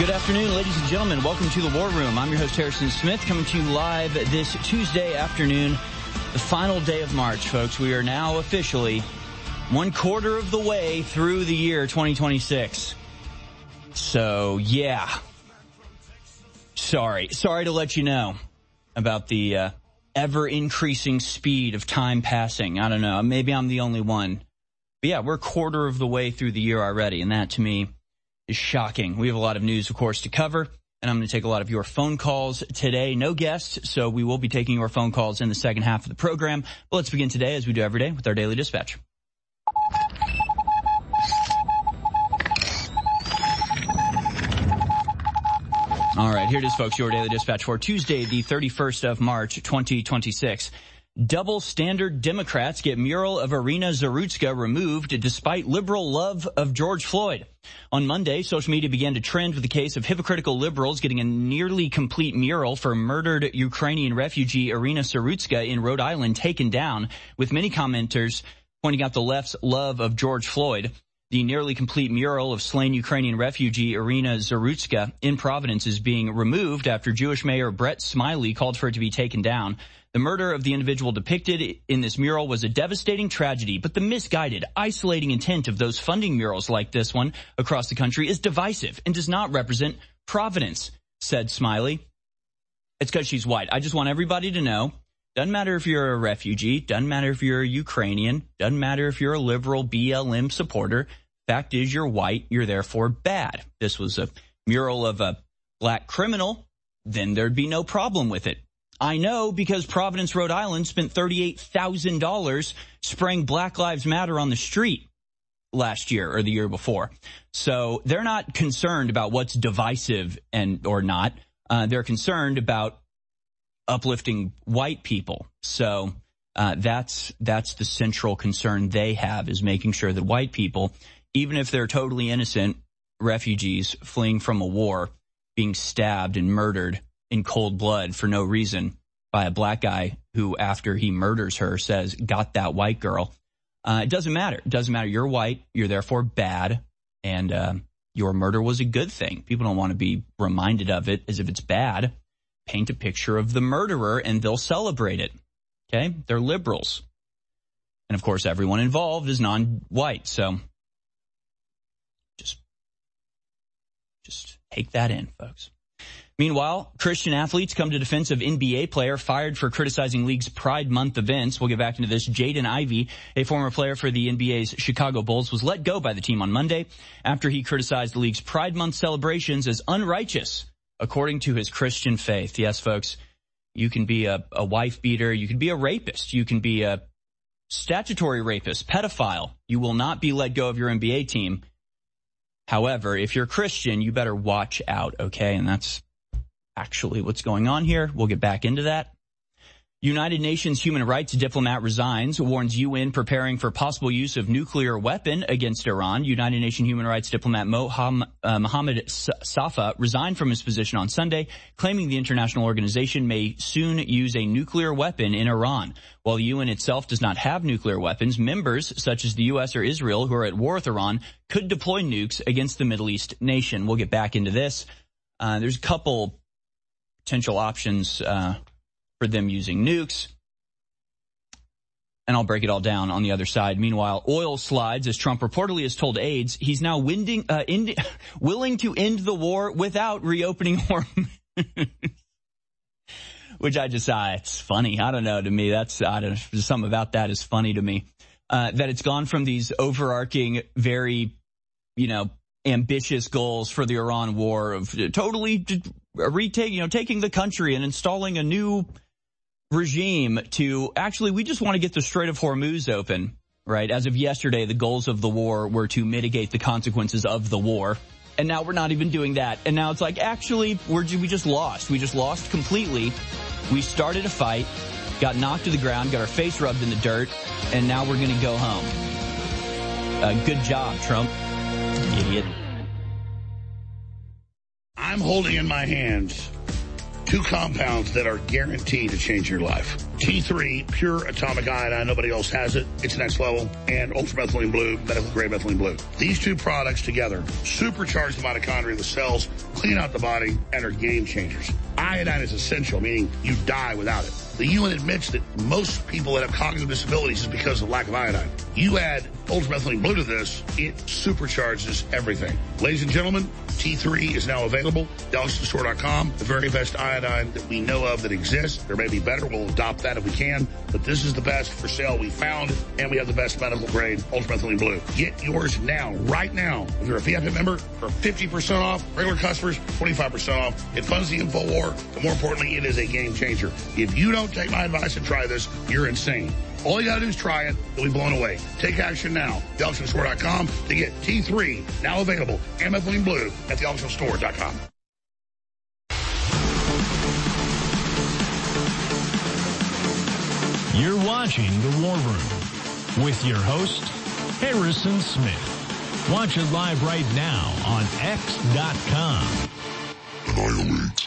Good afternoon, ladies and gentlemen. Welcome to the War Room. I'm your host, Harrison Smith, coming to you live this Tuesday afternoon, the final day of March, folks. We are now officially 1/4 of the way through the year 2026. So, yeah. Sorry to let you know about the ever-increasing speed of time passing. I don't know. Maybe I'm the only one. But yeah, we're 1/4 of the way through the year already, and that, to me, is shocking. We have a lot of news, of course, to cover, and I'm going to take a lot of your phone calls today. No guests, so we will be taking your phone calls in the second half of the program. But let's begin today, as we do every day, with our Daily Dispatch. All right, here it is, folks, your Daily Dispatch for Tuesday, the 31st of March, 2026. Double standard Democrats get mural of Irina Zarutska removed despite liberal love of George Floyd. On Monday, social media began to trend with the case of hypocritical liberals getting a nearly complete mural for murdered Ukrainian refugee Irina Zarutska in Rhode Island taken down, with many commenters pointing out the left's love of George Floyd. The nearly complete mural of slain Ukrainian refugee Irina Zarutska in Providence is being removed after Jewish Mayor Brett Smiley called for it to be taken down. The murder of the individual depicted in this mural was a devastating tragedy, but the misguided, isolating intent of those funding murals like this one across the country is divisive and does not represent Providence, said Smiley. It's because she's white. I just want everybody to know, doesn't matter if you're a refugee, doesn't matter if you're a Ukrainian, doesn't matter if you're a liberal BLM supporter. Fact is, you're white, you're therefore bad. This was a mural of a black criminal, then there'd be no problem with it. I know, because Providence, Rhode Island spent $38,000 spraying Black Lives Matter on the street last year or the year before. So they're not concerned about what's divisive or not. They're concerned about uplifting white people. So that's the central concern they have, is making sure that white people, even if they're totally innocent refugees fleeing from a war, being stabbed and murdered in cold blood for no reason by a black guy who, after he murders her, says, got that white girl. It doesn't matter. It doesn't matter. You're white. You're therefore bad. And your murder was a good thing. People don't want to be reminded of it as if it's bad. Paint a picture of the murderer and they'll celebrate it. Okay? They're liberals. And, of course, everyone involved is non-white. So just take that in, folks. Meanwhile, Christian athletes come to defense of NBA player fired for criticizing league's Pride Month events. We'll get back into this. Jaden Ivey, a former player for the NBA's Chicago Bulls, was let go by the team on Monday after he criticized the league's Pride Month celebrations as unrighteous, according to his Christian faith. Yes, folks, you can be a wife beater. You can be a rapist. You can be a statutory rapist, pedophile. You will not be let go of your NBA team. However, if you're Christian, you better watch out, okay? And that's actually what's going on here. We'll get back into that. United Nations human rights diplomat resigns, warns UN preparing for possible use of nuclear weapon against Iran. United Nations human rights diplomat Mohammed Safa resigned from his position on Sunday, claiming the international organization may soon use a nuclear weapon in Iran. While the UN itself does not have nuclear weapons, members such as the U.S. or Israel, who are at war with Iran, could deploy nukes against the Middle East nation. We'll get back into this. There's a couple potential options for them using nukes, and I'll break it all down on the other side. Meanwhile, oil slides as Trump reportedly has told aides he's now willing to end the war without reopening Hormuz. Which it's funny. I don't know, to me, something about that is funny to me. That it's gone from these overarching, very, ambitious goals for the Iran war of totally taking the country and installing a new regime to actually, we just want to get the Strait of Hormuz open, right? As of yesterday, the goals of the war were to mitigate the consequences of the war. And now we're not even doing that. And now it's like, actually, we just lost. We just lost completely. We started a fight, got knocked to the ground, got our face rubbed in the dirt, and now we're going to go home. Good job, Trump. Idiot. I'm holding in my hands 2 compounds that are guaranteed to change your life. T3, pure atomic iodine, nobody else has it. It's next level. And ultramethylene blue, medical grade methylene blue. These 2 products together supercharge the mitochondria of the cells, clean out the body, and are game changers. Iodine is essential, meaning you die without it. The UN admits that most people that have cognitive disabilities is because of lack of iodine. You add ultramethylene blue to this, it supercharges everything. Ladies and gentlemen, T3 is now available. DelixStore.com, the very best iodine that we know of that exists. There may be better. We'll adopt that if we can. But this is the best for sale we found, and we have the best medical grade ultramethylene blue. Get yours now, right now. If you're a VIP member, for 50% off. Regular customers, 25% off. It funds the InfoWar, but more importantly, it is a game changer. If you don't take my advice and try this, you're insane. All you gotta do is try it. You'll be blown away. Take action now. DelixStore.com to get T3 now available and methylene blue at DelixStore.com. You're watching The War Room with your host, Harrison Smith. Watch it live right now on X.com. Annihilate.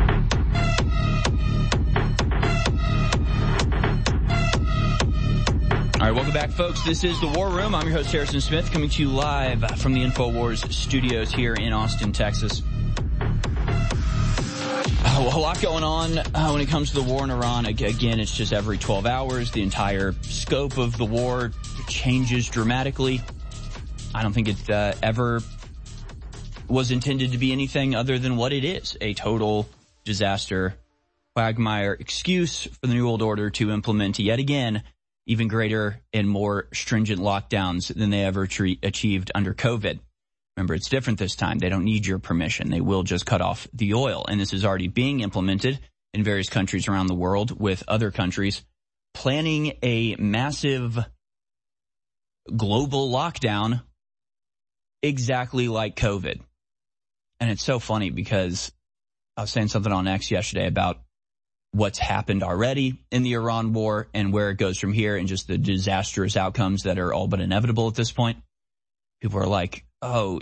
All right, welcome back, folks. This is The War Room. I'm your host, Harrison Smith, coming to you live from the InfoWars studios here in Austin, Texas. A lot going on when it comes to the war in Iran. Again, it's just every 12 hours. The entire scope of the war changes dramatically. I don't think it ever was intended to be anything other than what it is, a total disaster, quagmire excuse for the New World Order to implement yet again even greater and more stringent lockdowns than they ever achieved under COVID. Remember, it's different this time. They don't need your permission. They will just cut off the oil. And this is already being implemented in various countries around the world, with other countries planning a massive global lockdown exactly like COVID. And it's so funny because I was saying something on X yesterday about what's happened already in the Iran war and where it goes from here, and just the disastrous outcomes that are all but inevitable at this point. People are like, oh,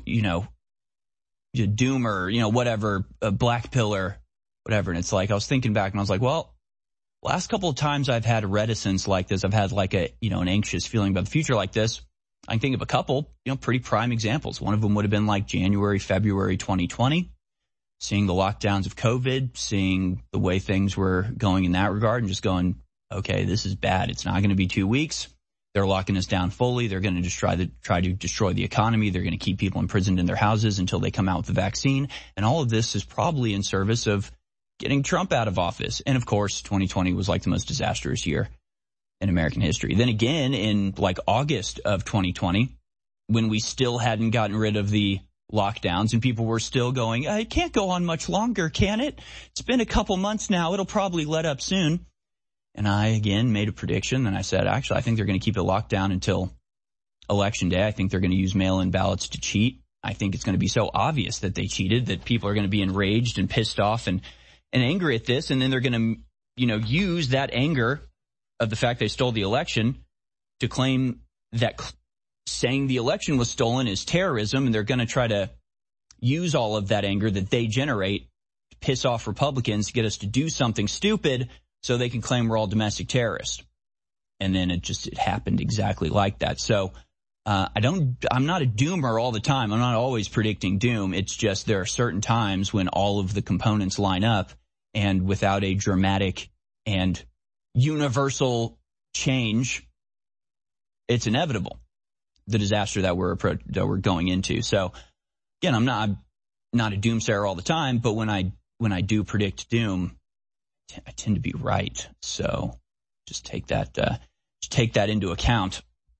doomer, whatever, a black pillar, whatever. And it's like, I was thinking back and I was like, well, last couple of times I've had reticence like this, I've had like an anxious feeling about the future like this. I can think of a couple, pretty prime examples. One of them would have been like January, February 2020. Seeing the lockdowns of COVID, seeing the way things were going in that regard, and just going, okay, this is bad. It's not going to be 2 weeks. They're locking us down fully. They're going to just try to destroy the economy. They're going to keep people imprisoned in their houses until they come out with the vaccine. And all of this is probably in service of getting Trump out of office. And of course, 2020 was like the most disastrous year in American history. Then again, in like August of 2020, when we still hadn't gotten rid of the lockdowns and people were still going, it can't go on much longer, can it? It's been a couple months now. It'll probably let up soon. And I, again, made a prediction, and I said, actually, I think they're going to keep it locked down until Election Day. I think they're going to use mail-in ballots to cheat. I think it's going to be so obvious that they cheated that people are going to be enraged and pissed off and angry at this, and then they're going to, use that anger of the fact they stole the election to claim that saying the election was stolen is terrorism, and they're going to try to use all of that anger that they generate to piss off Republicans, to get us to do something stupid so they can claim we're all domestic terrorists. And then it happened exactly like that. So I'm not a doomer all the time. I'm not always predicting doom. It's just there are certain times when all of the components line up, and without a dramatic and universal change, it's inevitable, the disaster that we're going into. So again, I'm not a doomsayer all the time, but when I do predict doom, I tend to be right. So just take that into account.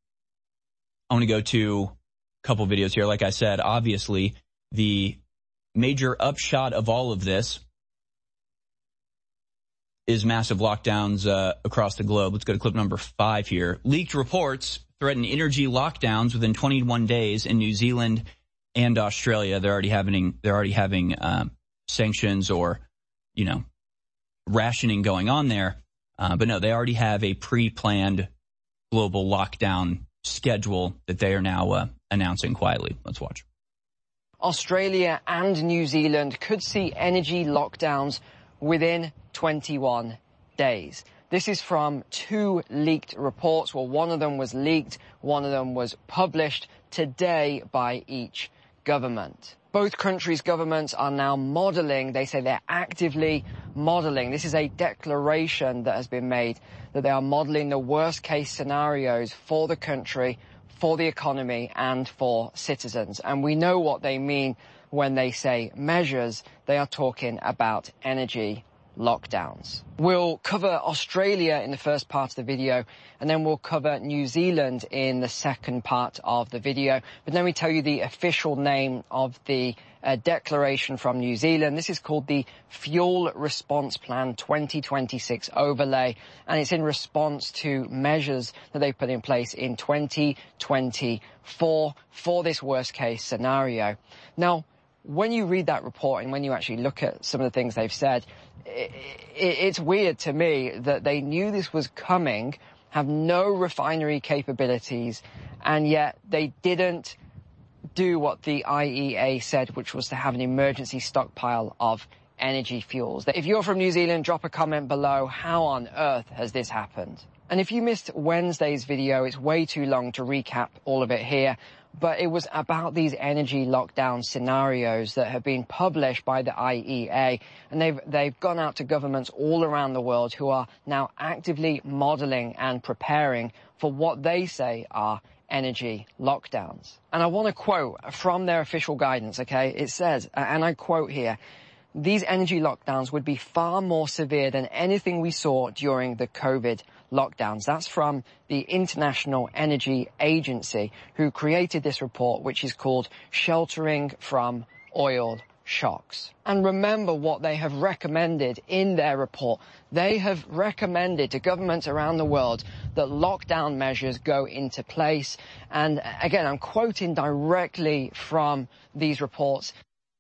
I want to go to a couple videos here. Like I said, obviously the major upshot of all of this is massive lockdowns across the globe. Let's go to clip number 5 here. Leaked reports threaten energy lockdowns within 21 days in New Zealand and Australia. They're already having sanctions or, rationing going on there. But no, they already have a pre-planned global lockdown schedule that they are now announcing quietly. Let's watch. Australia and New Zealand could see energy lockdowns within 21 days. This is from 2 leaked reports. Well, one of them was leaked, one of them was published today by each government. Both countries' governments are now modeling, they say they're actively modeling. This is a declaration that has been made, that they are modeling the worst case scenarios for the country, for the economy, and for citizens. And we know what they mean when they say measures. They are talking about energy lockdowns. We'll cover Australia in the first part of the video, and then we'll cover New Zealand in the second part of the video. But let me tell you the official name of the declaration from New Zealand. This is called the Fuel Response Plan 2026 Overlay, and it's in response to measures that they put in place in 2024 for this worst case scenario. Now, when you read that report and when you actually look at some of the things they've said, it's weird to me that they knew this was coming, have no refinery capabilities, and yet they didn't do what the IEA said, which was to have an emergency stockpile of energy fuels. If you're from New Zealand, drop a comment below. How on earth has this happened? And if you missed Wednesday's video, it's way too long to recap all of it here, but it was about these energy lockdown scenarios that have been published by the IEA, and they've gone out to governments all around the world who are now actively modeling and preparing for what they say are energy lockdowns. And I want to quote from their official guidance, okay? It says, and I quote here, "These energy lockdowns would be far more severe than anything we saw during the COVID lockdowns." That's from the International Energy Agency, who created this report, which is called Sheltering from Oil Shocks. And remember what they have recommended in their report. They have recommended to governments around the world that lockdown measures go into place. And again, I'm quoting directly from these reports.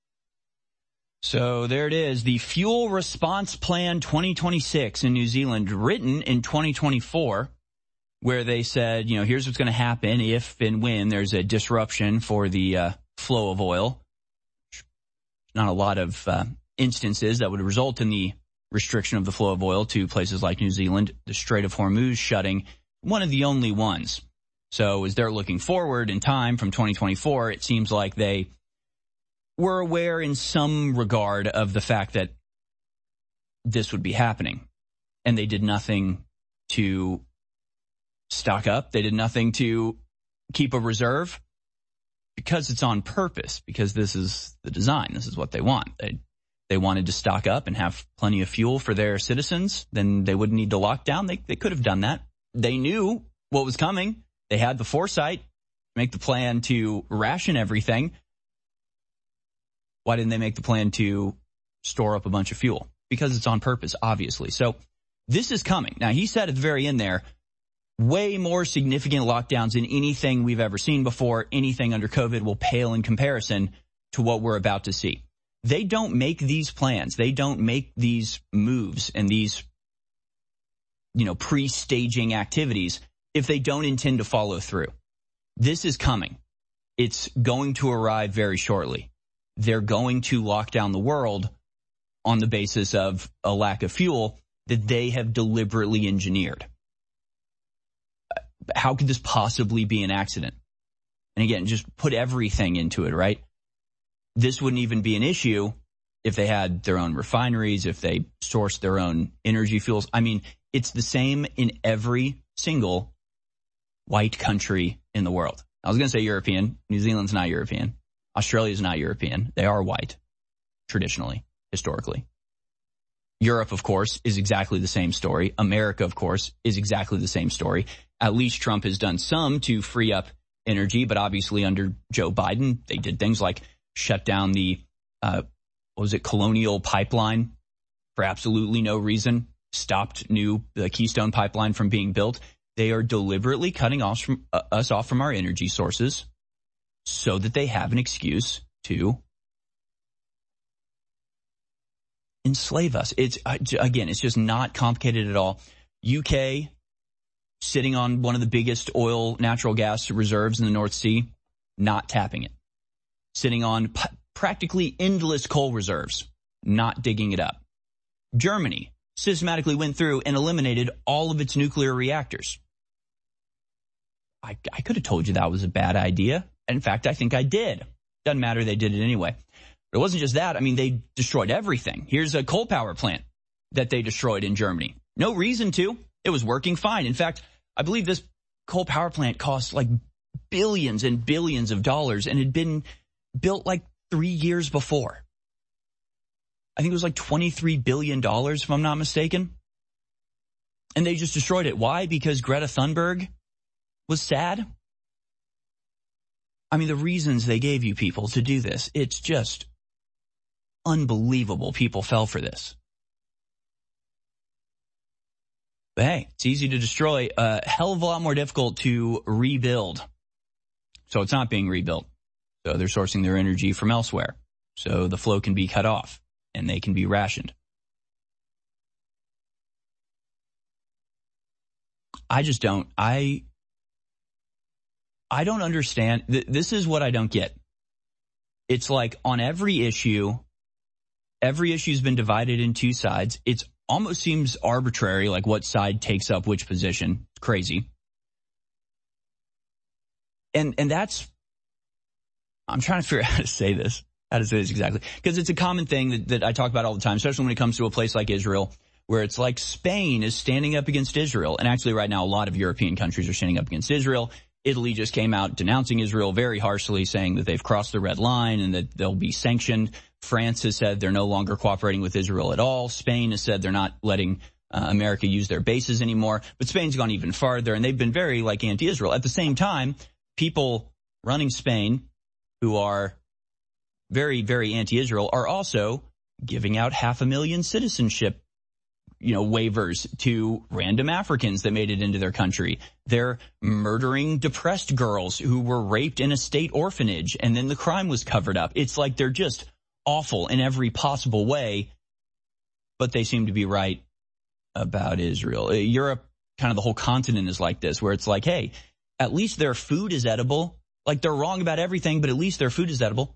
So there it is, the Fuel Response Plan 2026 in New Zealand, written in 2024, where they said, you know, here's what's going to happen if and when there's a disruption for the flow of oil. Not a lot of instances that would result in the restriction of the flow of oil to places like New Zealand. The Strait of Hormuz shutting, one of the only ones. So as they're looking forward in time from 2024, it seems like they were aware in some regard of the fact that this would be happening. And they did nothing to stock up. They did nothing to keep a reserve, because it's on purpose, because this is the design. This is what they want. They wanted to stock up and have plenty of fuel for their citizens. Then they wouldn't need to lock down. They could have done that. They knew what was coming. They had the foresight to make the plan to ration everything. Why didn't they make the plan to store up a bunch of fuel? Because it's on purpose, obviously. So this is coming. Now, he said at the very end there, way more significant lockdowns than anything we've ever seen before. Anything under COVID will pale in comparison to what we're about to see. They don't make these plans. They don't make these moves and these, pre-staging activities if they don't intend to follow through. This is coming. It's going to arrive very shortly. They're going to lock down the world on the basis of a lack of fuel that they have deliberately engineered. How could this possibly be an accident? And again, just put everything into it, right? This wouldn't even be an issue if they had their own refineries, if they sourced their own energy fuels. I mean, it's the same in every single white country in the world. I was going to say European. New Zealand's not European. Australia's not European. They are white, traditionally, historically. Europe, of course, is exactly the same story. America, of course, is exactly the same story. At least Trump has done some to free up energy, but obviously under Joe Biden, they did things like shut down the, Colonial Pipeline for absolutely no reason, stopped the Keystone Pipeline from being built. They are deliberately cutting us off from our energy sources so that they have an excuse to enslave us. It's just not complicated at all. UK sitting on one of the biggest natural gas reserves in the North Sea, not tapping it. Sitting on practically endless coal reserves, not digging it up. Germany systematically went through and eliminated all of its nuclear reactors. I could have told you that was a bad idea. In fact, I think I did. Doesn't matter, they did it anyway. But it wasn't just that. I mean, they destroyed everything. Here's a coal power plant that they destroyed in Germany. No reason to. It was working fine. In fact, I believe this coal power plant cost like billions and billions of dollars and had been built like 3 years before. I think it was like $23 billion, if I'm not mistaken. And they just destroyed it. Why? Because Greta Thunberg was sad? I mean, the reasons they gave you people to do this, it's just unbelievable people fell for this. But hey, it's easy to destroy, a hell of a lot more difficult to rebuild. So it's not being rebuilt. So they're sourcing their energy from elsewhere. So the flow can be cut off and they can be rationed. I just don't. I don't understand. This is what I don't get. It's like on every issue's been divided in two sides. It's almost seems arbitrary, like what side takes up which position. It's crazy. And that's, I'm trying to figure out how to say this exactly. Because it's a common thing that I talk about all the time, especially when it comes to a place like Israel, where it's like Spain is standing up against Israel. And actually right now, a lot of European countries are standing up against Israel. Italy just came out denouncing Israel very harshly, saying that they've crossed the red line and that they'll be sanctioned. France has said they're no longer cooperating with Israel at all. Spain has said they're not letting America use their bases anymore. But Spain's gone even farther, and they've been very like anti-Israel. At the same time, people running Spain who are very, very anti-Israel are also giving out 500,000 citizenship waivers to random Africans that made it into their country. They're murdering depressed girls who were raped in a state orphanage, and then the crime was covered up. It's like they're just awful in every possible way, but they seem to be right about Israel. Europe, kind of the whole continent is like this, where it's like, hey, at least their food is edible. Like, they're wrong about everything, but at least their food is edible.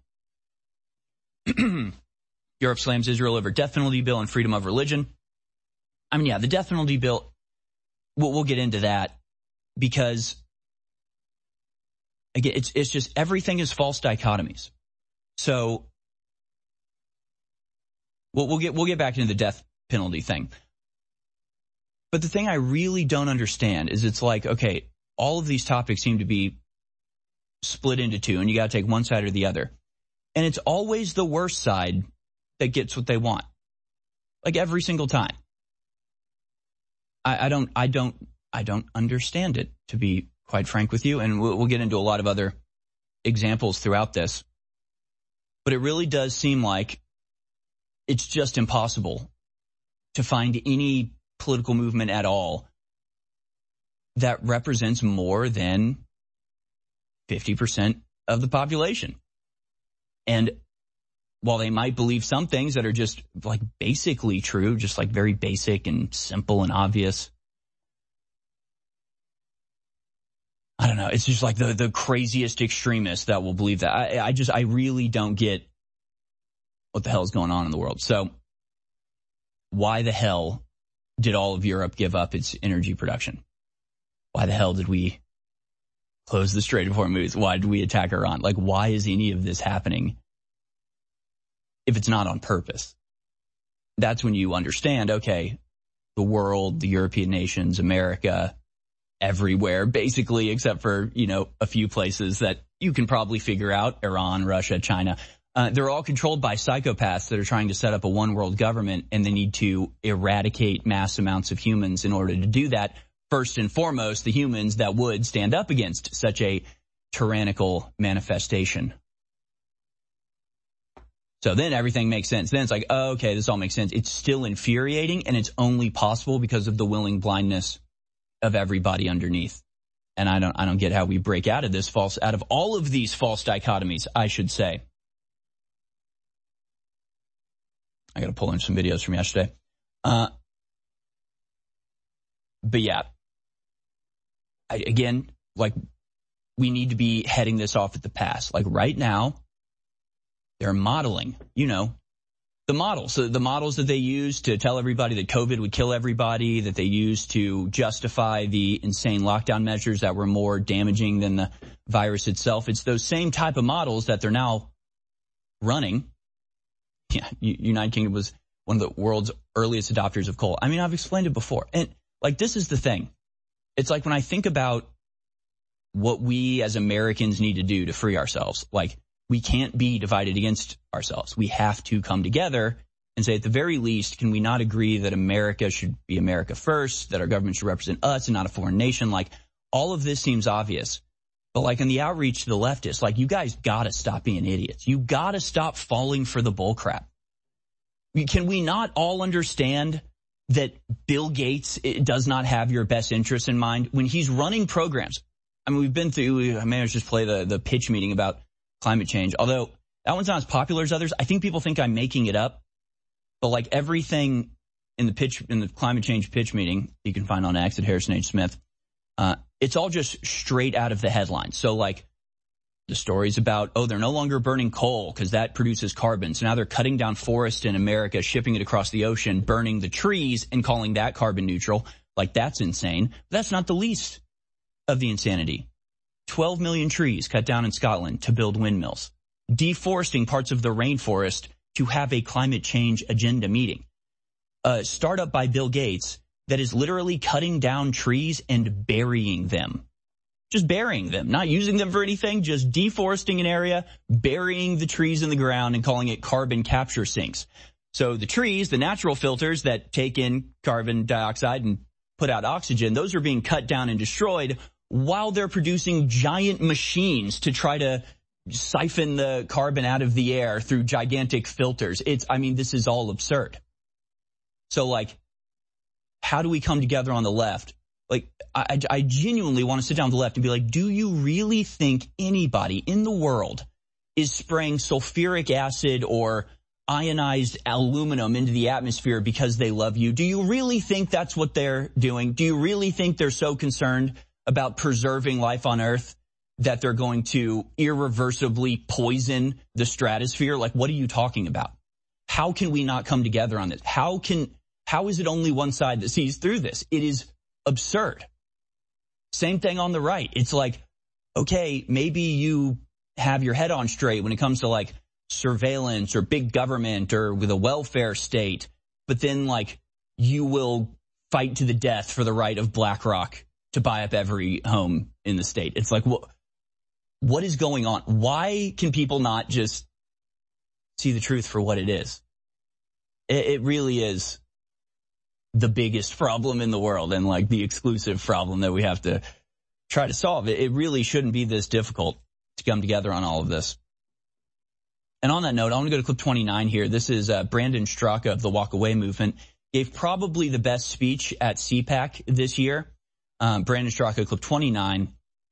Europe slams Israel over death penalty bill and freedom of religion. I mean, yeah, the death penalty bill, we'll get into that because, again, it's just everything is false dichotomies. So we'll get back into the death penalty thing. But the thing I really don't understand is it's like, okay, all of these topics seem to be split into two, and you got to take one side or the other. And it's always the worst side that gets what they want. Like every single time. I don't understand it, to be quite frank with you, and we'll get into a lot of other examples throughout this. But it really does seem like it's just impossible to find any political movement at all that represents more than 50% of the population. And while they might believe some things that are just like basically true, just like very basic and simple and obvious, I don't know. It's just like the craziest extremists that will believe that. I really don't get what the hell is going on in the world. So why the hell did all of Europe give up its energy production? Why the hell did we close the Strait of Hormuz? Why did we attack Iran? Like, why is any of this happening if it's not on purpose? That's when you understand, okay, the world, the European nations, America, everywhere, basically, except for, a few places that you can probably figure out, Iran, Russia, China. They're all controlled by psychopaths that are trying to set up a one world government, and they need to eradicate mass amounts of humans in order to do that. First and foremost, the humans that would stand up against such a tyrannical manifestation. So then everything makes sense. Then it's like, oh, okay, this all makes sense. It's still infuriating, and it's only possible because of the willing blindness of everybody underneath. And I don't get how we break out of all of these false dichotomies, I should say. I got to pull in some videos from yesterday. But yeah, we need to be heading this off at the pass. Like right now, they're modeling, the models that they used to tell everybody that COVID would kill everybody, that they used to justify the insane lockdown measures that were more damaging than the virus itself. It's those same type of models that they're now running. Yeah, United Kingdom was one of the world's earliest adopters of coal. I mean, I've explained it before. And like, this is the thing. It's like when I think about what we as Americans need to do to free ourselves, like, we can't be divided against ourselves. We have to come together and say, at the very least, can we not agree that America should be America first, that our government should represent us and not a foreign nation? Like, all of this seems obvious. But like in the outreach to the leftists, like, you guys gotta stop being idiots. You gotta stop falling for the bullcrap. Can we not all understand that Bill Gates does not have your best interests in mind when he's running programs? I mean, we've been through, I may just play the pitch meeting about climate change, although that one's not as popular as others. I think people think I'm making it up, but like everything in the climate change pitch meeting, you can find on X at Harrison H. Smith. It's all just straight out of the headlines. So like the stories about, they're no longer burning coal because that produces carbon. So now they're cutting down forest in America, shipping it across the ocean, burning the trees and calling that carbon neutral. Like, that's insane. But that's not the least of the insanity. 12 million trees cut down in Scotland to build windmills, deforesting parts of the rainforest to have a climate change agenda meeting. A startup by Bill Gates that is literally cutting down trees and burying them. Just burying them, not using them for anything, just deforesting an area, burying the trees in the ground and calling it carbon capture sinks. So the trees, the natural filters that take in carbon dioxide and put out oxygen, those are being cut down and destroyed while they're producing giant machines to try to siphon the carbon out of the air through gigantic filters. This is all absurd. So like, how do we come together on the left? Like, I genuinely want to sit down with the left and be like, do you really think anybody in the world is spraying sulfuric acid or ionized aluminum into the atmosphere because they love you? Do you really think that's what they're doing? Do you really think they're so concerned about preserving life on Earth that they're going to irreversibly poison the stratosphere? Like, what are you talking about? How can we not come together on this? How is it only one side that sees through this? It is absurd. Same thing on the right. It's like, okay, maybe you have your head on straight when it comes to like surveillance or big government or with a welfare state, but then like you will fight to the death for the right of BlackRock to buy up every home in the state. It's like, what is going on? Why can people not just see the truth for what it is? It really is the biggest problem in the world and like the exclusive problem that we have to try to solve. It really shouldn't be this difficult to come together on all of this. And on that note, I want to go to clip 29 here. This is Brandon Straka of the Walk Away movement. Gave probably the best speech at CPAC this year. Brandon Straka, clip 29.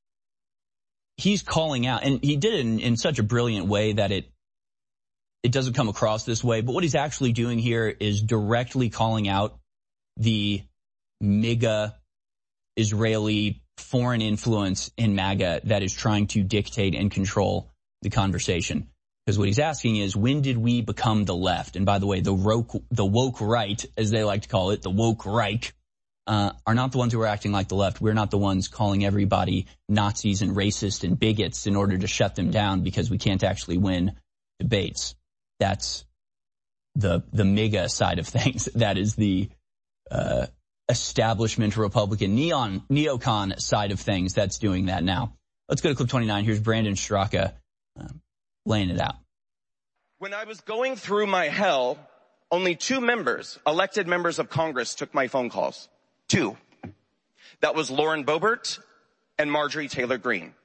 He's calling out, and he did it in such a brilliant way that it doesn't come across this way. But what he's actually doing here is directly calling out the MAGA Israeli foreign influence in MAGA that is trying to dictate and control the conversation. Because what he's asking is, when did we become the left? And by the way, the woke right, as they like to call it, the woke Reich, are not the ones who are acting like the left. We're not the ones calling everybody Nazis and racist and bigots in order to shut them down because we can't actually win debates. That's the MAGA side of things. That is the establishment Republican neocon side of things that's doing that now. Let's go to clip 29. Here's Brandon Straka laying it out. When I was going through my hell, only two elected members of Congress took my phone calls. Two. That was Lauren Boebert and Marjorie Taylor Greene.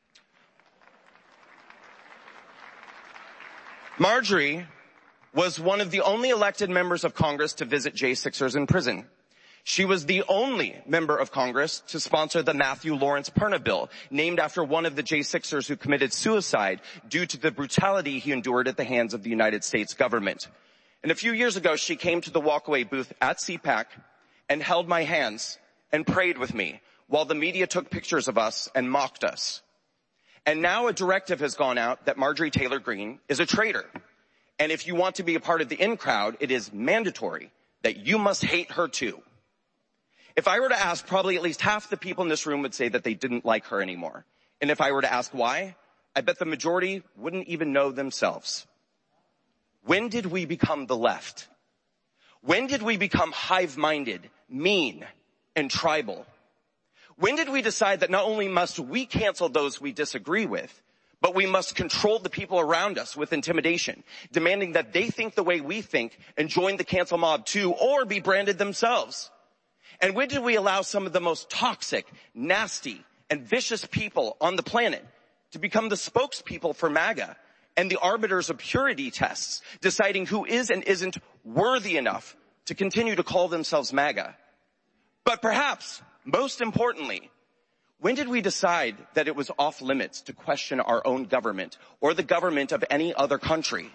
Marjorie was one of the only elected members of Congress to visit J6ers in prison. She was the only member of Congress to sponsor the Matthew Lawrence Perna bill, named after one of the J6ers who committed suicide due to the brutality he endured at the hands of the United States government. And a few years ago, she came to the walkaway booth at CPAC and held my hands and prayed with me while the media took pictures of us and mocked us. And now a directive has gone out that Marjorie Taylor Greene is a traitor. And if you want to be a part of the in crowd, it is mandatory that you must hate her too. If I were to ask, probably at least half the people in this room would say that they didn't like her anymore. And if I were to ask why, I bet the majority wouldn't even know themselves. When did we become the left? When did we become hive-minded, mean, and tribal? When did we decide that not only must we cancel those we disagree with, but we must control the people around us with intimidation, demanding that they think the way we think and join the cancel mob too, or be branded themselves? And when did we allow some of the most toxic, nasty, and vicious people on the planet to become the spokespeople for MAGA and the arbiters of purity tests, deciding who is and isn't worthy enough to continue to call themselves MAGA? But perhaps, most importantly, when did we decide that it was off limits to question our own government or the government of any other country?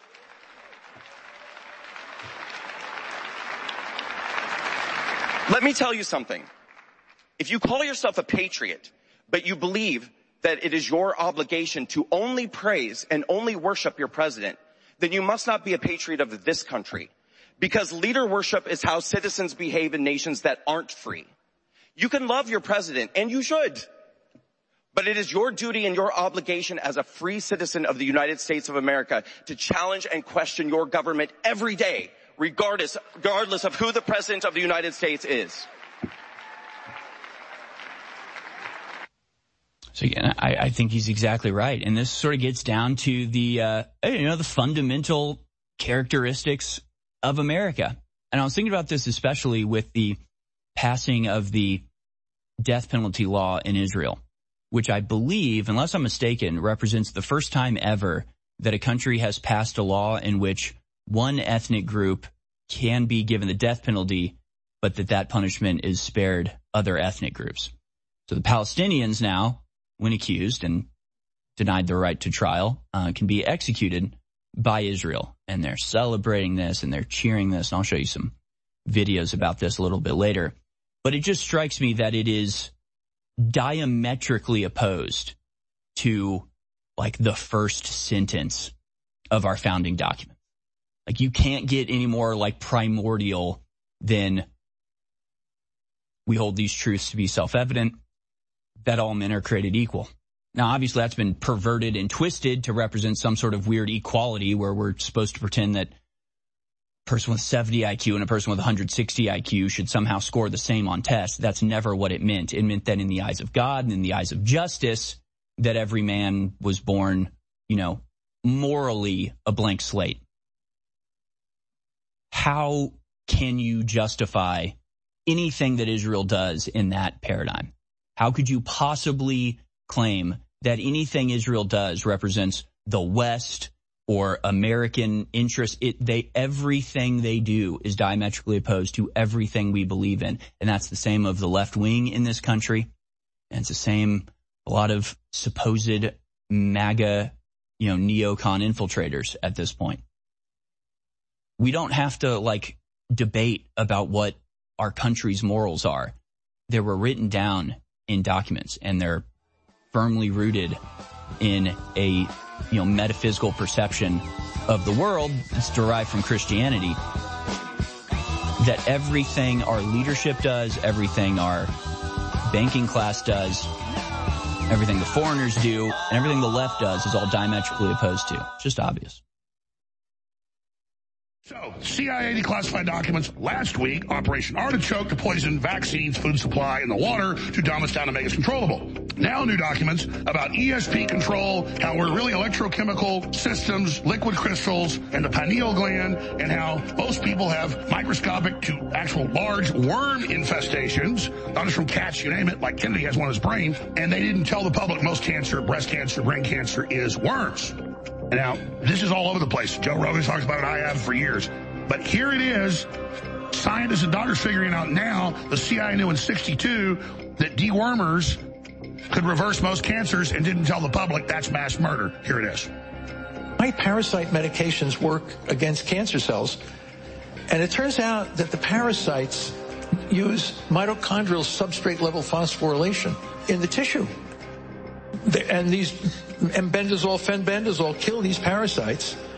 Let me tell you something. If you call yourself a patriot, but you believe that it is your obligation to only praise and only worship your president, then you must not be a patriot of this country. Because leader worship is how citizens behave in nations that aren't free. You can love your president, and you should. But it is your duty and your obligation as a free citizen of the United States of America to challenge and question your government every day, regardless of who the president of the United States is. So again, I think he's exactly right. And this sort of gets down to the fundamental characteristics of America. And I was thinking about this especially with the passing of the death penalty law in Israel, which I believe, unless I'm mistaken, represents the first time ever that a country has passed a law in which one ethnic group can be given the death penalty, but that punishment is spared other ethnic groups. So the Palestinians now, when accused and denied the right to trial, can be executed by Israel. And they're celebrating this and they're cheering this. And I'll show you some videos about this a little bit later. But it just strikes me that it is diametrically opposed to like the first sentence of our founding document. Like you can't get any more like primordial than we hold these truths to be self-evident, that all men are created equal. Now, obviously, that's been perverted and twisted to represent some sort of weird equality where we're supposed to pretend that a person with 70 IQ and a person with 160 IQ should somehow score the same on tests. That's never what it meant. It meant that in the eyes of God and in the eyes of justice, that every man was born, morally a blank slate. How can you justify anything that Israel does in that paradigm? How could you possibly claim that anything Israel does represents the West or American interests? Everything they do is diametrically opposed to everything we believe in. And that's the same of the left wing in this country. And it's the same, a lot of supposed MAGA, neocon infiltrators at this point. We don't have to debate about what our country's morals are. They were written down in documents and they're firmly rooted in a metaphysical perception of the world that's derived from Christianity, that everything our leadership does, everything our banking class does, everything the foreigners do, and everything the left does is all diametrically opposed to. It's just obvious. So, CIA declassified documents last week, Operation Artichoke to poison vaccines, food supply, and the water to dumb us down and make us controllable. Now new documents about ESP control, how we're really electrochemical systems, liquid crystals, and the pineal gland, and how most people have microscopic to actual large worm infestations, not just from cats, you name it, like Kennedy has one in his brain, and they didn't tell the public most cancer, breast cancer, brain cancer is worms. Now, this is all over the place. Joe Rogan talks about it. I have for years. But here it is. Scientists and doctors figuring out now, the CIA knew in 1962 that dewormers could reverse most cancers and didn't tell the public. That's mass murder. Here it is. Why parasite medications work against cancer cells. And it turns out that the parasites use mitochondrial substrate level phosphorylation in the tissue. And these bendazole, fenbendazole kill these parasites.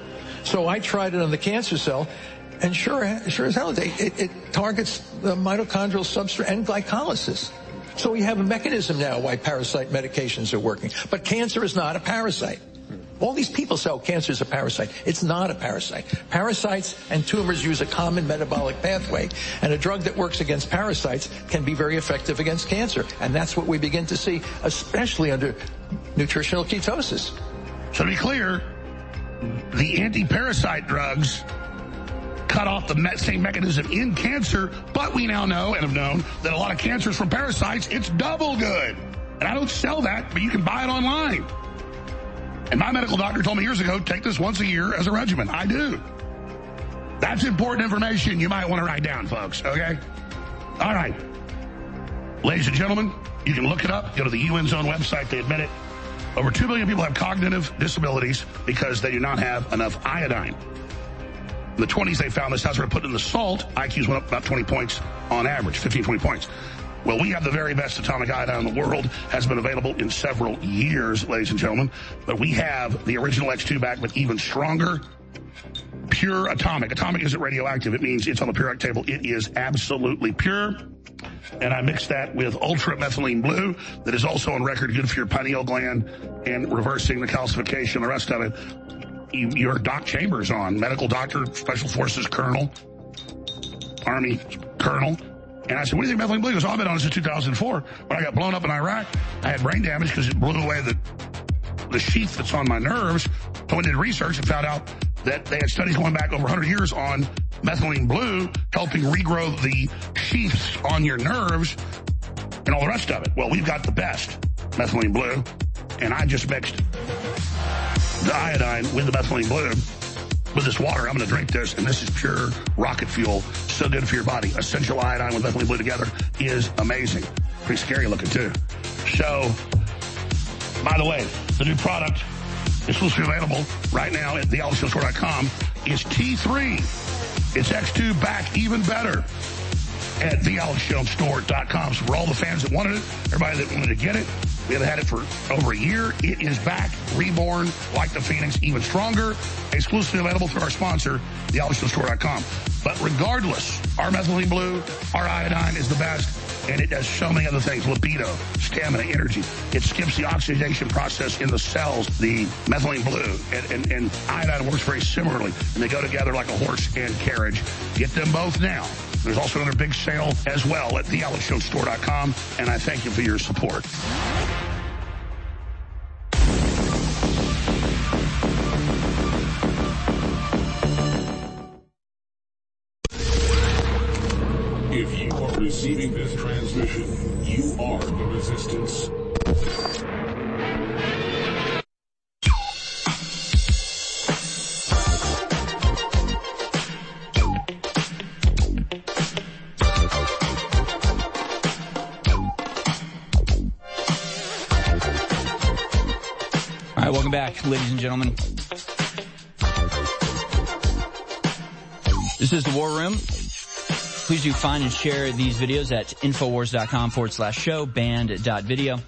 So I tried it on the cancer cell, and sure as hell, it targets the mitochondrial substrate and glycolysis. So we have a mechanism now why parasite medications are working. But cancer is not a parasite. All these people say, oh, cancer is a parasite. It's not a parasite. Parasites and tumors use a common metabolic pathway, and a drug that works against parasites can be very effective against cancer. And that's what we begin to see, especially under nutritional ketosis. So to be clear, the anti-parasite drugs cut off the same mechanism in cancer, but we now know and have known that a lot of cancers from parasites, it's double good. And I don't sell that, but you can buy it online. And my medical doctor told me years ago, take this once a year as a regimen. I do. That's important information you might want to write down, folks, okay? All right. Ladies and gentlemen, you can look it up. Go to the UN's own website. They admit it. Over 2 million people have cognitive disabilities because they do not have enough iodine. In the 20s, they found this. That's where they put in the salt. IQs went up about 20 points on average, 15, 20 points. Well, we have the very best atomic iodine in the world. Has been available in several years, ladies and gentlemen. But we have the original X2 back, but even stronger. Pure atomic. Atomic isn't radioactive. It means it's on the periodic table. It is absolutely pure. And I mixed that with Ultra Methylene Blue that is also on record good for your pineal gland and reversing the calcification, the rest of it. Your Doc Chambers on, medical doctor, Special Forces Colonel, Army Colonel. And I said, what do you think of Methylene Blue? He goes, oh, I've been on this since 2004. When I got blown up in Iraq, I had brain damage because it blew away the sheath that's on my nerves. So I did research and found out that they had studies going back over 100 years on Methylene Blue, helping regrow the sheaths on your nerves and all the rest of it. Well, we've got the best Methylene Blue, and I just mixed the iodine with the Methylene Blue with this water. I'm going to drink this, and this is pure rocket fuel. So good for your body. Essential iodine with Methylene Blue together is amazing. Pretty scary looking, too. So, by the way, the new product exclusively available right now at thealexjohnstore.com is T3. It's X2 back even better at thealexjohnstore.com. So for all the fans that wanted it, everybody that wanted to get it, we have had it for over a year. It is back, reborn, like the Phoenix, even stronger, exclusively available through our sponsor, thealexjohnstore.com. But regardless, our Methylene Blue, our iodine is the best, and it does so many other things. Libido, stamina, energy. It skips the oxidation process in the cells, the Methylene Blue. And iodine works very similarly, and they go together like a horse and carriage. Get them both now. There's also another big sale as well at thealexjohnstore.com, and I thank you for your support. If you are receiving this transmission, you are the resistance. All right, welcome back, ladies and gentlemen. This is the War Room. Please do find and share these videos at Infowars.com/show, band.video.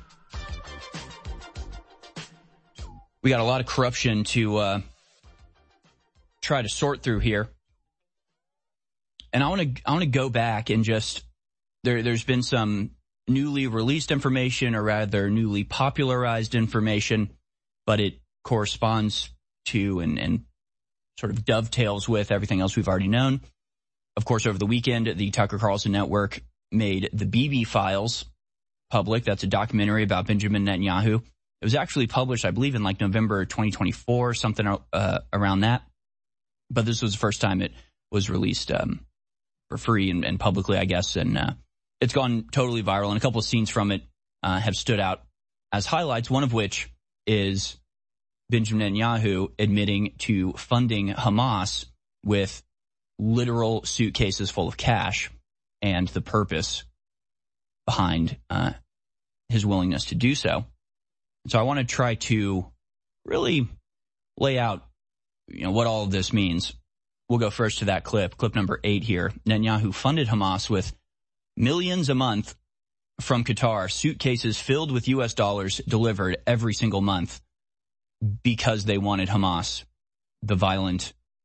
We got a lot of corruption to try to sort through here. And I want to go back and just, there's been some newly released information, or rather newly popularized information, but it corresponds to and sort of dovetails with everything else we've already known. Of course, over the weekend, the Tucker Carlson Network made the Bibi Files public. That's a documentary about Benjamin Netanyahu. It was actually published, I believe, in like November 2024, something around that. But this was the first time it was released for free and publicly, I guess. And it's gone totally viral. And a couple of scenes from it have stood out as highlights, one of which is Benjamin Netanyahu admitting to funding Hamas with literal suitcases full of cash, and the purpose behind his willingness to do so. So I want to try to really lay out, what all of this means. We'll go first to that clip number 8 here. Netanyahu funded Hamas with millions a month from Qatar, suitcases filled with U.S. dollars delivered every single month because they wanted Hamas, the violent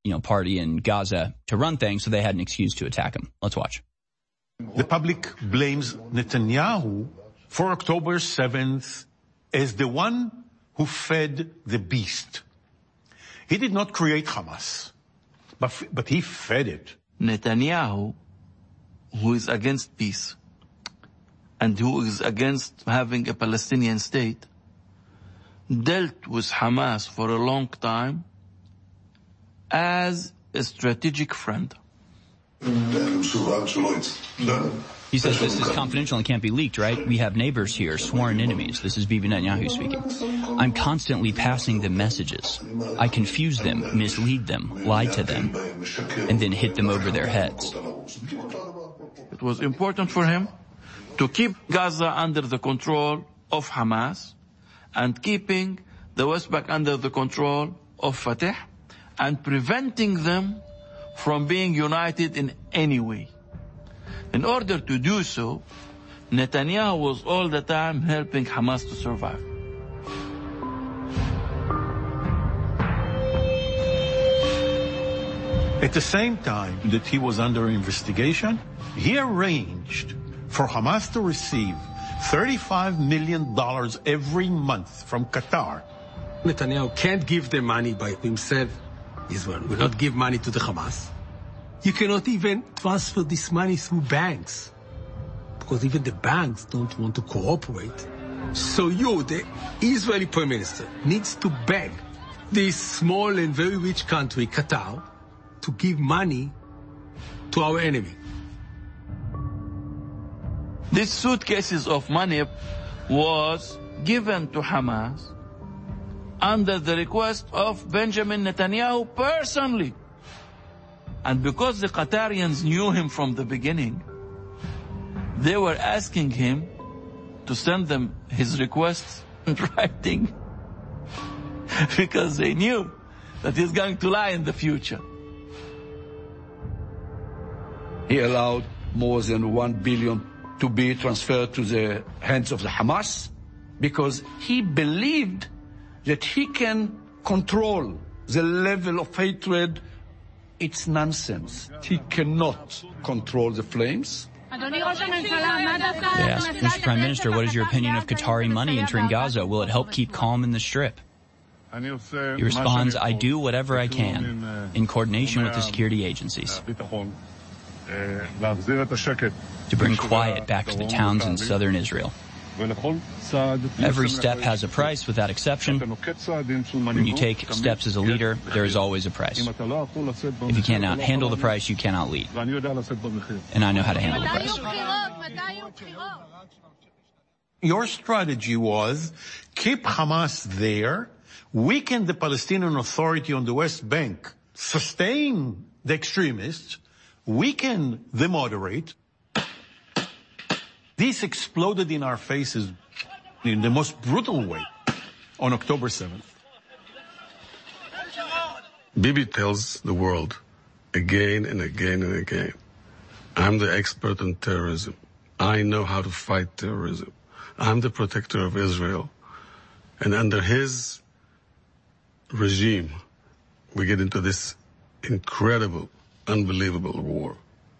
party in Gaza to run things, so they had an excuse to attack him. Let's watch. The public blames Netanyahu for October 7th as the one who fed the beast. He did not create Hamas, but he fed it. Netanyahu, who is against peace and who is against having a Palestinian state, dealt with Hamas for a long time as a strategic friend. He says this is confidential and can't be leaked, right? We have neighbors here, sworn enemies. This is Bibi Netanyahu speaking. I'm constantly passing them messages. I confuse them, mislead them, lie to them, and then hit them over their heads. It was important for him to keep Gaza under the control of Hamas and keeping the West Bank under the control of Fatah and preventing them from being united in any way. In order to do so, Netanyahu was all the time helping Hamas to survive. At the same time that he was under investigation, he arranged for Hamas to receive $35 million every month from Qatar. Netanyahu can't give the money by himself. Israel will not give money to the Hamas. You cannot even transfer this money through banks, because even the banks don't want to cooperate. So you, the Israeli Prime Minister, needs to beg this small and very rich country, Qatar, to give money to our enemy. These suitcases of money was given to Hamas under the request of Benjamin Netanyahu personally. And because the Qatarians knew him from the beginning, they were asking him to send them his requests in writing because they knew that he's going to lie in the future. He allowed more than $1 billion to be transferred to the hands of the Hamas because he believed that he can control the level of hatred. It's nonsense. He cannot control the flames. Yes, Mr. Prime Minister, what is your opinion of Qatari money entering Gaza? Will it help keep calm in the Strip? He responds, I do whatever I can in coordination with the security agencies to bring quiet back to the towns in southern Israel. Every step has a price without exception. When you take steps as a leader, there is always a price. If you cannot handle the price, you cannot lead. And I know how to handle the price. Your strategy was keep Hamas there, weaken the Palestinian Authority on the West Bank, sustain the extremists, weaken the moderate. This exploded in our faces in the most brutal way on October 7th. Bibi tells the world again and again and again, I'm the expert on terrorism. I know how to fight terrorism. I'm the protector of Israel. And under his regime, we get into this incredible, unbelievable war.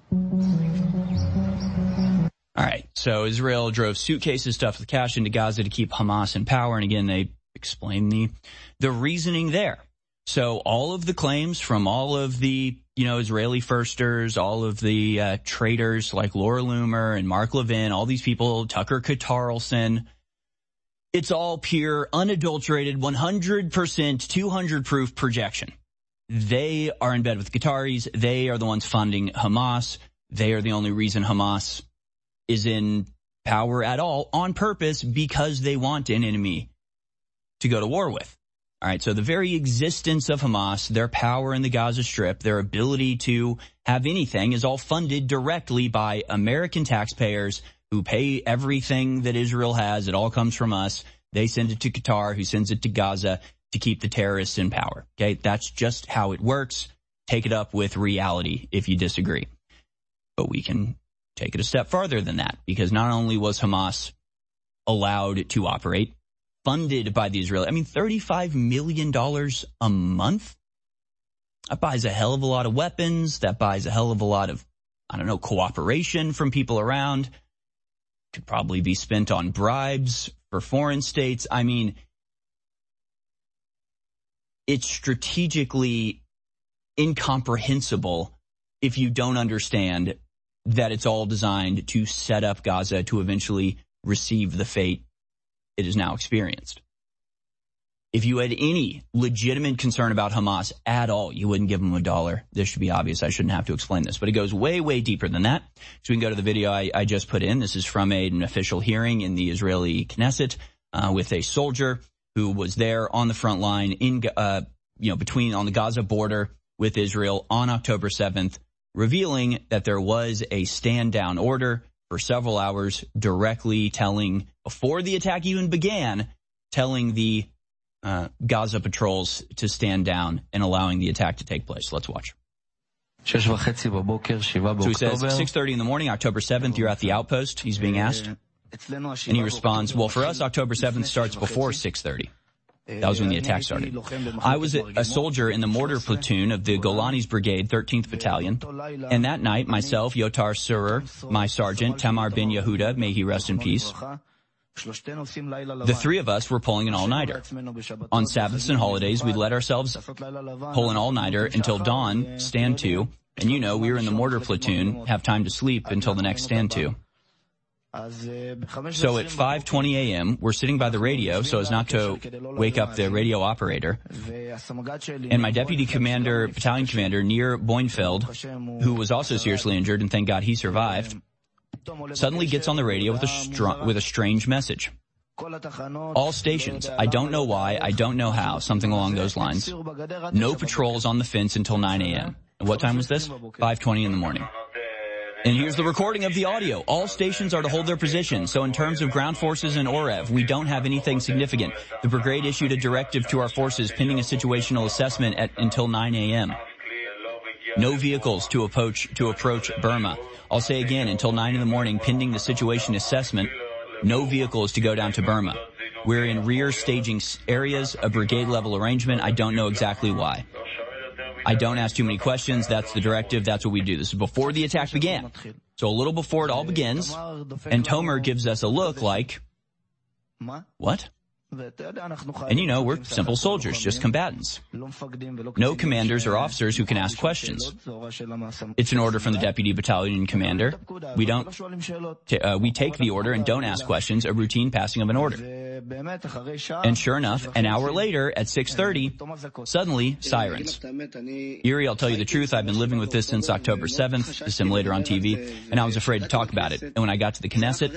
All right, so Israel drove suitcases stuffed with cash into Gaza to keep Hamas in power, and again, they explain the reasoning there. So all of the claims from all of the, Israeli firsters, all of the traitors like Laura Loomer and Mark Levin, all these people, Tucker Carlson, it's all pure, unadulterated, 100%, 200 proof projection. They are in bed with the Qataris. They are the ones funding Hamas. They are the only reason Hamas is in power at all on purpose because they want an enemy to go to war with. All right, so the very existence of Hamas, their power in the Gaza Strip, their ability to have anything is all funded directly by American taxpayers who pay everything that Israel has. It all comes from us. They send it to Qatar, who sends it to Gaza to keep the terrorists in power. Okay, that's just how it works. Take it up with reality if you disagree. But we can take it a step farther than that, because not only was Hamas allowed to operate, funded by the Israeli, $35 million a month That buys a hell of a lot of weapons. That buys a hell of a lot of, cooperation from people around. Could probably be spent on bribes for foreign states. I mean, it's strategically incomprehensible if you don't understand that it's all designed to set up Gaza to eventually receive the fate it has now experienced. If you had any legitimate concern about Hamas at all, you wouldn't give them $1. This should be obvious. I shouldn't have to explain this, but it goes way, way deeper than that. So we can go to the video I just put in. This is from an official hearing in the Israeli Knesset with a soldier who was there on the front line on the Gaza border with Israel on October 7th, revealing that there was a stand down order for several hours, directly telling, before the attack even began, telling the Gaza patrols to stand down and allowing the attack to take place. Let's watch. So he says 6:30 in the morning, October 7th, you're at the outpost. He's being asked. And he responds, well, for us, October 7th starts before 6:30. That was when the attack started. I was a soldier in the mortar platoon of the Golani's Brigade, 13th Battalion. And that night, myself, Yotar Surer, my sergeant, Tamar Ben Yehuda, may he rest in peace, the three of us were pulling an all-nighter. On Sabbaths and holidays, we'd let ourselves pull an all-nighter until dawn, stand to. And we were in the mortar platoon, have time to sleep until the next stand to. So at 5:20 a.m., we're sitting by the radio so as not to wake up the radio operator. And my deputy commander, battalion commander, Nir Boinfeld, who was also seriously injured, and thank God he survived, suddenly gets on the radio with a strange message. All stations, I don't know why, I don't know how, something along those lines. No patrols on the fence until 9 a.m. And what time was this? 5:20 in the morning. And here's the recording of the audio. All stations are to hold their position. So in terms of ground forces and Orev, we don't have anything significant. The brigade issued a directive to our forces pending a situational assessment until 9 a.m. No vehicles to approach Burma. I'll say again, until 9 in the morning, pending the situation assessment, no vehicles to go down to Burma. We're in rear staging areas, a brigade level arrangement. I don't know exactly why. I don't ask too many questions. That's the directive. That's what we do. This is before the attack began. So a little before it all begins. And Tomer gives us a look like, what? And we're simple soldiers, just combatants. No commanders or officers who can ask questions. It's an order from the deputy battalion commander. We take the order and don't ask questions, a routine passing of an order. And sure enough, an hour later at 6:30, suddenly sirens. Yuri, I'll tell you the truth, I've been living with this since October 7th, the simulator on TV, and I was afraid to talk about it. And when I got to the Knesset,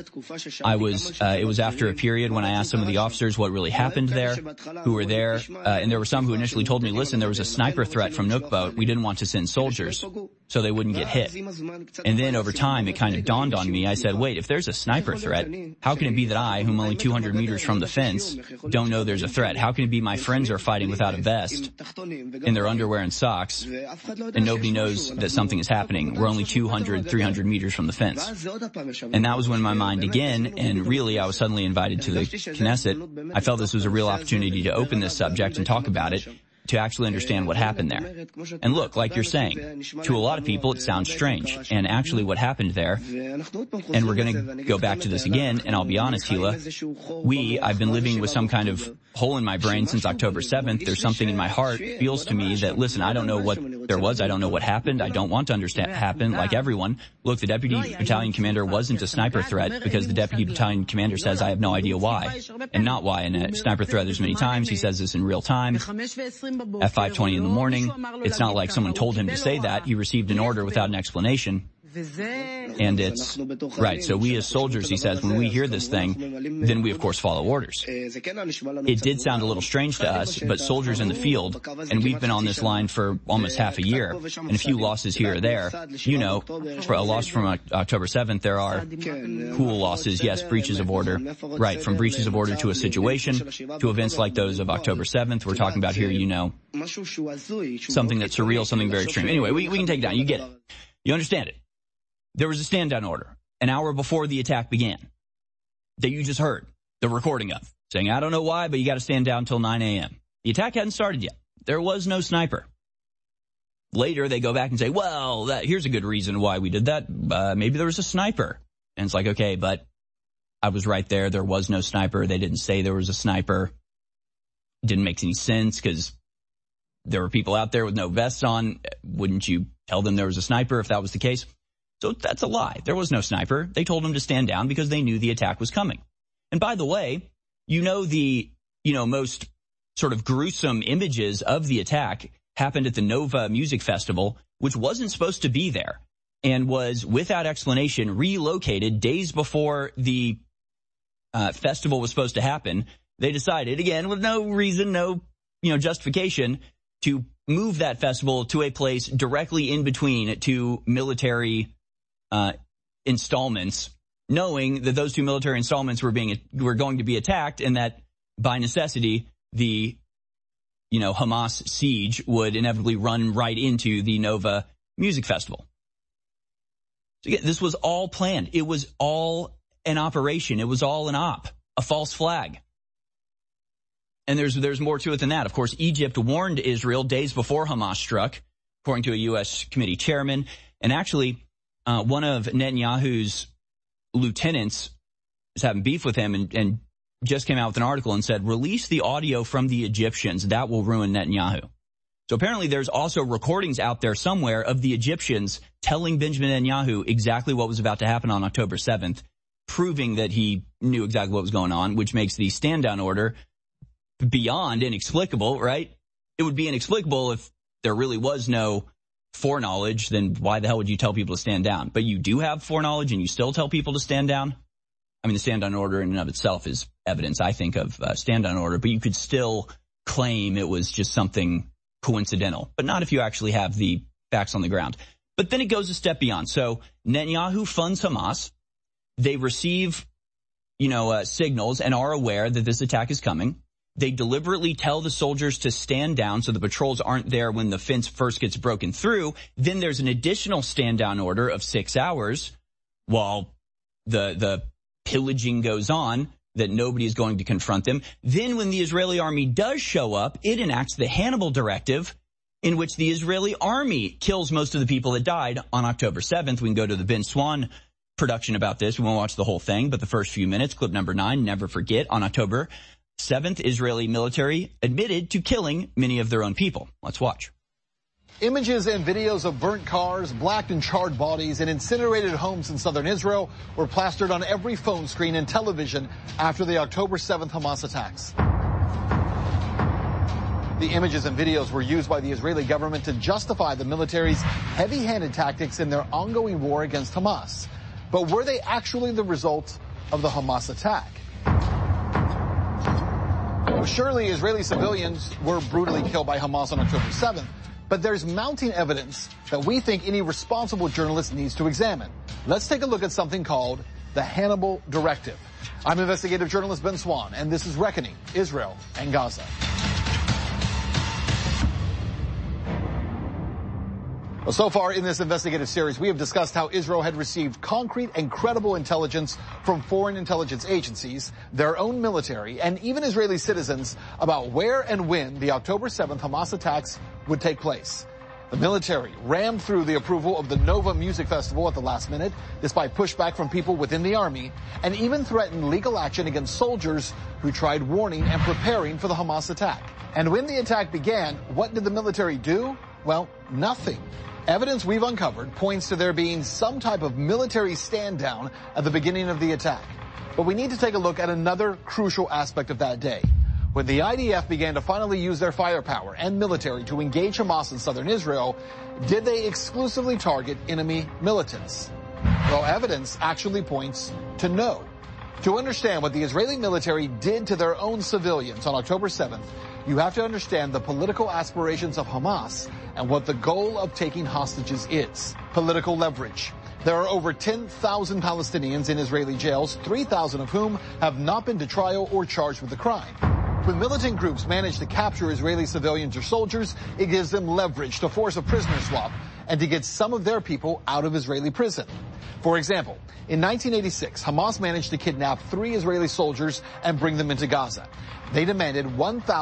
it was after a period when I asked some of the officers what really happened there, who were there, and there were some who initially told me, listen, there was a sniper threat from Nukba. We didn't want to send soldiers so they wouldn't get hit. And then over time, it kind of dawned on me. I said, wait, if there's a sniper threat, how can it be that I, whom only 200 meters from the fence, don't know there's a threat? How can it be my friends are fighting without a vest, in their underwear and socks, and nobody knows that something is happening? We're only 200, 300 meters from the fence. And that was when my mind again, and really I was suddenly invited to the Knesset. I felt this was a real opportunity to open this subject and talk about it, to actually understand what happened there. And look, like you're saying, to a lot of people it sounds strange. And actually what happened there, and we're going to go back to this again, and I'll be honest, Hila, I've been living with some kind of hole in my brain since October 7th. There's something in my heart feels to me that, listen, I don't know what there was. I don't know what happened. I don't want to understand what happened, like everyone. Look, the deputy battalion commander wasn't a sniper threat because the deputy battalion commander says I have no idea why, and not why. And a sniper threat, there's many times. He says this in real time. At 5:20 in the morning, it's not like someone told him to say that. He received an order without an explanation. And it's right. So we as soldiers, he says, when we hear this thing, then we of course follow orders. It did sound a little strange to us, but soldiers in the field, and we've been on this line for almost half a year, and a few losses here or there, for a loss from October 7th, there are cool losses, yes, breaches of order, right, from breaches of order to a situation, to events like those of October 7th, we're talking about here, something that's surreal, something very extreme. Anyway, we can take it down, you get it. You understand it. There was a stand-down order an hour before the attack began that you just heard the recording of, saying, I don't know why, but you got to stand down till 9 a.m. The attack hadn't started yet. There was no sniper. later they go back and say, well, here's a good reason why we did that. Maybe there was a sniper. And it's like, okay, but I was right there. There was no sniper. They didn't say there was a sniper. It didn't make any sense because there were people out there with no vests on. Wouldn't you tell them there was a sniper if that was the case? So that's a lie. There was no sniper. They told them to stand down because they knew the attack was coming. And by the way, the most sort of gruesome images of the attack happened at the Nova Music Festival, which wasn't supposed to be there and was, without explanation, relocated days before the festival was supposed to happen. They decided, again, with no reason, no justification, to move that festival to a place directly in between two military installments, knowing that those two military installments were going to be attacked, and that by necessity the Hamas siege would inevitably run right into the Nova Music Festival. So again, this was all planned. It was all an operation. It was all an op, a false flag. And there's more to it than that. Of course, Egypt warned Israel days before Hamas struck, according to a U.S. committee chairman. And actually, one of Netanyahu's lieutenants is having beef with him and just came out with an article and said, release the audio from the Egyptians. That will ruin Netanyahu. So apparently there's also recordings out there somewhere of the Egyptians telling Benjamin Netanyahu exactly what was about to happen on October 7th, proving that he knew exactly what was going on, which makes the stand-down order beyond inexplicable, right? It would be inexplicable if there really was no foreknowledge. Then why the hell would you tell people to stand down? But you do have foreknowledge and you still tell people to stand down? I mean, the stand-down order in and of itself is evidence, I think, of stand-down order, but you could still claim it was just something coincidental, but not if you actually have the facts on the ground. But then it goes a step beyond. So Netanyahu funds Hamas. They receive, signals and are aware that this attack is coming. They deliberately tell the soldiers to stand down so the patrols aren't there when the fence first gets broken through. Then there's an additional stand-down order of 6 hours while the pillaging goes on, that nobody is going to confront them. Then when the Israeli army does show up, it enacts the Hannibal Directive, in which the Israeli army kills most of the people that died on October 7th. We can go to the Ben Swan production about this. We won't watch the whole thing, but the first few minutes, clip number 9, never forget. On October 7th, Israeli military admitted to killing many of their own people. Let's watch. Images and videos of burnt cars, blacked and charred bodies, and incinerated homes in southern Israel were plastered on every phone screen and television after the October 7th Hamas attacks. The images and videos were used by the Israeli government to justify the military's heavy-handed tactics in their ongoing war against Hamas. But were they actually the result of the Hamas attack? Well, surely Israeli civilians were brutally killed by Hamas on October 7th. But there's mounting evidence that we think any responsible journalist needs to examine. Let's take a look at something called the Hannibal Directive. I'm investigative journalist Ben Swan, and this is Reckoning, Israel and Gaza. Well, so far in this investigative series, we have discussed how Israel had received concrete and credible intelligence from foreign intelligence agencies, their own military, and even Israeli citizens about where and when the October 7th Hamas attacks would take place. The military rammed through the approval of the Nova Music Festival at the last minute, despite pushback from people within the army, and even threatened legal action against soldiers who tried warning and preparing for the Hamas attack. And when the attack began, what did the military do? Well, nothing. Evidence we've uncovered points to there being some type of military stand-down at the beginning of the attack. But we need to take a look at another crucial aspect of that day. When the IDF began to finally use their firepower and military to engage Hamas in southern Israel, did they exclusively target enemy militants? Well, evidence actually points to no. To understand what the Israeli military did to their own civilians on October 7th, you have to understand the political aspirations of Hamas and what the goal of taking hostages is. Political leverage. There are over 10,000 Palestinians in Israeli jails, 3,000 of whom have not been to trial or charged with the crime. When militant groups manage to capture Israeli civilians or soldiers, it gives them leverage to force a prisoner swap and to get some of their people out of Israeli prison. For example, in 1986, Hamas managed to kidnap 3 Israeli soldiers and bring them into Gaza. They demanded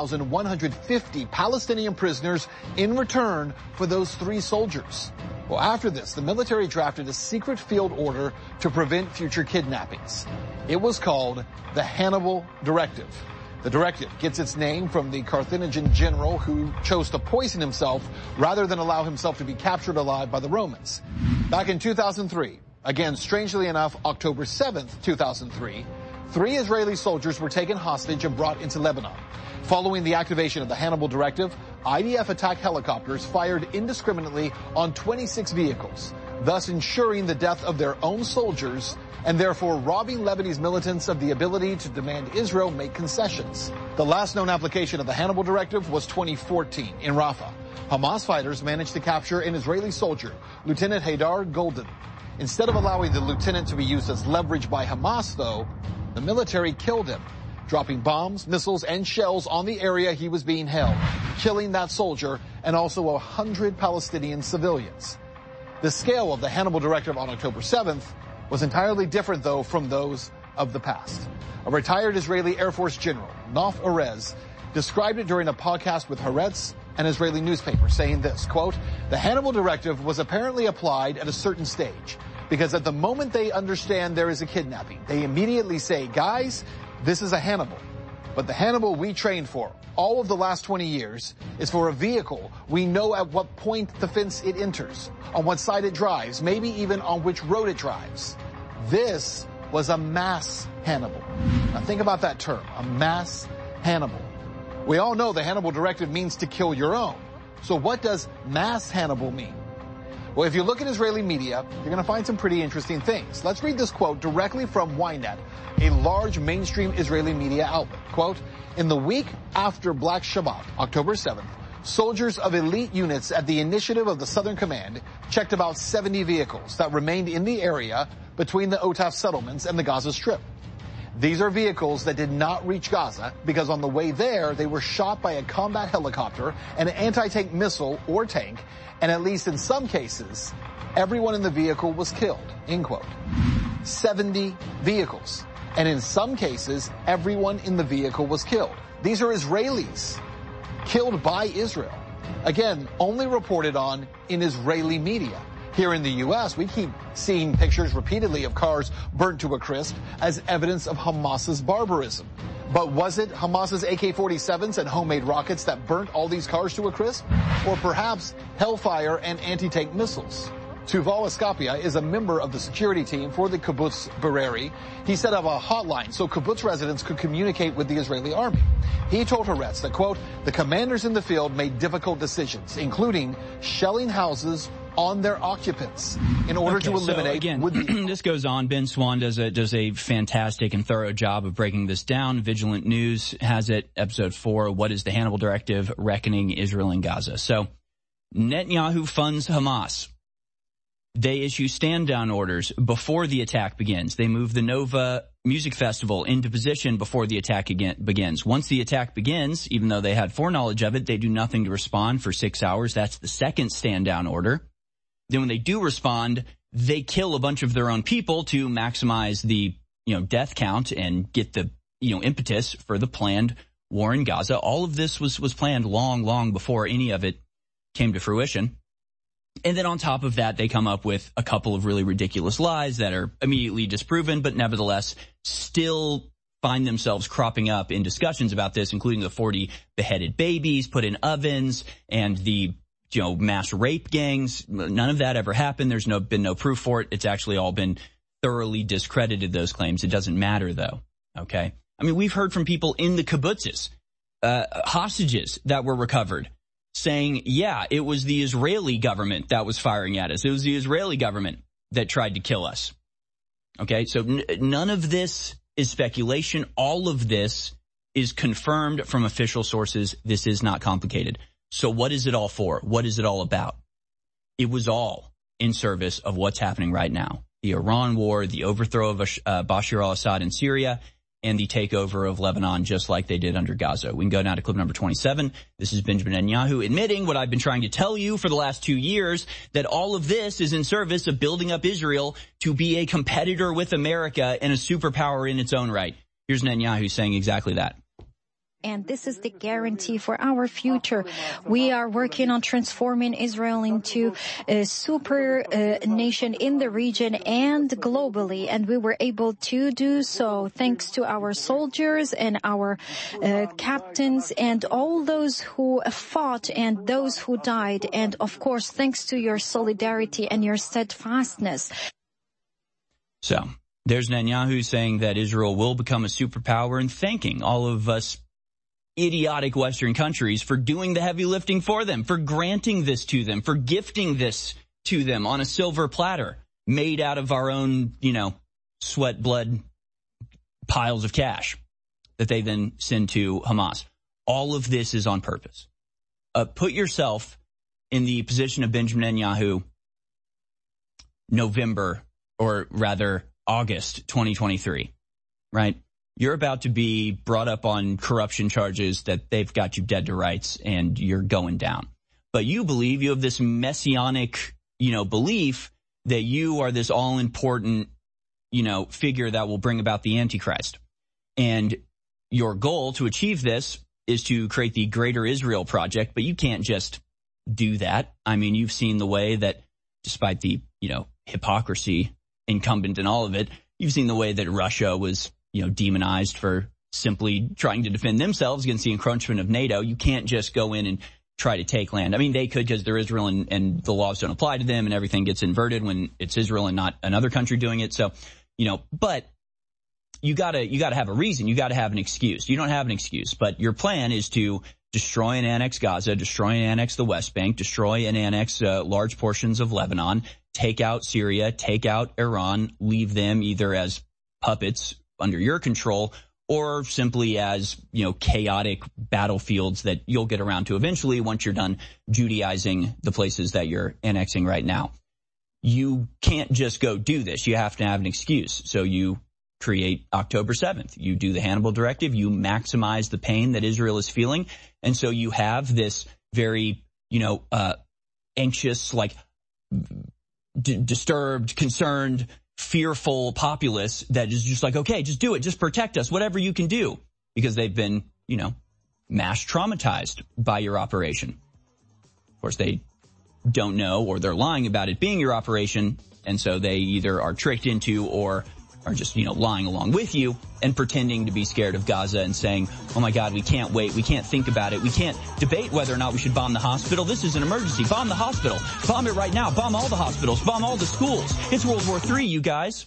1,150 Palestinian prisoners in return for those 3 soldiers. Well, after this, the military drafted a secret field order to prevent future kidnappings. It was called the Hannibal Directive. The directive gets its name from the Carthaginian general who chose to poison himself rather than allow himself to be captured alive by the Romans. Back in 2003, again, strangely enough, October 7th, 2003, 3 Israeli soldiers were taken hostage and brought into Lebanon. Following the activation of the Hannibal Directive, IDF attack helicopters fired indiscriminately on 26 vehicles, thus ensuring the death of their own soldiers and therefore robbing Lebanese militants of the ability to demand Israel make concessions. The last known application of the Hannibal Directive was 2014 in Rafah. Hamas fighters managed to capture an Israeli soldier, Lieutenant Haydar Golden. Instead of allowing the lieutenant to be used as leverage by Hamas, though, the military killed him, dropping bombs, missiles, and shells on the area he was being held, killing that soldier and also 100 Palestinian civilians. The scale of the Hannibal Directive on October 7th was entirely different, though, from those of the past. A retired Israeli Air Force general, Nof Erez, described it during a podcast with Haaretz, an Israeli newspaper, saying this, quote, "The Hannibal Directive was apparently applied at a certain stage, because at the moment they understand there is a kidnapping, they immediately say, guys, this is a Hannibal. But the Hannibal we trained for all of the last 20 years is for a vehicle we know at what point the fence it enters, on what side it drives, maybe even on which road it drives. This was a mass Hannibal." Now think about that term, a mass Hannibal. We all know the Hannibal Directive means to kill your own. So what does mass Hannibal mean? Well, if you look at Israeli media, you're going to find some pretty interesting things. Let's read this quote directly from Ynet, a large mainstream Israeli media outlet. Quote, "In the week after Black Shabbat, October 7th, soldiers of elite units at the initiative of the Southern Command checked about 70 vehicles that remained in the area between the Otaf settlements and the Gaza Strip. These are vehicles that did not reach Gaza because on the way there, they were shot by a combat helicopter, an anti-tank missile or tank, and at least in some cases, everyone in the vehicle was killed," end quote. 70 vehicles. And in some cases, everyone in the vehicle was killed. These are Israelis killed by Israel. Again, only reported on in Israeli media. Here in the U.S., we keep seeing pictures repeatedly of cars burnt to a crisp as evidence of Hamas's barbarism. But was it Hamas's AK-47s and homemade rockets that burnt all these cars to a crisp? Or perhaps Hellfire and anti-tank missiles? Tuval Escapia is a member of the security team for the Kibbutz Bereri. He set up a hotline so kibbutz residents could communicate with the Israeli army. He told Haaretz that, quote, "The commanders in the field made difficult decisions, including shelling houses on their occupants in order to eliminate..." So again, this goes on. Ben Swan does a fantastic and thorough job of breaking this down. Vigilant News has it, episode 4, What is the Hannibal Directive? Reckoning Israel and Gaza. So Netanyahu funds Hamas. They issue stand-down orders before the attack begins. They move the Nova Music Festival into position before the attack begins. Once the attack begins, even though they had foreknowledge of it, they do nothing to respond for 6 hours. That's the second stand-down order. Then when they do respond, they kill a bunch of their own people to maximize the, death count and get the, impetus for the planned war in Gaza. All of this was planned long before any of it came to fruition. And then on top of that, they come up with a couple of really ridiculous lies that are immediately disproven, but nevertheless still find themselves cropping up in discussions about this, including the 40 beheaded babies put in ovens and the mass rape gangs. None of that ever happened. There's been no proof for it. It's actually all been thoroughly discredited, those claims. It doesn't matter, though. Okay? I mean, we've heard from people in the kibbutzes, hostages that were recovered, saying, yeah, it was the Israeli government that was firing at us. It was the Israeli government that tried to kill us. Okay, so none of this is speculation. All of this is confirmed from official sources. This is not complicated. So what is it all for? What is it all about? It was all in service of what's happening right now. The Iran war, the overthrow of Bashar al-Assad in Syria, and the takeover of Lebanon, just like they did under Gaza. We can go now to clip number 27. This is Benjamin Netanyahu admitting what I've been trying to tell you for the last 2 years, that all of this is in service of building up Israel to be a competitor with America and a superpower in its own right. Here's Netanyahu saying exactly that. And this is the guarantee for our future. We are working on transforming Israel into a super nation in the region and globally. And we were able to do so thanks to our soldiers and our captains and all those who fought and those who died. And of course, thanks to your solidarity and your steadfastness. So there's Netanyahu saying that Israel will become a superpower and thanking all of us idiotic Western countries for doing the heavy lifting for them, for granting this to them, for gifting this to them on a silver platter made out of our own, sweat, blood, piles of cash that they then send to Hamas. All of this is on purpose. Put yourself in the position of Benjamin Netanyahu, November, or rather August 2023, right? You're about to be brought up on corruption charges that they've got you dead to rights and you're going down. But you believe, you have this messianic, belief that you are this all-important, figure that will bring about the Antichrist. And your goal to achieve this is to create the Greater Israel Project, but you can't just do that. I mean, you've seen the way that, despite the, hypocrisy incumbent in all of it, you've seen the way that Russia was demonized for simply trying to defend themselves against the encroachment of NATO. You can't just go in and try to take land. I mean, they could, because they're Israel and the laws don't apply to them and everything gets inverted when it's Israel and not another country doing it. So, but you gotta have a reason. You gotta have an excuse. You don't have an excuse, but your plan is to destroy and annex Gaza, destroy and annex the West Bank, destroy and annex large portions of Lebanon, take out Syria, take out Iran, leave them either as puppets under your control, or simply as, chaotic battlefields that you'll get around to eventually once you're done Judaizing the places that you're annexing right now. You can't just go do this. You have to have an excuse. So you create October 7th. You do the Hannibal Directive. You maximize the pain that Israel is feeling. And so you have this very, anxious, disturbed, concerned, fearful populace that is just like, okay, just do it. Just protect us, whatever you can do, because they've been, mass traumatized by your operation. Of course, they don't know, or they're lying about it being your operation. And so they either are tricked into or are just, lying along with you and pretending to be scared of Gaza and saying, oh my God, we can't wait. We can't think about it. We can't debate whether or not we should bomb the hospital. This is an emergency. Bomb the hospital. Bomb it right now. Bomb all the hospitals. Bomb all the schools. It's World War III, you guys.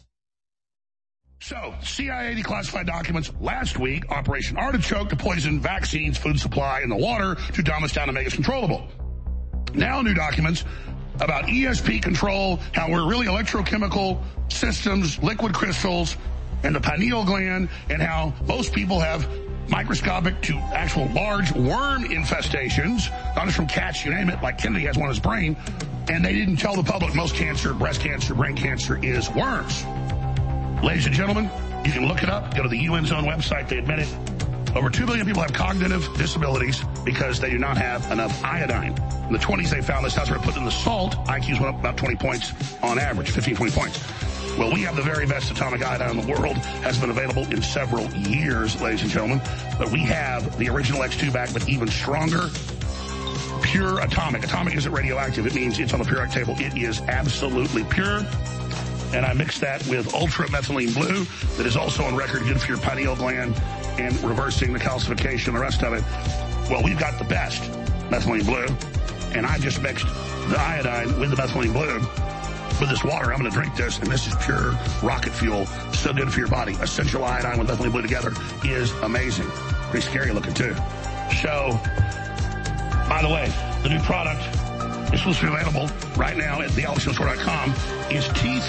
So, CIA declassified documents last week, Operation Artichoke to poison vaccines, food supply, and the water to dumb us down and make us controllable. Now new documents about ESP control, how we're really electrochemical systems, liquid crystals, and the pineal gland, and how most people have microscopic to actual large worm infestations, not just from cats, you name it, like Kennedy has one in his brain, and they didn't tell the public most cancer, breast cancer, brain cancer is worms. Ladies and gentlemen, you can look it up, go to the UN's own website, they admit it. Over 2 billion people have cognitive disabilities because they do not have enough iodine. In the 20s, they found this. That's where it put in the salt. IQs went up about 20 points on average, 15, 20 points. Well, we have the very best atomic iodine in the world. Has been available in several years, ladies and gentlemen. But we have the original X2 back, but even stronger, pure atomic. Atomic isn't radioactive. It means it's on the periodic table. It is absolutely pure. And I mixed that with ultra methylene blue that is also on record good for your pineal gland and reversing the calcification and the rest of it. Well, we've got the best methylene blue, and I just mixed the iodine with the methylene blue with this water. I'm going to drink this, and this is pure rocket fuel. So good for your body. Essential iodine with methylene blue together is amazing. Pretty scary looking, too. So, by the way, the new product is supposed to be available right now at thealexjonestore.com is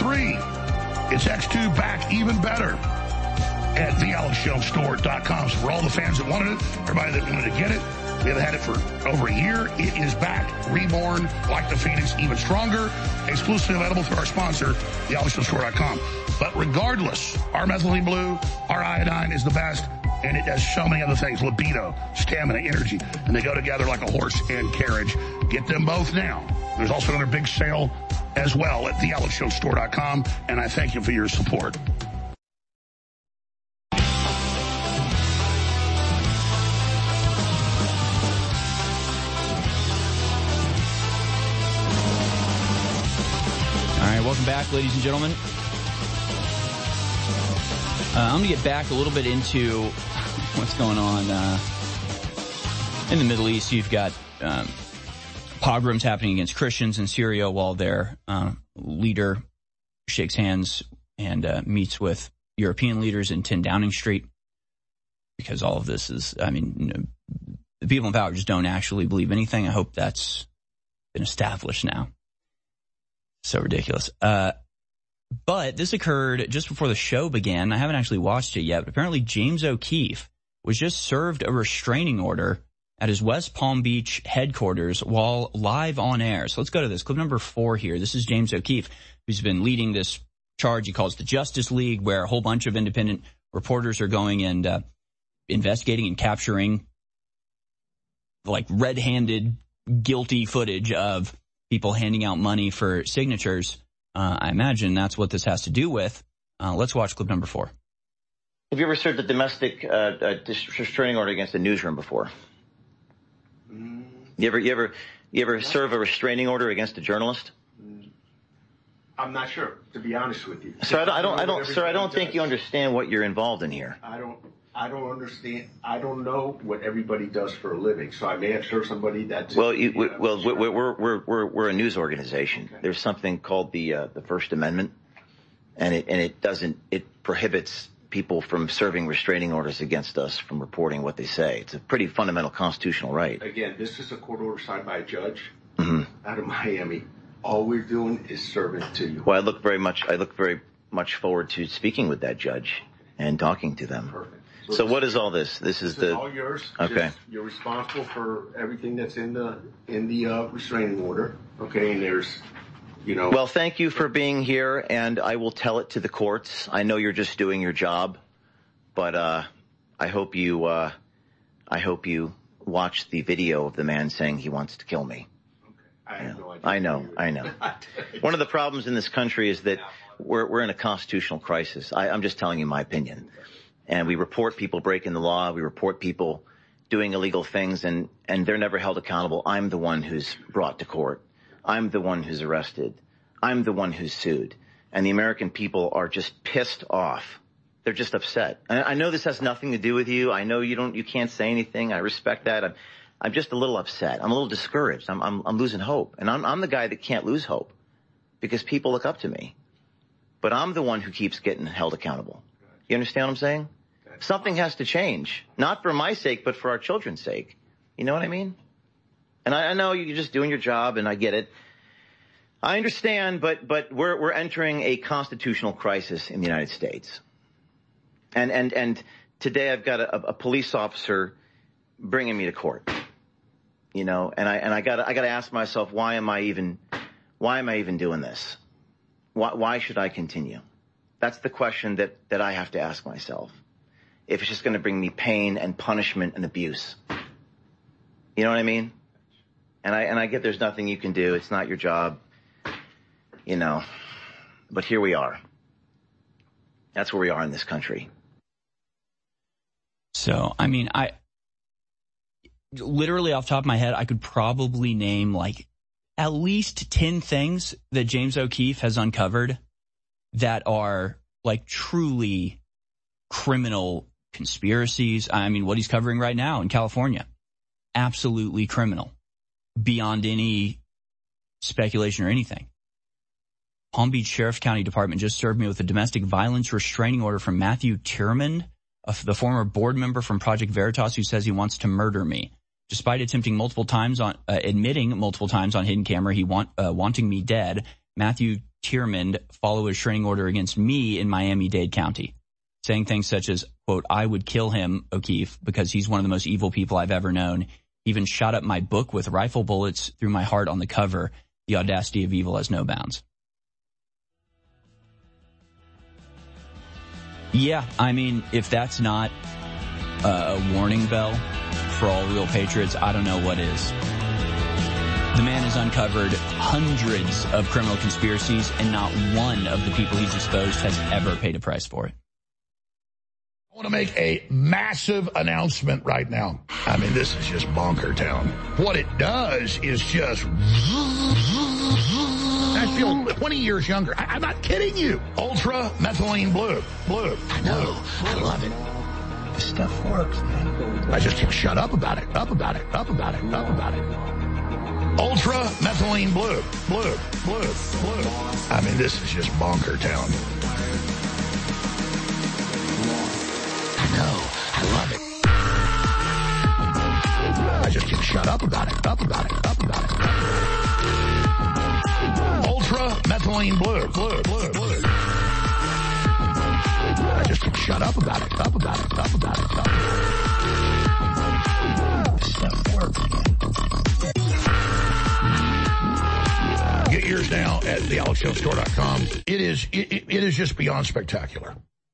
T3. It's X2 back even better at thealexjonestore.com. So for all the fans that wanted it, everybody that wanted to get it, We have had it for over a year. It is back, reborn like the Phoenix, even stronger, exclusively available through our sponsor, thealexjohnstore.com. But regardless, our methylene blue, our iodine is the best, and it does so many other things, libido, stamina, energy, and they go together like a horse and carriage. Get them both now. There's also another big sale as well at thealexjohnstore.com, and I thank you for your support. All right, welcome back, ladies and gentlemen. I'm going to get back a little bit into what's going on in the Middle East. You've got pogroms happening against Christians in Syria while their leader shakes hands and meets with European leaders in 10 Downing Street. Because all of this is, the people in power just don't actually believe anything. I hope that's been established now. So ridiculous. But this occurred just before the show began. I haven't actually watched it yet, but apparently James O'Keefe was just served a restraining order at his West Palm Beach headquarters while live on air. So let's go to this. Clip number 4 here. This is James O'Keefe, who's been leading this charge he calls the Justice League, where a whole bunch of independent reporters are going and investigating and capturing like red-handed, guilty footage of people handing out money for signatures. I imagine that's what this has to do with. Let's watch clip number 4. Have you ever served a domestic restraining order against a newsroom before? You ever serve a restraining order against a journalist? I'm not sure, to be honest with you. Sir, I don't think you understand what you're involved in here. I don't understand. I don't know what everybody does for a living, so I may have served somebody that's... Well, we're a news organization. Okay. There's something called the First Amendment, and it prohibits people from serving restraining orders against us from reporting what they say. It's a pretty fundamental constitutional right. Again, this is a court order signed by a judge out of Miami. All we're doing is serving to you. Well, I look very much forward to speaking with that judge and talking to them. Perfect. So what is all this? This is all yours. Okay. Just, you're responsible for everything that's in the restraining order. Okay, and there's, Well, thank you for being here, and I will tell it to the courts. I know you're just doing your job, but I hope you watch the video of the man saying he wants to kill me. I have no idea. I know. One of the problems in this country is that we're in a constitutional crisis. I'm just telling you my opinion. And we report people breaking the law. We report people doing illegal things, and they're never held accountable. I'm the one who's brought to court. I'm the one who's arrested. I'm the one who's sued. And the American people are just pissed off. They're just upset. And I know this has nothing to do with you. I know you can't say anything. I respect that. I'm just a little upset. I'm a little discouraged. I'm losing hope. And I'm the guy that can't lose hope because people look up to me. But I'm the one who keeps getting held accountable. You understand what I'm saying? Something has to change, not for my sake, but for our children's sake. You know what I mean? And I know you're just doing your job, and I get it. I understand, but we're entering a constitutional crisis in the United States. And today I've got a police officer bringing me to court. And I gotta ask myself, why am I even doing this? Why should I continue? That's the question that I have to ask myself. If it's just going to bring me pain and punishment and abuse. You know what I mean? And I get there's nothing you can do. It's not your job. But here we are. That's where we are in this country. So, I literally off the top of my head, I could probably name like at least 10 things that James O'Keefe has uncovered that are like truly criminal conspiracies. What he's covering right now in California, absolutely criminal, beyond any speculation or anything. Palm Beach Sheriff County Department just served me with a domestic violence restraining order from Matthew Tierman, the former board member from Project Veritas, who says he wants to murder me. Despite admitting multiple times on hidden camera wanting me dead, Matthew Tierman followed a restraining order against me in Miami-Dade County, saying things such as, quote, "I would kill him, O'Keefe, because he's one of the most evil people I've ever known. Even shot up my book with rifle bullets through my heart on the cover. The audacity of evil has no bounds. Yeah, I mean, if that's not a warning bell for all real patriots, I don't know what is. The man has uncovered hundreds of criminal conspiracies, and not one of the people he's exposed has ever paid a price for it. I want to make a massive announcement right now. I mean, this is just bonker town. What it does is just... I feel 20 years younger. I'm not kidding you. Ultra methylene blue. I know. I love it. This stuff works, man. I just shut up about it. Up about it. Ultra methylene blue. I mean, this is just bonker town. I know. I love it. I just shut up about it. Up about it. Ultra methylene blue. I just shut up about it. Up about it. This stuff works, man. Get yours now at thealexjonesstore.com. It is just beyond spectacular.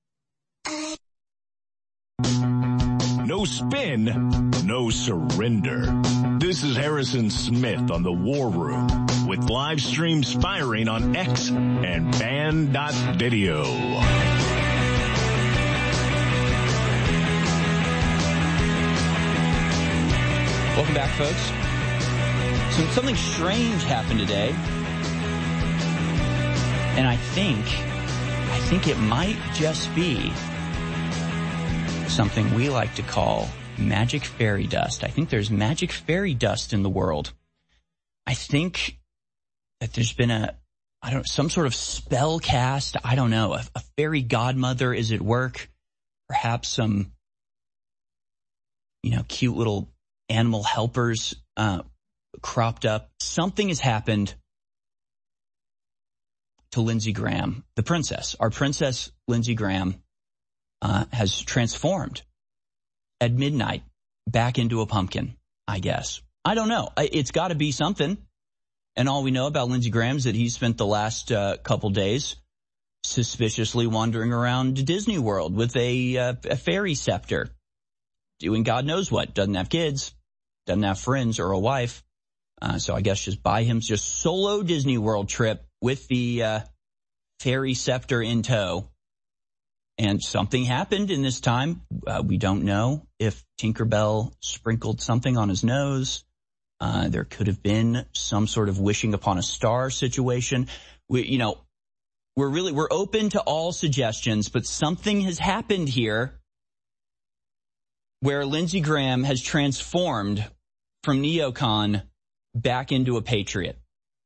No spin, no surrender. This is Harrison Smith on The War Room with live streams firing on X and Band.video. Welcome back, folks. So something strange happened today. And I think it might just be something we like to call magic fairy dust. I think there's magic fairy dust in the world. I think that there's been some sort of spell cast. I don't know. A fairy godmother is at work. Perhaps some, cute little animal helpers cropped up. Something has happened to Lindsey Graham, the princess. Our princess, Lindsey Graham, has transformed at midnight back into a pumpkin, I guess. I don't know. It's got to be something. And all we know about Lindsey Graham is that he spent the last couple days suspiciously wandering around Disney World with a fairy scepter, doing God knows what. Doesn't have kids, doesn't have friends or a wife. So I guess just solo Disney World trip with the fairy scepter in tow. And something happened in this time. We don't know if Tinkerbell sprinkled something on his nose. There could have been some sort of wishing upon a star situation. We're open to all suggestions, but something has happened here where Lindsey Graham has transformed from neocon back into a patriot.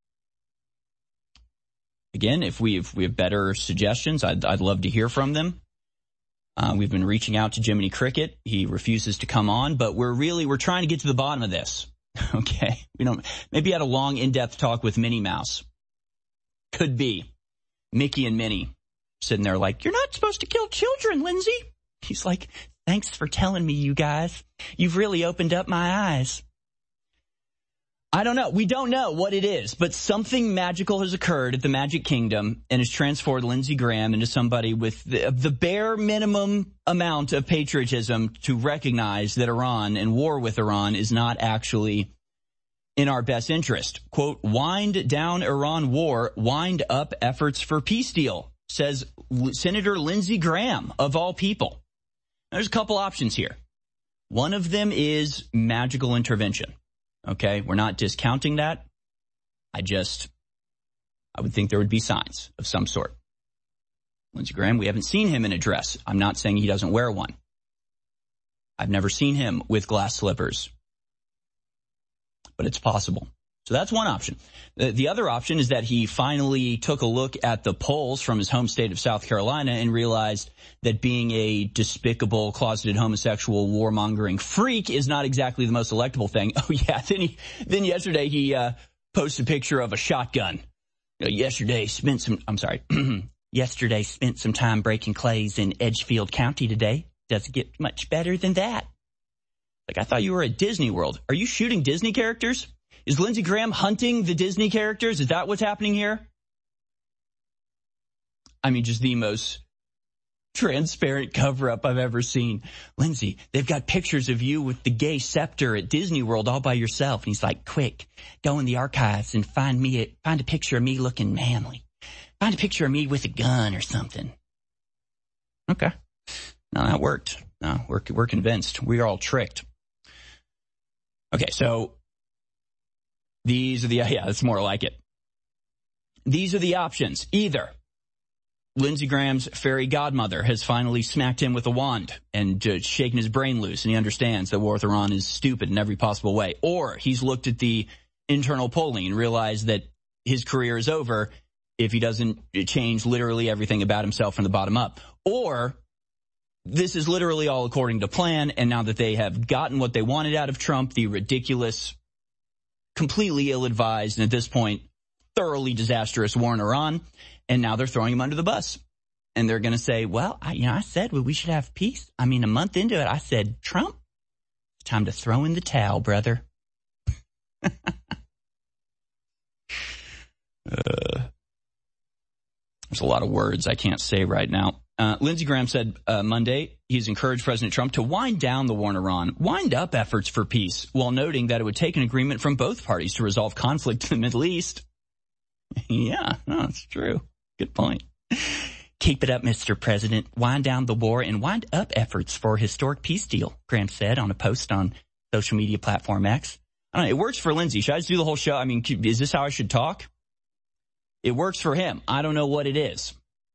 Again, if we have better suggestions, I'd love to hear from them. We've been reaching out to Jiminy Cricket. He refuses to come on, but we're trying to get to the bottom of this. Okay. Maybe had a long, in-depth talk with Minnie Mouse. Could be. Mickey and Minnie sitting there like, you're not supposed to kill children, Lindsay. He's like, thanks for telling me, you guys. You've really opened up my eyes. I don't know. We don't know what it is, but something magical has occurred at the Magic Kingdom and has transformed Lindsey Graham into somebody with the bare minimum amount of patriotism to recognize that Iran and war with Iran is not actually in our best interest. Quote, wind down Iran war, wind up efforts for peace deal, says Senator Lindsey Graham, of all people. There's a couple options here. One of them is magical intervention. Okay, we're not discounting that. I would think there would be signs of some sort. Lindsey Graham, we haven't seen him in a dress. I'm not saying he doesn't wear one. I've never seen him with glass slippers. But it's possible. So that's one option. The other option is that he finally took a look at the polls from his home state of South Carolina and realized that being a despicable, closeted homosexual, warmongering freak is not exactly the most electable thing. Oh, yeah. Then yesterday he posted a picture of a shotgun. Yesterday spent some time breaking clays in Edgefield County today. Doesn't get much better than that. Like, I thought you were at Disney World. Are you shooting Disney characters? Is Lindsey Graham hunting the Disney characters? Is that what's happening here? I mean, just the most transparent cover-up I've ever seen. Lindsey, they've got pictures of you with the gay scepter at Disney World all by yourself. And he's like, quick, go in the archives and find a picture of me looking manly. Find a picture of me with a gun or something. Okay. No, that worked. No, we're convinced. We are all tricked. Okay, so these are that's more like it. These are the options. Either Lindsey Graham's fairy godmother has finally smacked him with a wand and shaken his brain loose, and he understands that war with Iran is stupid in every possible way. Or he's looked at the internal polling and realized that his career is over if he doesn't change literally everything about himself from the bottom up. Or this is literally all according to plan, and now that they have gotten what they wanted out of Trump, the ridiculous, completely ill-advised, and at this point, thoroughly disastrous war in Iran, and now they're throwing him under the bus. And they're going to say, well, I said we should have peace. I mean, a month into it, I said, Trump, it's time to throw in the towel, brother. There's a lot of words I can't say right now. Lindsey Graham said Monday he's encouraged President Trump to wind down the war in Iran, wind up efforts for peace, while noting that it would take an agreement from both parties to resolve conflict in the Middle East. Yeah, no, it's true. Good point. Keep it up, Mr. President. Wind down the war and wind up efforts for a historic peace deal, Graham said on a post on social media platform X. I don't know, it works for Lindsey. Should I just do the whole show? I mean, is this how I should talk? It works for him. I don't know what it is.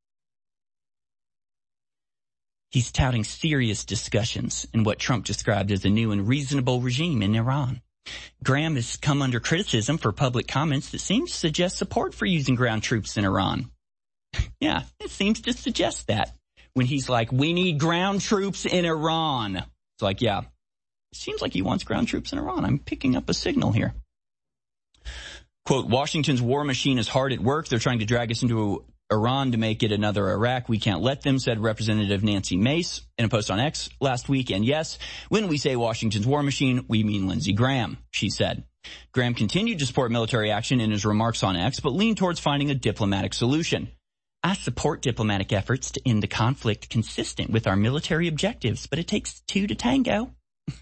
He's touting serious discussions in what Trump described as a new and reasonable regime in Iran. Graham has come under criticism for public comments that seem to suggest support for using ground troops in Iran. Yeah, it seems to suggest that. When he's like, we need ground troops in Iran. It's like, yeah, it seems like he wants ground troops in Iran. I'm picking up a signal here. Quote, Washington's war machine is hard at work. They're trying to drag us into Iran to make it another Iraq. We can't let them, said Representative Nancy Mace in a post on X last week. And yes, when we say Washington's war machine, we mean Lindsey Graham, she said. Graham continued to support military action in his remarks on X, but leaned towards finding a diplomatic solution. I support diplomatic efforts to end the conflict consistent with our military objectives, but it takes two to tango.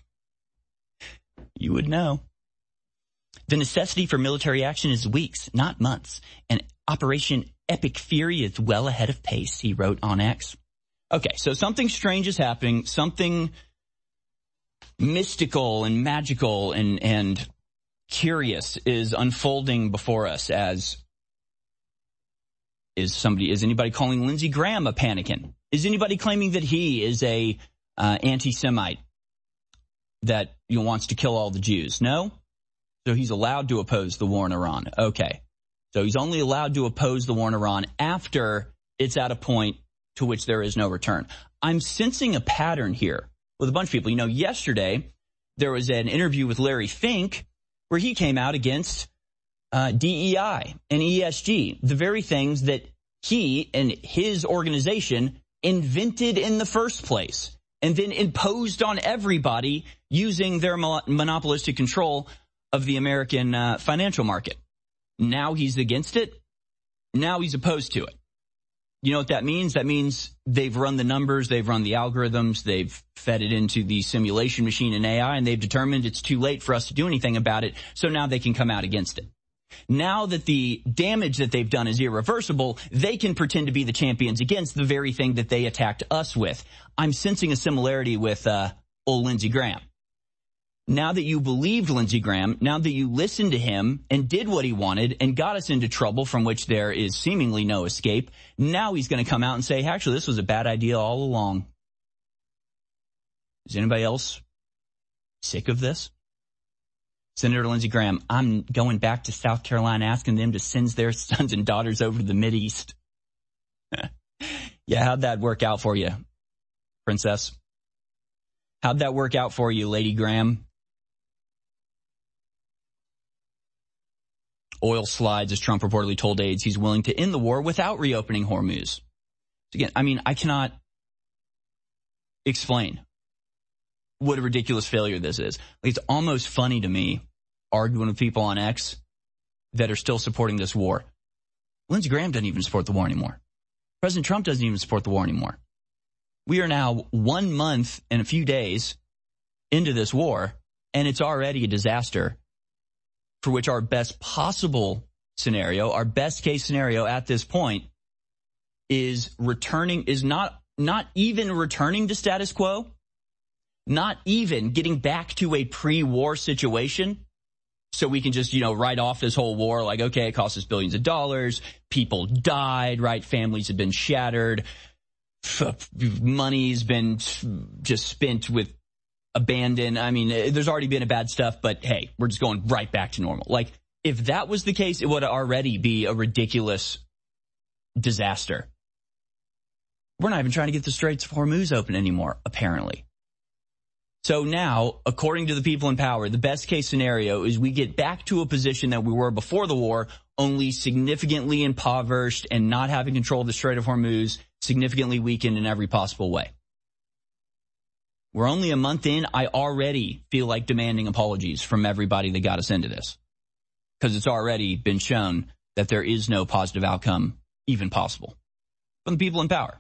You would know. The necessity for military action is weeks, not months, and Operation Epic Fury is well ahead of pace, he wrote on X. Okay, so something strange is happening, something mystical and magical and curious is unfolding before us. Is anybody calling Lindsey Graham a panican? Is anybody claiming that he is a anti-Semite that wants to kill all the Jews? No? So he's allowed to oppose the war in Iran. Okay. So he's only allowed to oppose the war in Iran after it's at a point to which there is no return. I'm sensing a pattern here with a bunch of people. Yesterday there was an interview with Larry Fink where he came out against DEI and ESG, the very things that he and his organization invented in the first place and then imposed on everybody using their monopolistic control of the American financial market. Now he's against it. Now he's opposed to it. You know what that means? That means they've run the numbers, they've run the algorithms, they've fed it into the simulation machine in AI, and they've determined it's too late for us to do anything about it, so now they can come out against it. Now that the damage that they've done is irreversible, they can pretend to be the champions against the very thing that they attacked us with. I'm sensing a similarity with old Lindsey Graham. Now that you believed Lindsey Graham, now that you listened to him and did what he wanted and got us into trouble from which there is seemingly no escape, now he's going to come out and say, actually, this was a bad idea all along. Is anybody else sick of this? Senator Lindsey Graham, I'm going back to South Carolina asking them to send their sons and daughters over to the Mideast. Yeah, how'd that work out for you, Princess? How'd that work out for you, Lady Graham? Oil slides as Trump reportedly told aides he's willing to end the war without reopening Hormuz. Again, I cannot explain what a ridiculous failure this is. It's almost funny to me arguing with people on X that are still supporting this war. Lindsey Graham doesn't even support the war anymore. President Trump doesn't even support the war anymore. We are now 1 month and a few days into this war, and it's already a disaster for which our best possible scenario, our best case scenario at this point is not even returning to status quo, not even getting back to a pre-war situation. So we can just, write off this whole war like, okay, it cost us billions of dollars. People died, right? Families have been shattered. Money's been just spent with abandon. I mean, there's already been a bad stuff, but hey, we're just going right back to normal. Like, if that was the case, it would already be a ridiculous disaster. We're not even trying to get the Straits of Hormuz open anymore, apparently. So now, according to the people in power, the best case scenario is we get back to a position that we were before the war, only significantly impoverished and not having control of the Strait of Hormuz, significantly weakened in every possible way. We're only a month in. I already feel like demanding apologies from everybody that got us into this, because it's already been shown that there is no positive outcome even possible from the people in power.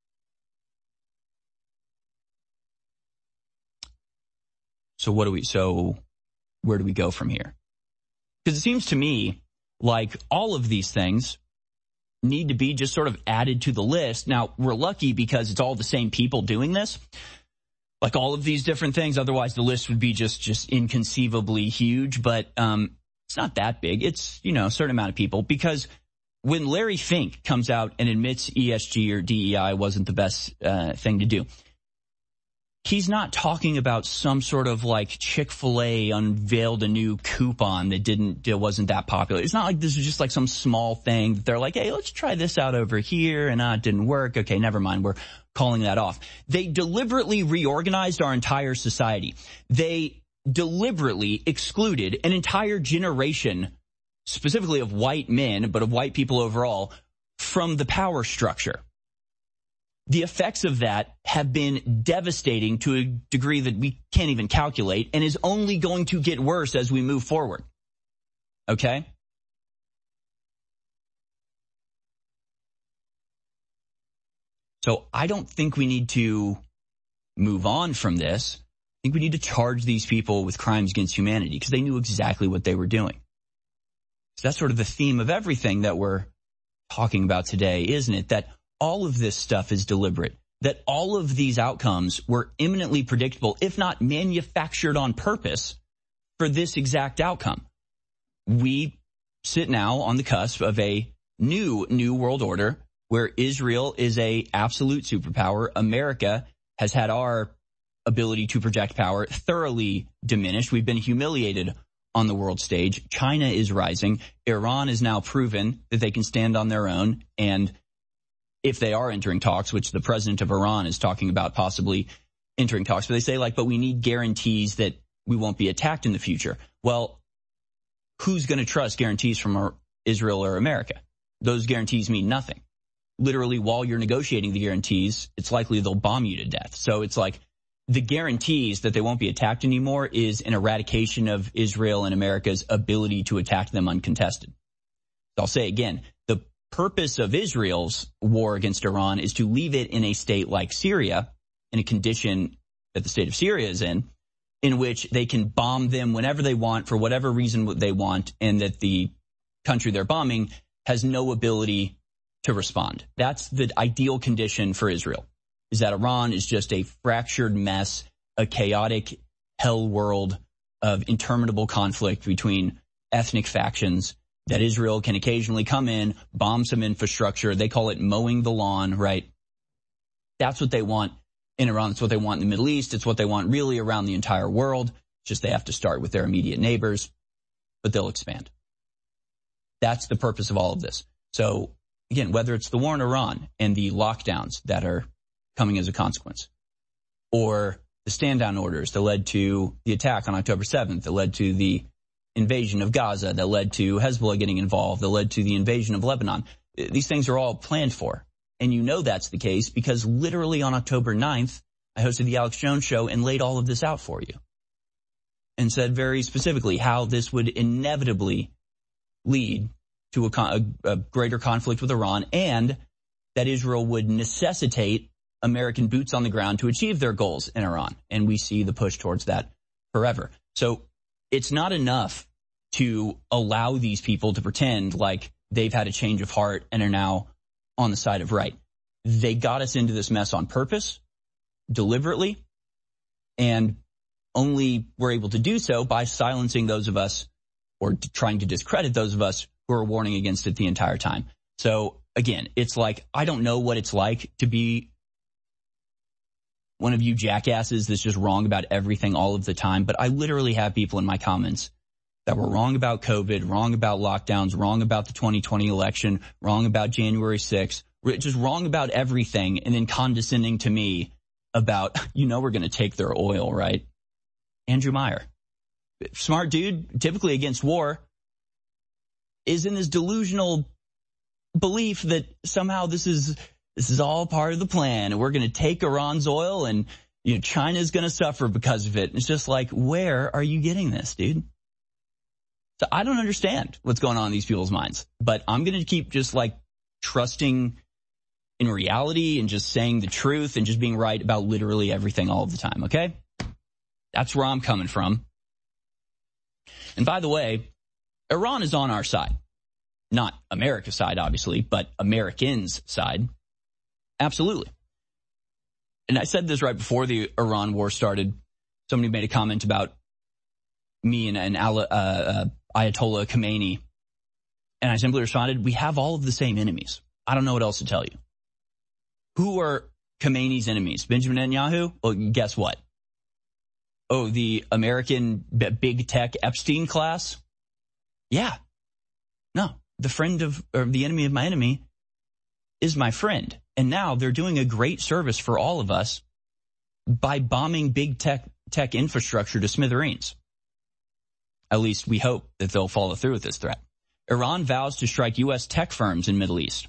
So where do we go from here? Because it seems to me like all of these things need to be just sort of added to the list. Now, we're lucky because it's all the same people doing this. Like all of these different things. Otherwise, the list would be just inconceivably huge. But it's not that big. It's, a certain amount of people. Because when Larry Fink comes out and admits ESG or DEI wasn't the best thing to do, he's not talking about some sort of like Chick-fil-A unveiled a new coupon that wasn't that popular. It's not like this is just like some small thing that they're like, hey, let's try this out over here, and it didn't work. Okay, never mind. We're calling that off. They deliberately reorganized our entire society. They deliberately excluded an entire generation, specifically of white men, but of white people overall, from the power structure. The effects of that have been devastating to a degree that we can't even calculate, and is only going to get worse as we move forward. Okay? So I don't think we need to move on from this. I think we need to charge these people with crimes against humanity because they knew exactly what they were doing. So that's sort of the theme of everything that we're talking about today, isn't it? That all of this stuff is deliberate, that all of these outcomes were imminently predictable, if not manufactured on purpose for this exact outcome. We sit now on the cusp of a new world order where Israel is a absolute superpower. America has had our ability to project power thoroughly diminished. We've been humiliated on the world stage. China is rising. Iran has now proven that they can stand on their own, and if they are entering talks, which the president of Iran is talking about possibly entering talks, but they say but we need guarantees that we won't be attacked in the future. Well, who's going to trust guarantees from Israel or America? Those guarantees mean nothing. Literally, while you're negotiating the guarantees, it's likely they'll bomb you to death. So it's like the guarantees that they won't be attacked anymore is an eradication of Israel and America's ability to attack them uncontested. I'll say again, the purpose of Israel's war against Iran is to leave it in a state like Syria, in a condition that the state of Syria is in which they can bomb them whenever they want for whatever reason they want, and that the country they're bombing has no ability to respond. That's the ideal condition for Israel, is that Iran is just a fractured mess, a chaotic hell world of interminable conflict between ethnic factions, that Israel can occasionally come in, bomb some infrastructure. They call it mowing the lawn, right? That's what they want in Iran. It's what they want in the Middle East. It's what they want really around the entire world. It's just they have to start with their immediate neighbors, but they'll expand. That's the purpose of all of this. So again, whether it's the war in Iran and the lockdowns that are coming as a consequence, or the stand-down orders that led to the attack on October 7th, that led to the invasion of Gaza, that led to Hezbollah getting involved, that led to the invasion of Lebanon. These things are all planned for. And you know that's the case because literally on October 9th, I hosted the Alex Jones Show and laid all of this out for you and said very specifically how this would inevitably lead to a greater conflict with Iran, and that Israel would necessitate American boots on the ground to achieve their goals in Iran. And we see the push towards that forever. So it's not enough to allow these people to pretend like they've had a change of heart and are now on the side of right. They got us into this mess on purpose, deliberately, and only were able to do so by silencing those of us or trying to discredit those of us who are warning against it the entire time. So again, it's like, I don't know what it's like to be one of you jackasses that's just wrong about everything all of the time, but I literally have people in my comments that were wrong about COVID, wrong about lockdowns, wrong about the 2020 election, wrong about January 6th, just wrong about everything, and then condescending to me about, we're going to take their oil, right? Andrew Meyer, smart dude, typically against war, is in this delusional belief that somehow this is all part of the plan, and we're going to take Iran's oil, and China's going to suffer because of it. And it's just like, where are you getting this, dude? So I don't understand what's going on in these people's minds, but I'm going to keep just like trusting in reality and just saying the truth and just being right about literally everything all of the time, okay? That's where I'm coming from. And by the way, Iran is on our side. Not America's side, obviously, but Americans' side. Absolutely. And I said this right before the Iran war started. Somebody made a comment about me and Ayatollah Khomeini. And I simply responded, we have all of the same enemies. I don't know what else to tell you. Who are Khomeini's enemies? Benjamin Netanyahu? Well, guess what? Oh, the American big tech Epstein class? Yeah. No, the enemy of my enemy is my friend. And now they're doing a great service for all of us by bombing big tech infrastructure to smithereens. At least we hope that they'll follow through with this threat. Iran vows to strike U.S. tech firms in Middle East.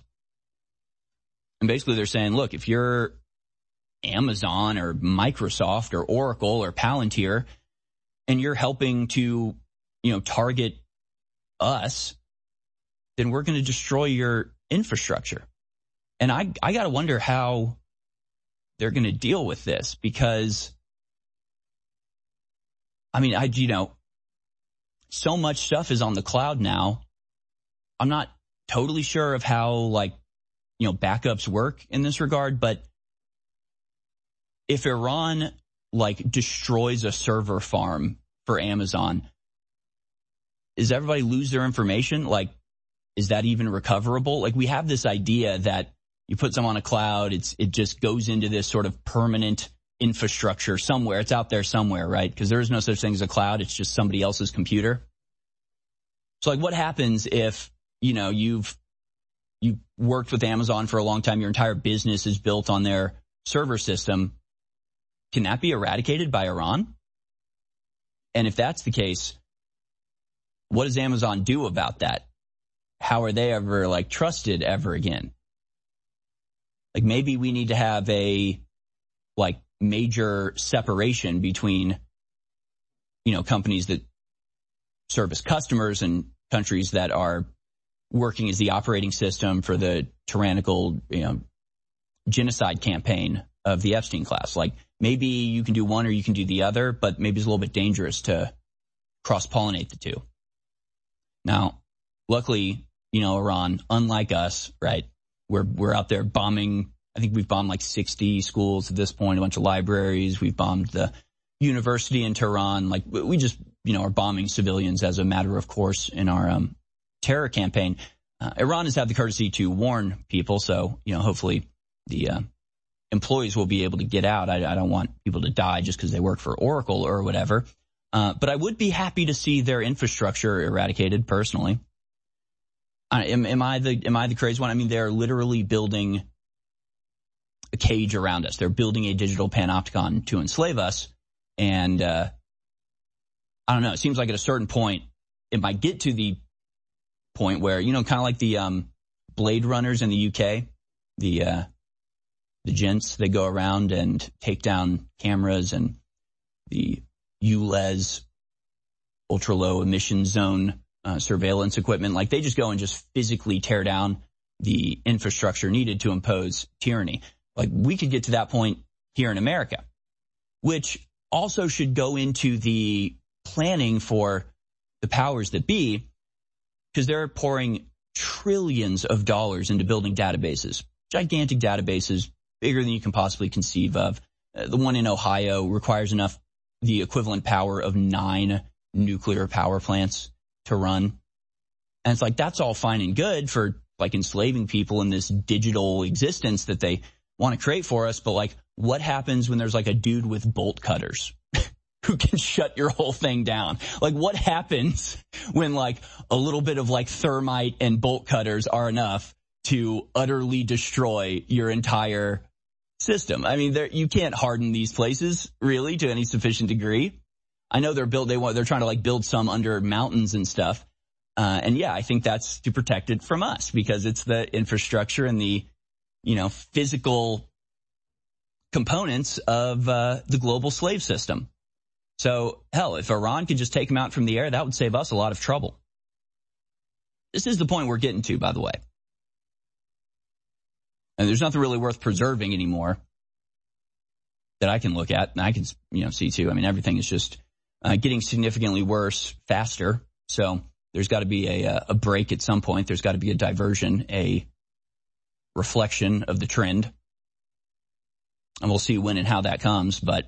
And basically they're saying, look, if you're Amazon or Microsoft or Oracle or Palantir and you're helping to, target us, then we're going to destroy your infrastructure. And I got to wonder how they're going to deal with this because, so much stuff is on the cloud now. I'm not totally sure of how, backups work in this regard, but if Iran, destroys a server farm for Amazon, does everybody lose their information? Is that even recoverable? We have this idea that you put some on a cloud, it just goes into this sort of permanent infrastructure somewhere. It's out there somewhere, right? Because there is no such thing as a cloud. It's just somebody else's computer. So what happens if, you've worked with Amazon for a long time, your entire business is built on their server system? Can that be eradicated by Iran? And if that's the case, what does Amazon do about that? How are they ever trusted ever again? Maybe we need to have a major separation between, companies that service customers and countries that are working as the operating system for the tyrannical, genocide campaign of the Epstein class. Maybe you can do one or you can do the other, but maybe it's a little bit dangerous to cross-pollinate the two. Now, luckily, Iran, unlike us, right, we're out there bombing. I think we've bombed 60 schools at this point, a bunch of libraries. We've bombed the university in Tehran. We just, are bombing civilians as a matter of course in our terror campaign. Iran has had the courtesy to warn people, so, hopefully the employees will be able to get out. I don't want people to die just because they work for Oracle or whatever. But I would be happy to see their infrastructure eradicated personally. Am I the crazy one? They're literally building a cage around us. They're building a digital panopticon to enslave us. And, I don't know. It seems like at a certain point, it might get to the point where, kind of like the, Blade Runners in the UK, the the gents that go around and take down cameras and the ULEZ, ultra low emission zone surveillance equipment. Like, they just go and just physically tear down the infrastructure needed to impose tyranny. Like, we could get to that point here in America, which also should go into the planning for the powers that be, because they're pouring trillions of dollars into building databases, gigantic databases, bigger than you can possibly conceive of. The one in Ohio requires the equivalent power of 9 nuclear power plants to run. And it's like, that's all fine and good for like enslaving people in this digital existence that they want to create for us. But like, what happens when there's like a dude with bolt cutters who can shut your whole thing down? Like, what happens when like a little bit of like thermite and bolt cutters are enough to utterly destroy your entire system? I mean, you can't harden these places really to any sufficient degree. I know they're trying to like build some under mountains and stuff. And yeah, I think that's to protect it from us, because it's the infrastructure and the, physical components of the global slave system. So hell, if Iran could just take them out from the air, that would save us a lot of trouble. This is the point we're getting to, by the way. And there's nothing really worth preserving anymore that I can look at and I can, see too. I mean, everything is just getting significantly worse faster. So there's got to be a break at some point. There's got to be a diversion, a reflection of the trend. And we'll see when and how that comes, but I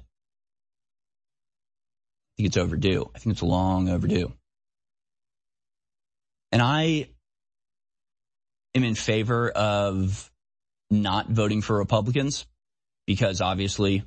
think it's overdue. I think it's long overdue. And I am in favor of not voting for Republicans, because obviously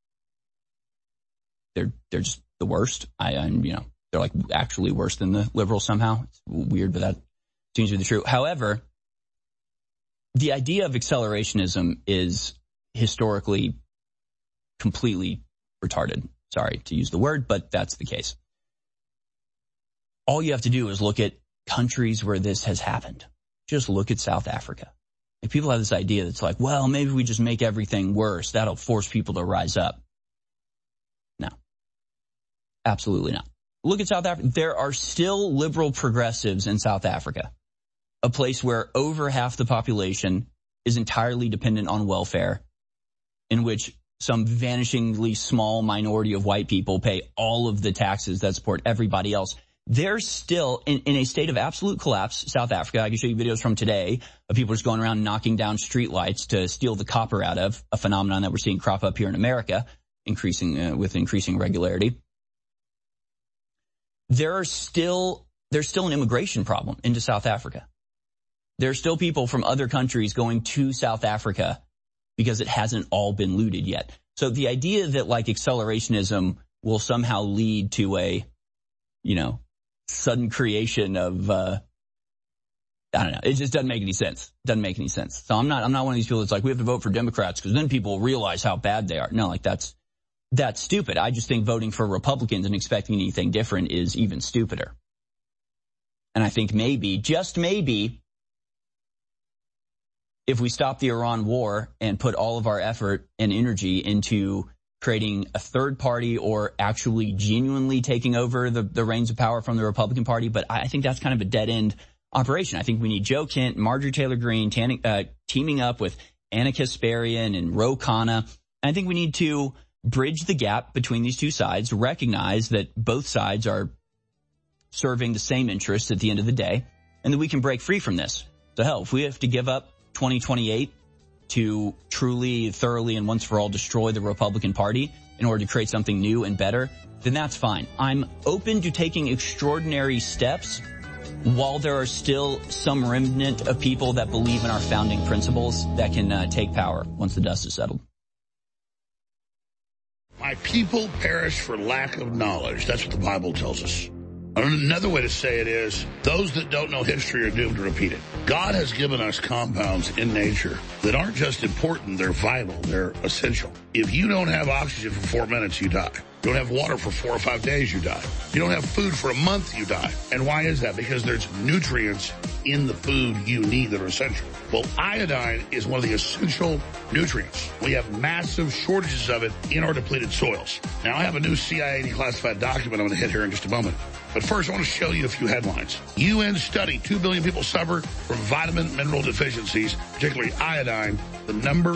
they're just the worst. They're like actually worse than the liberals somehow. It's weird, but that seems to be the truth. However, the idea of accelerationism is historically completely retarded. Sorry to use the word, but that's the case. All you have to do is look at countries where this has happened. Just look at South Africa. Like, people have this idea that's like, well, maybe we just make everything worse. That'll force people to rise up. No, absolutely not. Look at South Africa. There are still liberal progressives in South Africa, a place where over half the population is entirely dependent on welfare, in which some vanishingly small minority of white people pay all of the taxes that support everybody else. They're still in a state of absolute collapse, South Africa. I can show you videos from today of people just going around knocking down streetlights to steal the copper out of, a phenomenon that we're seeing crop up here in America, with increasing regularity. There's still an immigration problem into South Africa. There are still people from other countries going to South Africa because it hasn't all been looted yet. So the idea that like accelerationism will somehow lead to a, sudden creation of, I don't know. It just doesn't make any sense. Doesn't make any sense. So I'm not one of these people that's like, we have to vote for Democrats because then people realize how bad they are. No, like that's stupid. I just think voting for Republicans and expecting anything different is even stupider. And I think maybe, just maybe, if we stop the Iran war and put all of our effort and energy into creating a third party or actually genuinely taking over the reins of power from the Republican Party, but I think that's kind of a dead-end operation. I think we need Joe Kent, Marjorie Taylor Greene teaming up with Anna Kasparian and Ro Khanna. I think we need to bridge the gap between these two sides, recognize that both sides are serving the same interests at the end of the day, and that we can break free from this. So hell, if we have to give up 2028 to truly, thoroughly, and once for all destroy the Republican Party in order to create something new and better, then that's fine. I'm open to taking extraordinary steps while there are still some remnant of people that believe in our founding principles that can take power once the dust is settled. My people perish for lack of knowledge. That's what the Bible tells us. Another way to say it is, those that don't know history are doomed to repeat it. God has given us compounds in nature that aren't just important, they're vital, they're essential. If you don't have oxygen for 4 minutes, you die. You don't have water for 4 or 5 days, you die. You don't have food for a month, you die. And why is that? Because there's nutrients in the food you need that are essential. Well, iodine is one of the essential nutrients. We have massive shortages of it in our depleted soils. Now, I have a new CIA declassified document I'm going to hit here in just a moment. But first, I want to show you a few headlines. UN study, 2 billion people suffer from vitamin mineral deficiencies, particularly iodine, the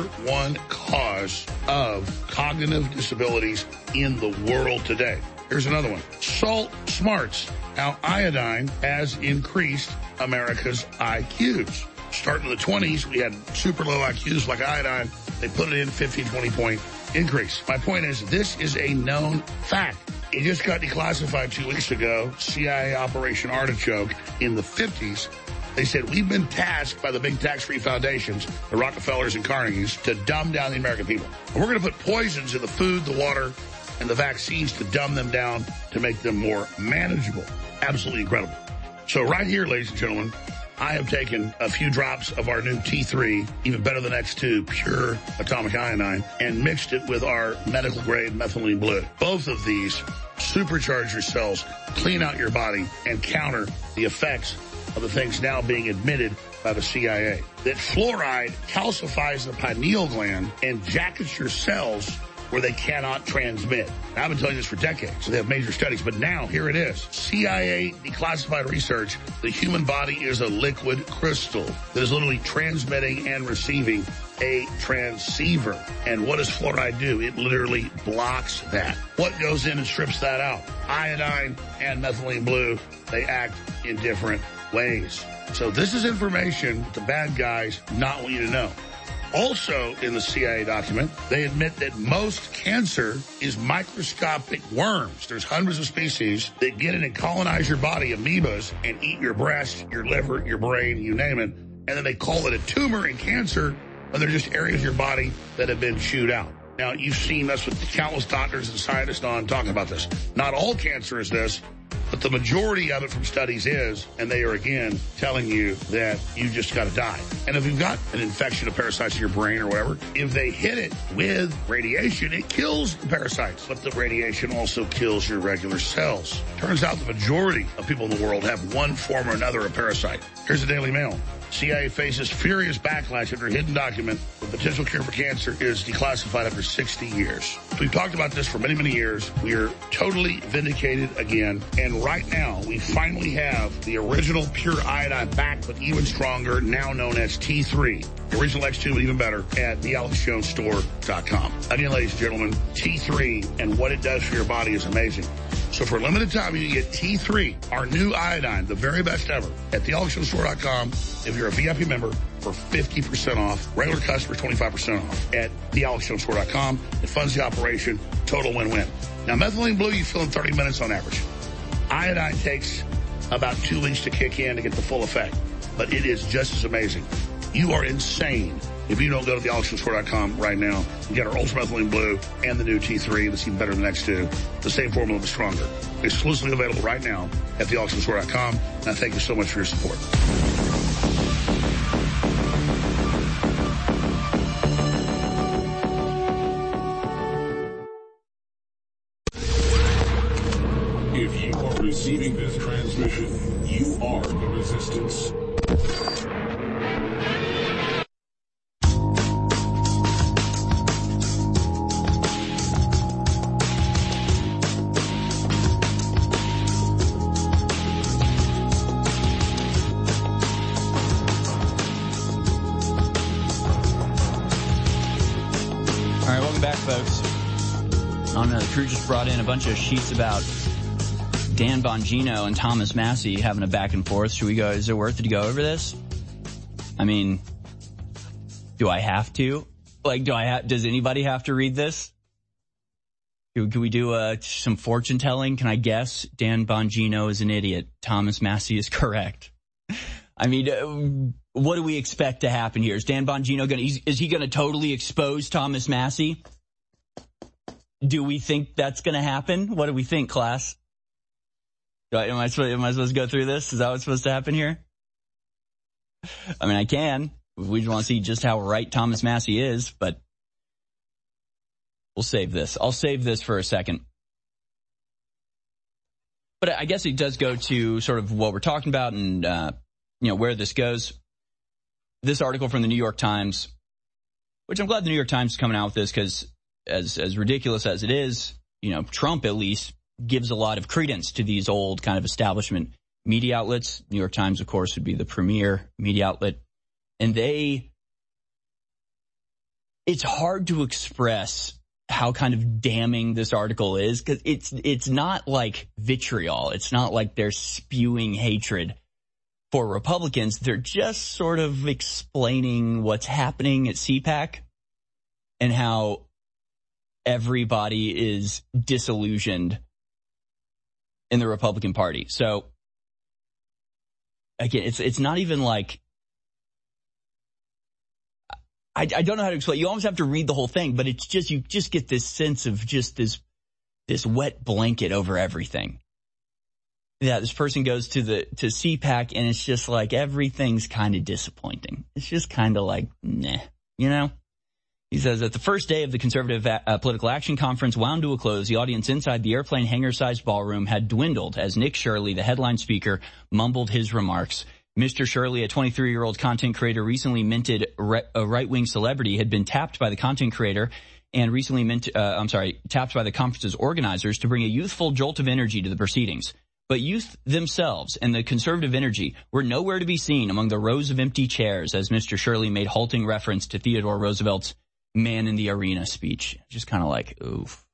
#1 cause of cognitive disabilities in the world today. Here's another one. Salt smarts, how iodine has increased America's IQs. Starting in the 20s, we had super low IQs like iodine. They put it in 15, 20-point increase. My point is, this is a known fact. It just got declassified 2 weeks ago, CIA Operation Artichoke in the 50s. They said, we've been tasked by the big tax-free foundations, the Rockefellers and Carnegies, to dumb down the American people. And we're going to put poisons in the food, the water, and the vaccines to dumb them down to make them more manageable. Absolutely incredible. So right here, ladies and gentlemen, I have taken a few drops of our new T3, even better than X2, pure atomic iodine, and mixed it with our medical-grade methylene blue. Both of these supercharge your cells, clean out your body, and counter the effects of the things now being admitted by the CIA. That fluoride calcifies the pineal gland and jackets your cells where they cannot transmit. Now, I've been telling you this for decades, so they have major studies, but now here it is. CIA declassified research, the human body is a liquid crystal that is literally transmitting and receiving a transceiver. And what does fluoride do? It literally blocks that. What goes in and strips that out? Iodine and methylene blue, they act in different ways. So this is information the bad guys not want you to know. Also in the CIA document, they admit that most cancer is microscopic worms. There's hundreds of species that get in and colonize your body, amoebas, and eat your breast, your liver, your brain, you name it. And then they call it a tumor and cancer, when they're just areas of your body that have been chewed out. Now, you've seen us with countless doctors and scientists on talking about this. Not all cancer is this, but the majority of it from studies is, and they are again telling you that you just got to die. And if you've got an infection of parasites in your brain or whatever, if they hit it with radiation, it kills the parasites. But the radiation also kills your regular cells. Turns out the majority of people in the world have one form or another of parasite. Here's the Daily Mail. CIA faces furious backlash after a hidden document. The potential cure for cancer is declassified after 60 years. We've talked about this for many, many years. We are totally vindicated again. And right now, we finally have the original pure iodine back, but even stronger, now known as T3. The original X2, but even better, at thealexjonesstore.com. Again, ladies and gentlemen, T3 and what it does for your body is amazing. So for a limited time, you can get T3, our new iodine, the very best ever, at thealexjonesstore.com. If you're a VIP member, for 50% off. Regular customers, 25% off at thealexjonesstore.com. It funds the operation. Total win-win. Now, methylene blue, you fill in 30 minutes on average. Iodine takes about 2 weeks to kick in to get the full effect, but it is just as amazing. You are insane if you don't go to thealexjonesstore.com right now and get our Ultra Methylene Blue and the new T3 that's even better than the next two. The same formula, but stronger. Exclusively available right now at thealexjonesstore.com. And I thank you so much for your support. If you are receiving this transmission, you are the resistance. Crew just brought in a bunch of sheets about Dan Bongino and Thomas Massie having a back and forth. Should we go? Is it worth it to go over this? I mean, do I have to? Like, does anybody have to read this? Can we do some fortune telling? Can I guess? Dan Bongino is an idiot. Thomas Massie is correct. I mean, what do we expect to happen here? Is Dan Bongino is he gonna totally expose Thomas Massie? Do we think that's going to happen? What do we think, class? Am I supposed to go through this? Is that what's supposed to happen here? I mean, I can. We just want to see just how right Thomas Massie is, but we'll save this. I'll save this for a second. But I guess it does go to sort of what we're talking about and, where this goes. This article from the New York Times, which I'm glad the New York Times is coming out with this because as ridiculous as it is, Trump at least gives a lot of credence to these old kind of establishment media outlets. New York Times, of course, would be the premier media outlet. And it's hard to express how kind of damning this article is because it's not like vitriol. It's not like they're spewing hatred for Republicans. They're just sort of explaining what's happening at CPAC and how everybody is disillusioned in the Republican Party. So again, it's not even like, I don't know how to explain. You almost have to read the whole thing, but it's just, you just get this sense of just this wet blanket over everything. Yeah, this person goes to CPAC and it's just like everything's kind of disappointing. It's just kind of like, nah, He says that the first day of the Conservative Political Action Conference wound to a close, the audience inside the airplane hangar-sized ballroom had dwindled as Nick Shirley, the headline speaker, mumbled his remarks. Mr. Shirley, a 23-year-old content creator recently minted a right-wing celebrity, had been tapped by the content creator and recently tapped by the conference's organizers to bring a youthful jolt of energy to the proceedings. But youth themselves and the conservative energy were nowhere to be seen among the rows of empty chairs as Mr. Shirley made halting reference to Theodore Roosevelt's Man in the Arena speech. Just kind of like, oof.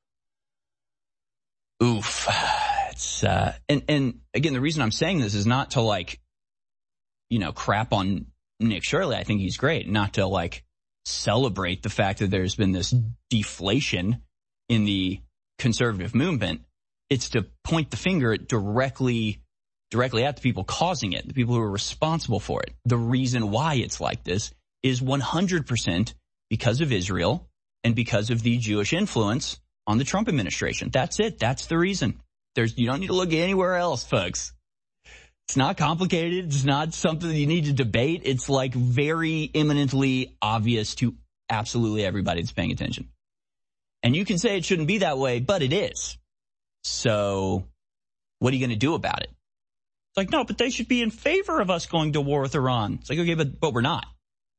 It's, and again, the reason I'm saying this is not to crap on Nick Shirley. I think he's great. Not to celebrate the fact that there's been this deflation in the conservative movement. It's to point the finger directly at the people causing it, the people who are responsible for it. The reason why it's like this is 100% because of Israel and because of the Jewish influence on the Trump administration. That's it. That's the reason. You don't need to look anywhere else, folks. It's not complicated. It's not something that you need to debate. It's very imminently obvious to absolutely everybody that's paying attention. And you can say it shouldn't be that way, but it is. So what are you going to do about it? It's like, no, but they should be in favor of us going to war with Iran. It's like, okay, but we're not.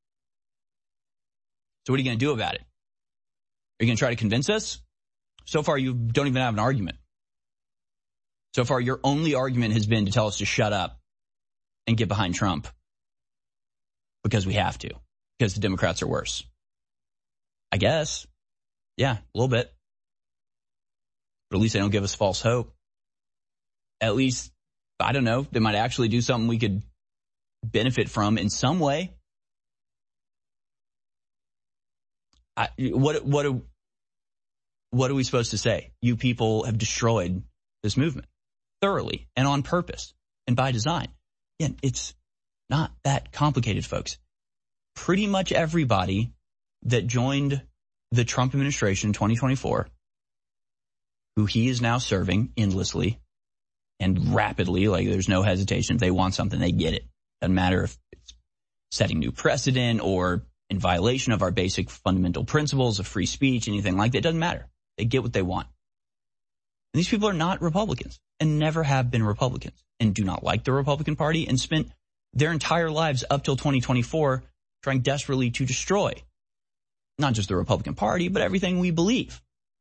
So what are you going to do about it? Are you going to try to convince us? So far, you don't even have an argument. So far, your only argument has been to tell us to shut up and get behind Trump because we have to, because the Democrats are worse. I guess. Yeah, a little bit. But at least they don't give us false hope. At least, I don't know, they might actually do something we could benefit from in some way. What are we supposed to say? You people have destroyed this movement thoroughly and on purpose and by design. Again, it's not that complicated, folks. Pretty much everybody that joined the Trump administration in 2024, who he is now serving endlessly and rapidly, there's no hesitation. If they want something, they get it. Doesn't matter if it's setting new precedent or in violation of our basic fundamental principles of free speech, anything like that. It doesn't matter. They get what they want. And these people are not Republicans and never have been Republicans and do not like the Republican Party and spent their entire lives up till 2024 trying desperately to destroy not just the Republican Party, but everything we believe.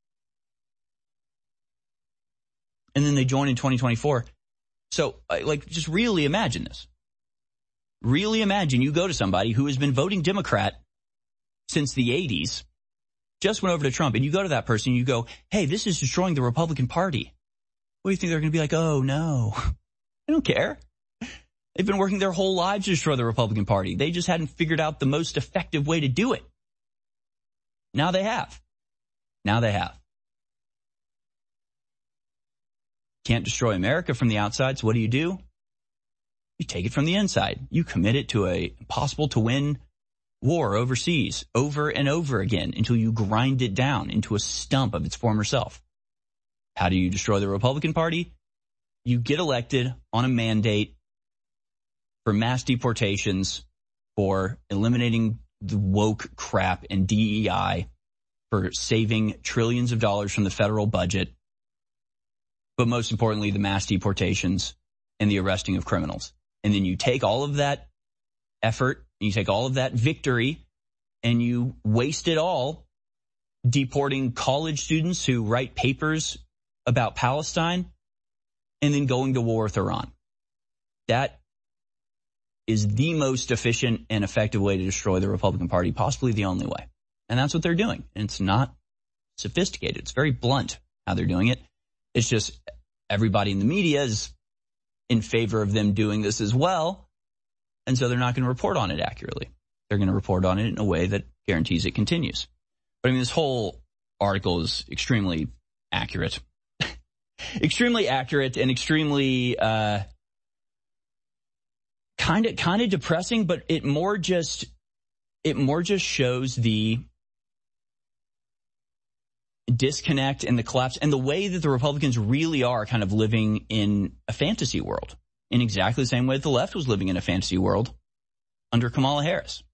And then they join in 2024. So, just really imagine this. Really imagine you go to somebody who has been voting Democrat since the 80s, just went over to Trump, and you go to that person and you go, hey, this is destroying the Republican Party. What do you think they're going to be like? Oh, no. I don't care. They've been working their whole lives to destroy the Republican Party. They just hadn't figured out the most effective way to do it. Now they have. Can't destroy America from the outside, so what do? You take it from the inside. You commit it to a impossible to win war overseas over and over again until you grind it down into a stump of its former self. How do you destroy the Republican Party? you get elected on a mandate for mass deportations, for eliminating the woke crap and DEI, for saving trillions of dollars from the federal budget, but most importantly, the mass deportations and the arresting of criminals. And then you take all of that effort, you take all of that victory, and you waste it all deporting college students who write papers about Palestine and then going to war with Iran. That is the most efficient and effective way to destroy the Republican Party, possibly the only way. And that's what they're doing. And it's not sophisticated. It's very blunt how they're doing it. It's just everybody in the media is in favor of them doing this as well. And so they're not going to report on it accurately. They're going to report on it in a way that guarantees it continues. But I mean, this whole article is extremely accurate. Extremely accurate and extremely kind of depressing, but it more just shows the disconnect and the collapse and the way that the Republicans really are kind of living in a fantasy world, in exactly the same way that the left was living in a fantasy world under Kamala Harris.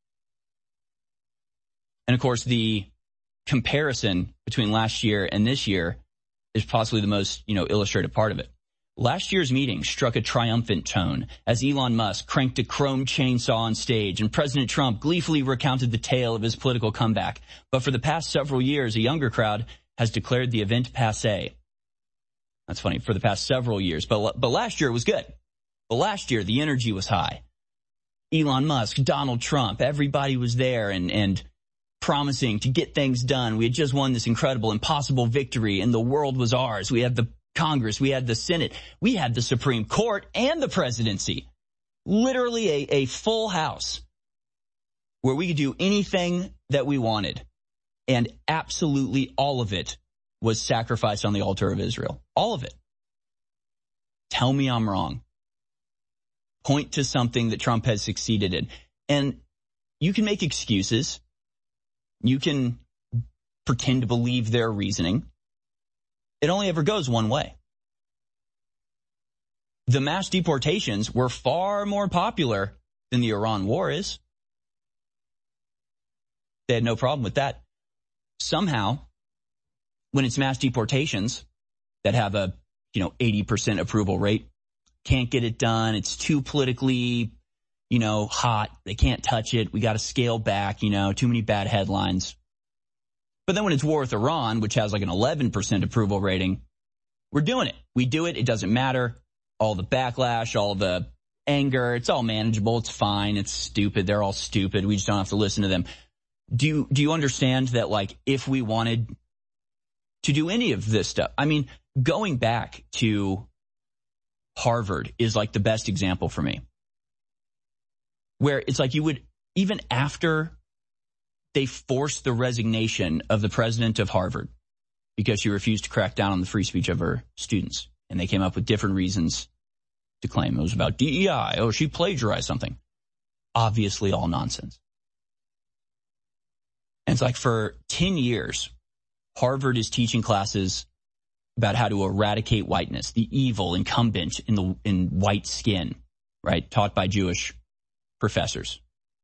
And of course, the comparison between last year and this year is possibly the most, illustrative part of it. Last year's meeting struck a triumphant tone as Elon Musk cranked a chrome chainsaw on stage and President Trump gleefully recounted the tale of his political comeback. But for the past several years, a younger crowd has declared the event passé. That's funny, for the past several years. But last year it was good. But last year the energy was high. Elon Musk, Donald Trump, everybody was there and promising to get things done. We had just won this incredible, impossible victory and the world was ours. We had the Congress, we had the Senate, we had the Supreme Court and the presidency. Literally a full house where we could do anything that we wanted. And absolutely all of it was sacrificed on the altar of Israel. All of it. Tell me I'm wrong. Point to something that Trump has succeeded in. And you can make excuses. You can pretend to believe their reasoning. It only ever goes one way. The mass deportations were far more popular than the Iran war is. They had no problem with that. Somehow, when it's mass deportations that have a, 80% approval rate, can't get it done. It's too politically, hot. They can't touch it. We got to scale back, too many bad headlines. But then when it's war with Iran, which has like an 11% approval rating, we're doing it. We do it. It doesn't matter. All the backlash, all the anger, it's all manageable. It's fine. It's stupid. They're all stupid. We just don't have to listen to them. Do you understand that, like, if we wanted to do any of this stuff, I mean, going back to Harvard is like the best example for me, where it's like you would, even after they forced the resignation of the president of Harvard because she refused to crack down on the free speech of her students. And they came up with different reasons to claim it was about DEI. Oh, she plagiarized something. Obviously all nonsense. And it's like for 10 years, Harvard is teaching classes about how to eradicate whiteness, the evil incumbent in white skin, right? Taught by Jewish professors.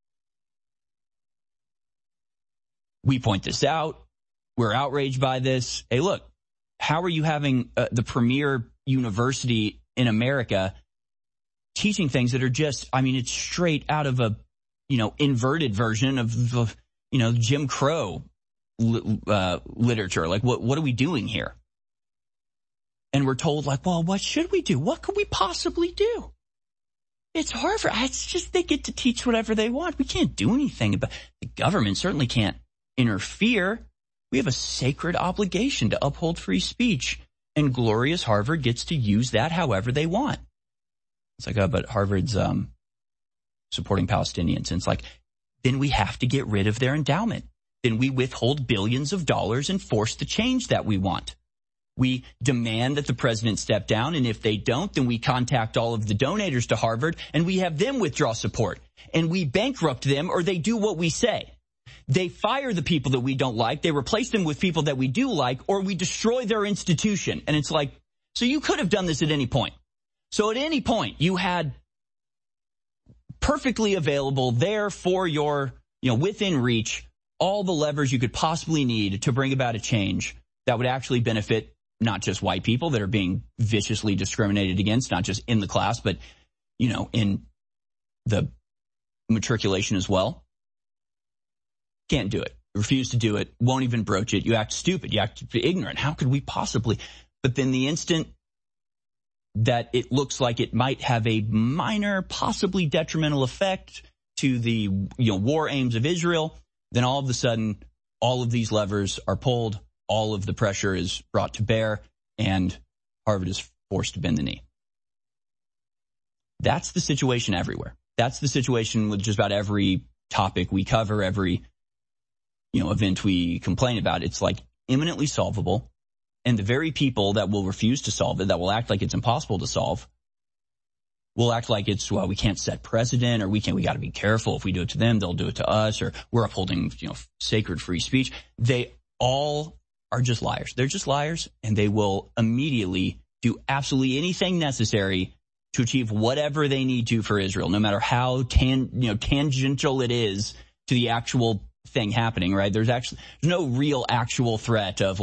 We point this out. We're outraged by this. Hey, look, how are you having the premier university in America teaching things that are just, it's straight out of a, inverted version of, Jim Crow literature. Like, what are we doing here? And we're told, like, well, what should we do? What could we possibly do? It's Harvard. It's just they get to teach whatever they want. We can't do anything about it. The government certainly can't interfere. We have a sacred obligation to uphold free speech, and glorious Harvard gets to use that however they want. It's like, but Harvard's supporting Palestinians. And it's like, then we have to get rid of their endowment. Then we withhold billions of dollars and force the change that we want. We demand that the president step down, and if they don't, then we contact all of the donators to Harvard, and we have them withdraw support. And we bankrupt them, or they do what we say. They fire the people that we don't like, they replace them with people that we do like, or we destroy their institution. And it's like, So you could have done this at any point. So at any point, you had perfectly available there for your, within reach, all the levers you could possibly need to bring about a change that would actually benefit not just white people that are being viciously discriminated against, not just in the class, but, in the matriculation as well. Can't do it. Refuse to do it. Won't even broach it. You act stupid. You act ignorant. How could we possibly? But then the instant that it looks like it might have a minor, possibly detrimental effect to the, war aims of Israel, then all of a sudden, all of these levers are pulled, all of the pressure is brought to bear, and Harvard is forced to bend the knee. That's the situation everywhere. That's the situation with just about every topic we cover, every, event we complain about. It's like imminently solvable. And the very people that will refuse to solve it, that will act like it's impossible to solve, will act like it's, we can't set precedent, or we got to be careful. If we do it to them, they'll do it to us, or we're upholding, sacred free speech. They all are just liars. They're just liars, and they will immediately do absolutely anything necessary to achieve whatever they need to for Israel, no matter how tangential it is to the actual thing happening, right? There's no real actual threat of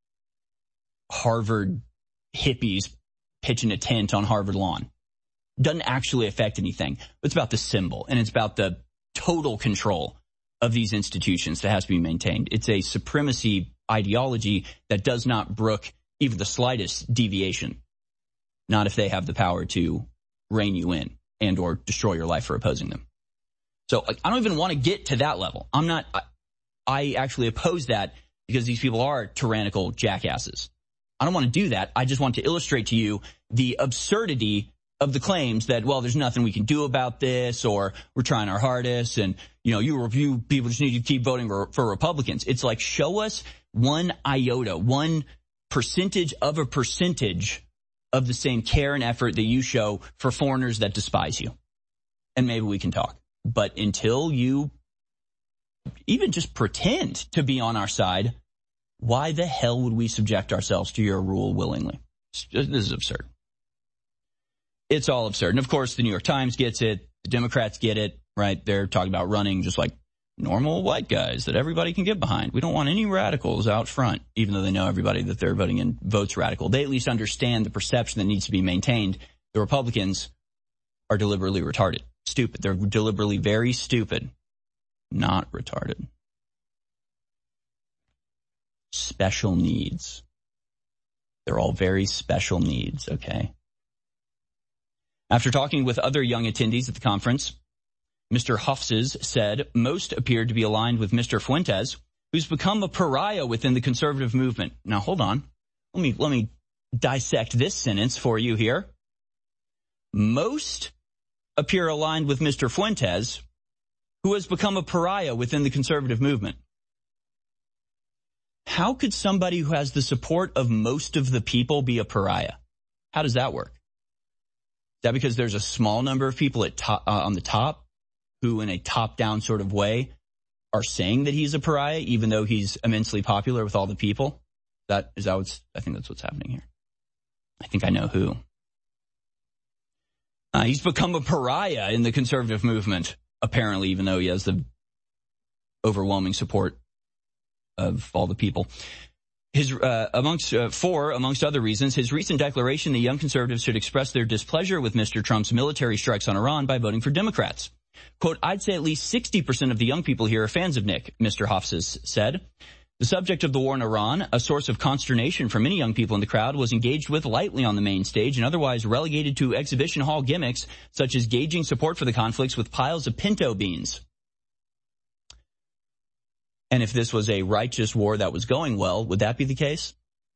Harvard hippies pitching a tent on Harvard lawn. Doesn't actually affect anything. It's about the symbol, and it's about the total control of these institutions that has to be maintained. It's a supremacy ideology that does not brook even the slightest deviation. Not if they have the power to rein you in and or destroy your life for opposing them. So I don't even want to get to that level. I actually oppose that because these people are tyrannical jackasses. I don't want to do that. I just want to illustrate to you the absurdity of the claims that, there's nothing we can do about this, or we're trying our hardest, and, you people just need to keep voting for Republicans. It's like, show us one iota, 1% of a percentage of the same care and effort that you show for foreigners that despise you. And maybe we can talk. But until you even just pretend to be on our side, why the hell would we subject ourselves to your rule willingly? This is absurd. It's all absurd. And of course, the New York Times gets it. The Democrats get it, right? They're talking about running just like normal white guys that everybody can get behind. We don't want any radicals out front, even though they know everybody that they're voting in votes radical. They at least understand the perception that needs to be maintained. The Republicans are deliberately retarded. Stupid. They're deliberately very stupid, not retarded. Special needs. They're all very special needs, okay? After talking with other young attendees at the conference, Mr. Hofses said most appeared to be aligned with Mr. Fuentes, who's become a pariah within the conservative movement. Now, hold on. Let me dissect this sentence for you here. Most appear aligned with Mr. Fuentes, who has become a pariah within the conservative movement. How could somebody who has the support of most of the people be a pariah? How does that work? Is that because there's a small number of people on the top who, in a top-down sort of way, are saying that he's a pariah, even though he's immensely popular with all the people? I think that's what's happening here. I think I know who. He's become a pariah in the conservative movement, apparently, even though he has the overwhelming support of all the people. Amongst other reasons, his recent declaration that young conservatives should express their displeasure with Mr. Trump's military strikes on Iran by voting for Democrats. Quote, I'd say at least 60% of the young people here are fans of Nick, Mr. Hofses said. The subject of the war in Iran, a source of consternation for many young people in the crowd, was engaged with lightly on the main stage and otherwise relegated to exhibition hall gimmicks such as gauging support for the conflicts with piles of pinto beans. And if this was a righteous war that was going well, would that be the case?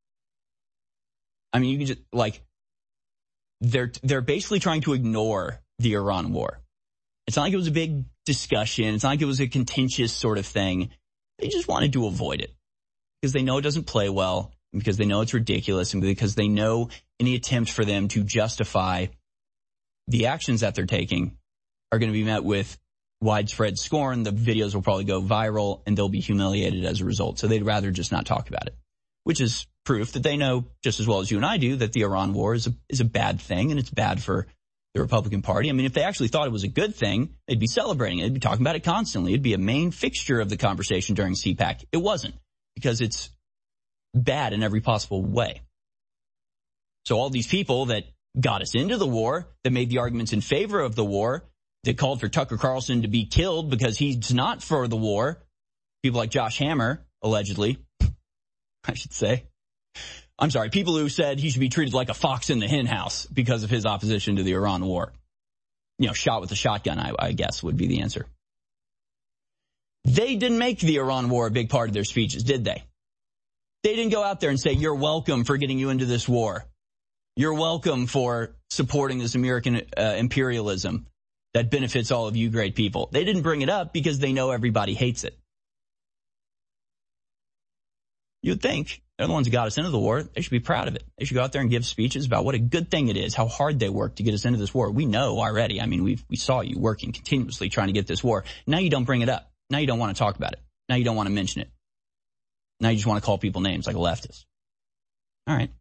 I mean, you can just, they're basically trying to ignore the Iran war. It's not like it was a big discussion. It's not like it was a contentious sort of thing. They just wanted to avoid it because they know it doesn't play well, and because they know it's ridiculous, and because they know any attempt for them to justify the actions that they're taking are going to be met with widespread scorn. The videos will probably go viral, and they'll be humiliated as a result. So they'd rather just not talk about it. which is proof that they know just as well as you and I do that the Iran war is a bad thing, and it's bad for the Republican Party. I mean, if they actually thought it was a good thing, they'd be celebrating it. They'd be talking about it constantly. It'd be a main fixture of the conversation during CPAC. It wasn't, because it's bad in every possible way. So all these people that got us into the war, that made the arguments in favor of the war, that called for Tucker Carlson to be killed because he's not for the war, people like Josh Hammer, allegedly, I should say. I'm sorry, people who said he should be treated like a fox in the hen house because of his opposition to the Iran war. You know, shot with a shotgun, I guess, would be the answer. They didn't make the Iran war a big part of their speeches, did they? They didn't go out there and say, you're welcome for getting you into this war. You're welcome for supporting this American imperialism that benefits all of you great people. They didn't bring it up because they know everybody hates it. You'd think they're the ones who got us into the war. They should be proud of it. They should go out there and give speeches about what a good thing it is, how hard they worked to get us into this war. We know already. I mean, we saw you working continuously trying to get this war. Now you don't bring it up. Now you don't want to talk about it. Now you don't want to mention it. Now you just want to call people names like a leftist. All right.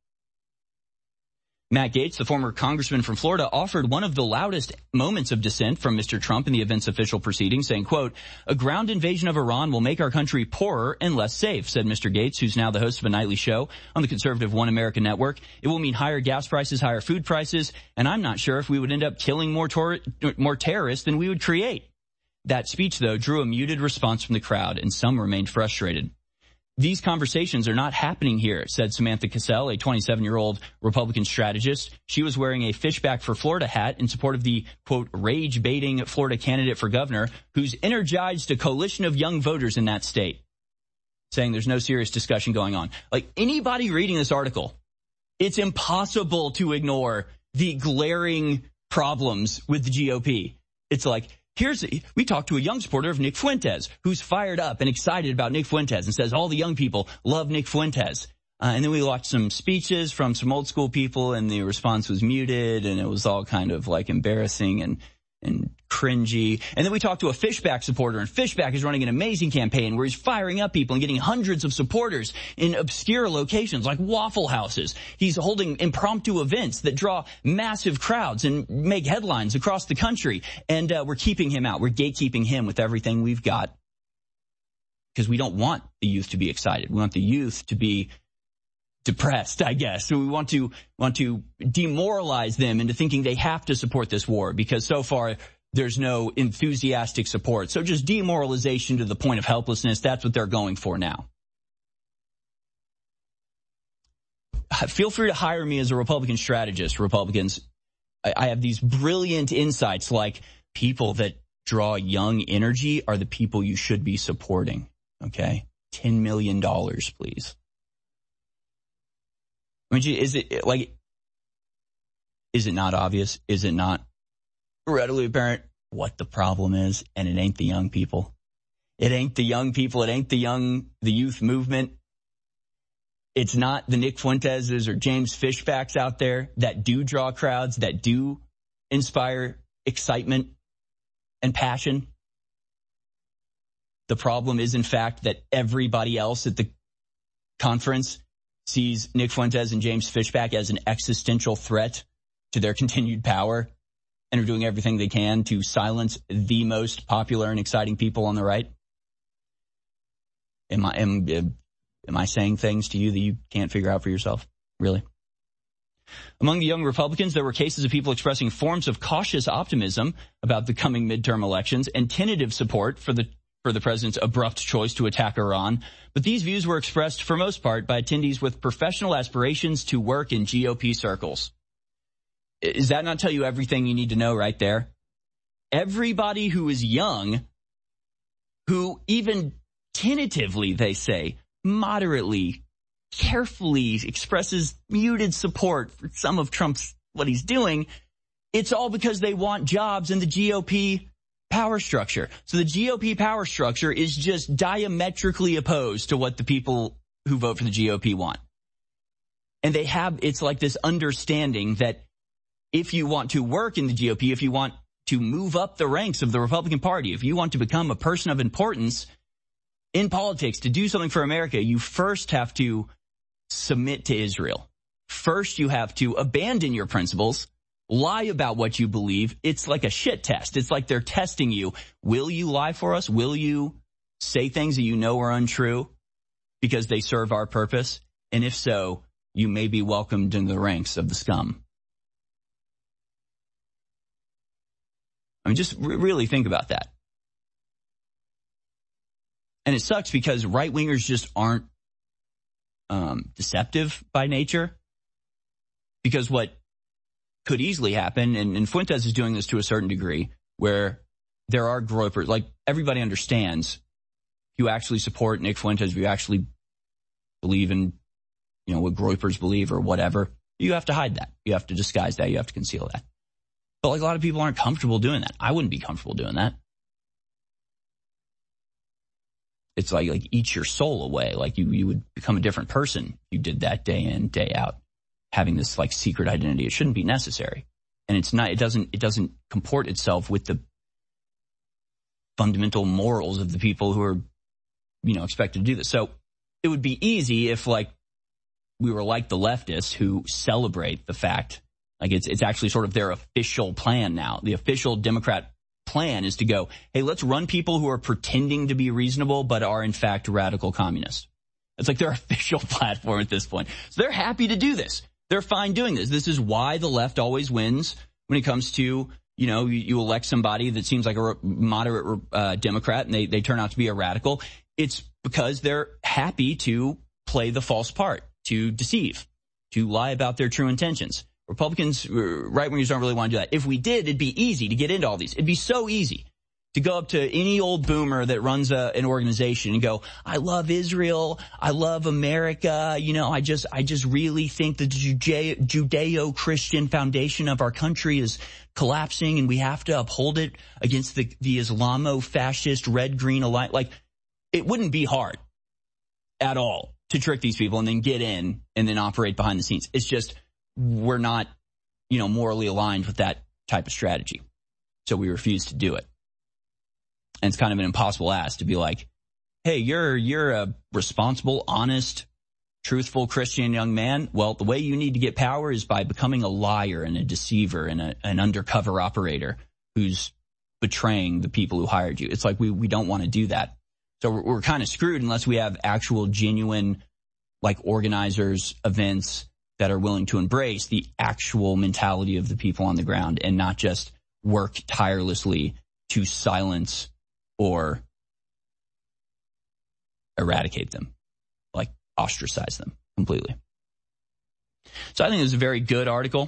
Matt Gaetz, the former congressman from Florida, offered one of the loudest moments of dissent from Mr. Trump in the event's official proceedings, saying, quote, a ground invasion of Iran will make our country poorer and less safe, said Mr. Gaetz, who's now the host of a nightly show on the conservative One America Network. It will mean higher gas prices, higher food prices, and I'm not sure if we would end up killing more terrorists than we would create. That speech, though, drew a muted response from the crowd, and some remained frustrated. These conversations are not happening here, said Samantha Cassell, a 27-year-old Republican strategist. She was wearing a Fishback for Florida hat in support of the, quote, rage-baiting Florida candidate for governor, who's energized a coalition of young voters in that state, saying there's no serious discussion going on. Like, anybody reading this article, it's impossible to ignore the glaring problems with the GOP. It's like, we talked to a young supporter of Nick Fuentes who's fired up and excited about Nick Fuentes and says all the young people love Nick Fuentes. And then we watched some speeches from some old school people, and the response was muted, and it was all kind of like embarrassing and cringy. And then we talked to a Fishback supporter, and Fishback is running an amazing campaign where he's firing up people and getting hundreds of supporters in obscure locations like Waffle Houses. He's holding impromptu events that draw massive crowds and make headlines across the country. And we're keeping him out. We're gatekeeping him with everything we've got because we don't want the youth to be excited. We want the youth to be depressed, I guess. So we want to demoralize them into thinking they have to support this war because so far there's no enthusiastic support. So just demoralization to the point of helplessness. That's what they're going for now. Feel free to hire me as a Republican strategist, Republicans. I have these brilliant insights like people that draw young energy are the people you should be supporting. Okay? $10 million, please. I mean, is it not obvious? Is it not readily apparent what the problem is? And it ain't the young people. It ain't the young people. It ain't the youth movement. It's not the Nick Fuenteses or James Fishbacks out there that do draw crowds, that do inspire excitement and passion. The problem is, in fact, that everybody else at the conference sees Nick Fuentes and James Fishback as an existential threat to their continued power and are doing everything they can to silence the most popular and exciting people on the right. Am I saying things to you that you can't figure out for yourself? Really? Among the young Republicans, there were cases of people expressing forms of cautious optimism about the coming midterm elections and tentative support for the president's abrupt choice to attack Iran. But these views were expressed for most part by attendees with professional aspirations to work in GOP circles. Does that not tell you everything you need to know right there? Everybody who is young, who even tentatively, they say, moderately, carefully expresses muted support for some of Trump's, what he's doing, it's all because they want jobs in the GOP power structure. So the GOP power structure is just diametrically opposed to what the people who vote for the GOP want. And it's like this understanding that if you want to work in the GOP, if you want to move up the ranks of the Republican Party, if you want to become a person of importance in politics, to do something for America, you first have to submit to Israel. First, you have to abandon your principles, lie about what you believe. It's like a shit test. It's like they're testing you. Will you lie for us? Will you say things that you know are untrue because they serve our purpose? And if so, you may be welcomed into the ranks of the scum. I mean, just really think about that. And it sucks because right-wingers just aren't deceptive by nature. Because what could easily happen, and Fuentes is doing this to a certain degree, where there are gropers, like everybody understands, if you actually support Nick Fuentes, if you actually believe in, what gropers believe or whatever, you have to hide that. You have to disguise that. You have to conceal that. But like a lot of people aren't comfortable doing that. I wouldn't be comfortable doing that. It's like eat your soul away. Like you would become a different person if you did that day in, day out, having this like secret identity. It shouldn't be necessary. And it's not, it doesn't comport itself with the fundamental morals of the people who are, expected to do this. So it would be easy if like we were like the leftists who celebrate the fact, like it's actually sort of their official plan now. The official Democrat plan is to go, hey, let's run people who are pretending to be reasonable but are in fact radical communists. It's like their official platform at this point. So they're happy to do this. They're fine doing this. This is why the left always wins when it comes to, you elect somebody that seems like a moderate Democrat and they turn out to be a radical. It's because they're happy to play the false part, to deceive, to lie about their true intentions. Republicans, right-wingers don't really want to do that. If we did, it'd be easy to get into all these. It'd be so easy to go up to any old boomer that runs an organization and go, I love Israel. I love America. I just really think the Judeo-Christian foundation of our country is collapsing and we have to uphold it against the Islamo-fascist red-green alliance. Like, it wouldn't be hard at all to trick these people and then get in and then operate behind the scenes. It's just, we're not, morally aligned with that type of strategy. So we refuse to do it. And it's kind of an impossible ask to be like, hey, you're a responsible, honest, truthful Christian young man. Well, the way you need to get power is by becoming a liar and a deceiver and an undercover operator who's betraying the people who hired you. It's like we don't want to do that. So we're kind of screwed unless we have actual genuine, like, organizers, events that are willing to embrace the actual mentality of the people on the ground and not just work tirelessly to silence or eradicate them, like ostracize them completely. So I think it was a very good article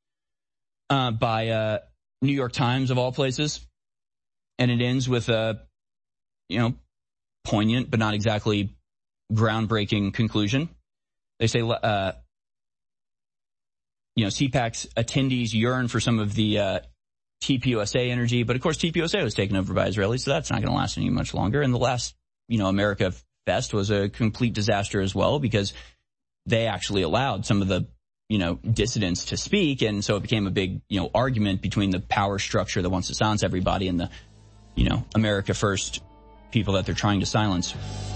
by New York Times, of all places. And it ends with a, poignant but not exactly groundbreaking conclusion. They say, CPAC's attendees yearn for some of the TPUSA energy, but of course TPUSA was taken over by Israelis, so that's not going to last any much longer. And the last, America Fest was a complete disaster as well because they actually allowed some of the, dissidents to speak, and so it became a big, argument between the power structure that wants to silence everybody and the, America First people that they're trying to silence.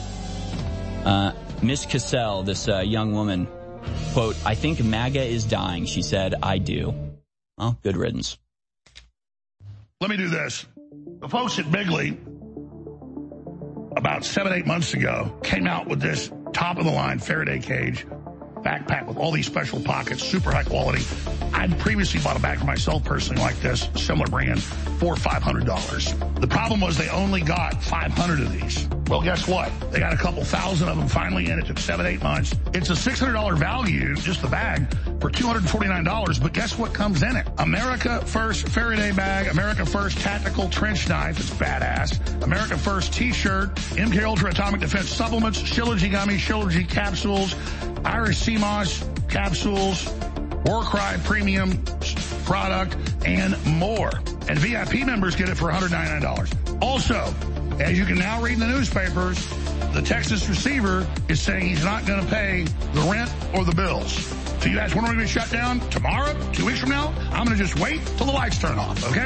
Miss Cassell, this young woman, quote, I think MAGA is dying. She said, I do. Well, good riddance. Let me do this. The folks at Bigley, about 7-8 months ago, came out with this top-of-the-line Faraday cage backpack with all these special pockets, super high quality. I'd previously bought a bag for myself personally like this, similar brand, for $500. The problem was they only got 500 of these. Well, guess what? They got a couple thousand of them finally in. It took 7-8 months. It's a $600 value, just the bag, for $249. But guess what comes in it? America First Faraday bag, America First tactical trench knife. It's badass. America First t-shirt, MK Ultra Atomic Defense supplements, Shilajit gummies, Shilajit capsules, Irish sea moss capsules, Warcry premium product, and more. And VIP members get it for $199. Also, as you can now read in the newspapers, the Texas receiver is saying he's not going to pay the rent or the bills. So you guys, when are we going to be shut down? Tomorrow? 2 weeks from now? I'm going to just wait till the lights turn off, okay?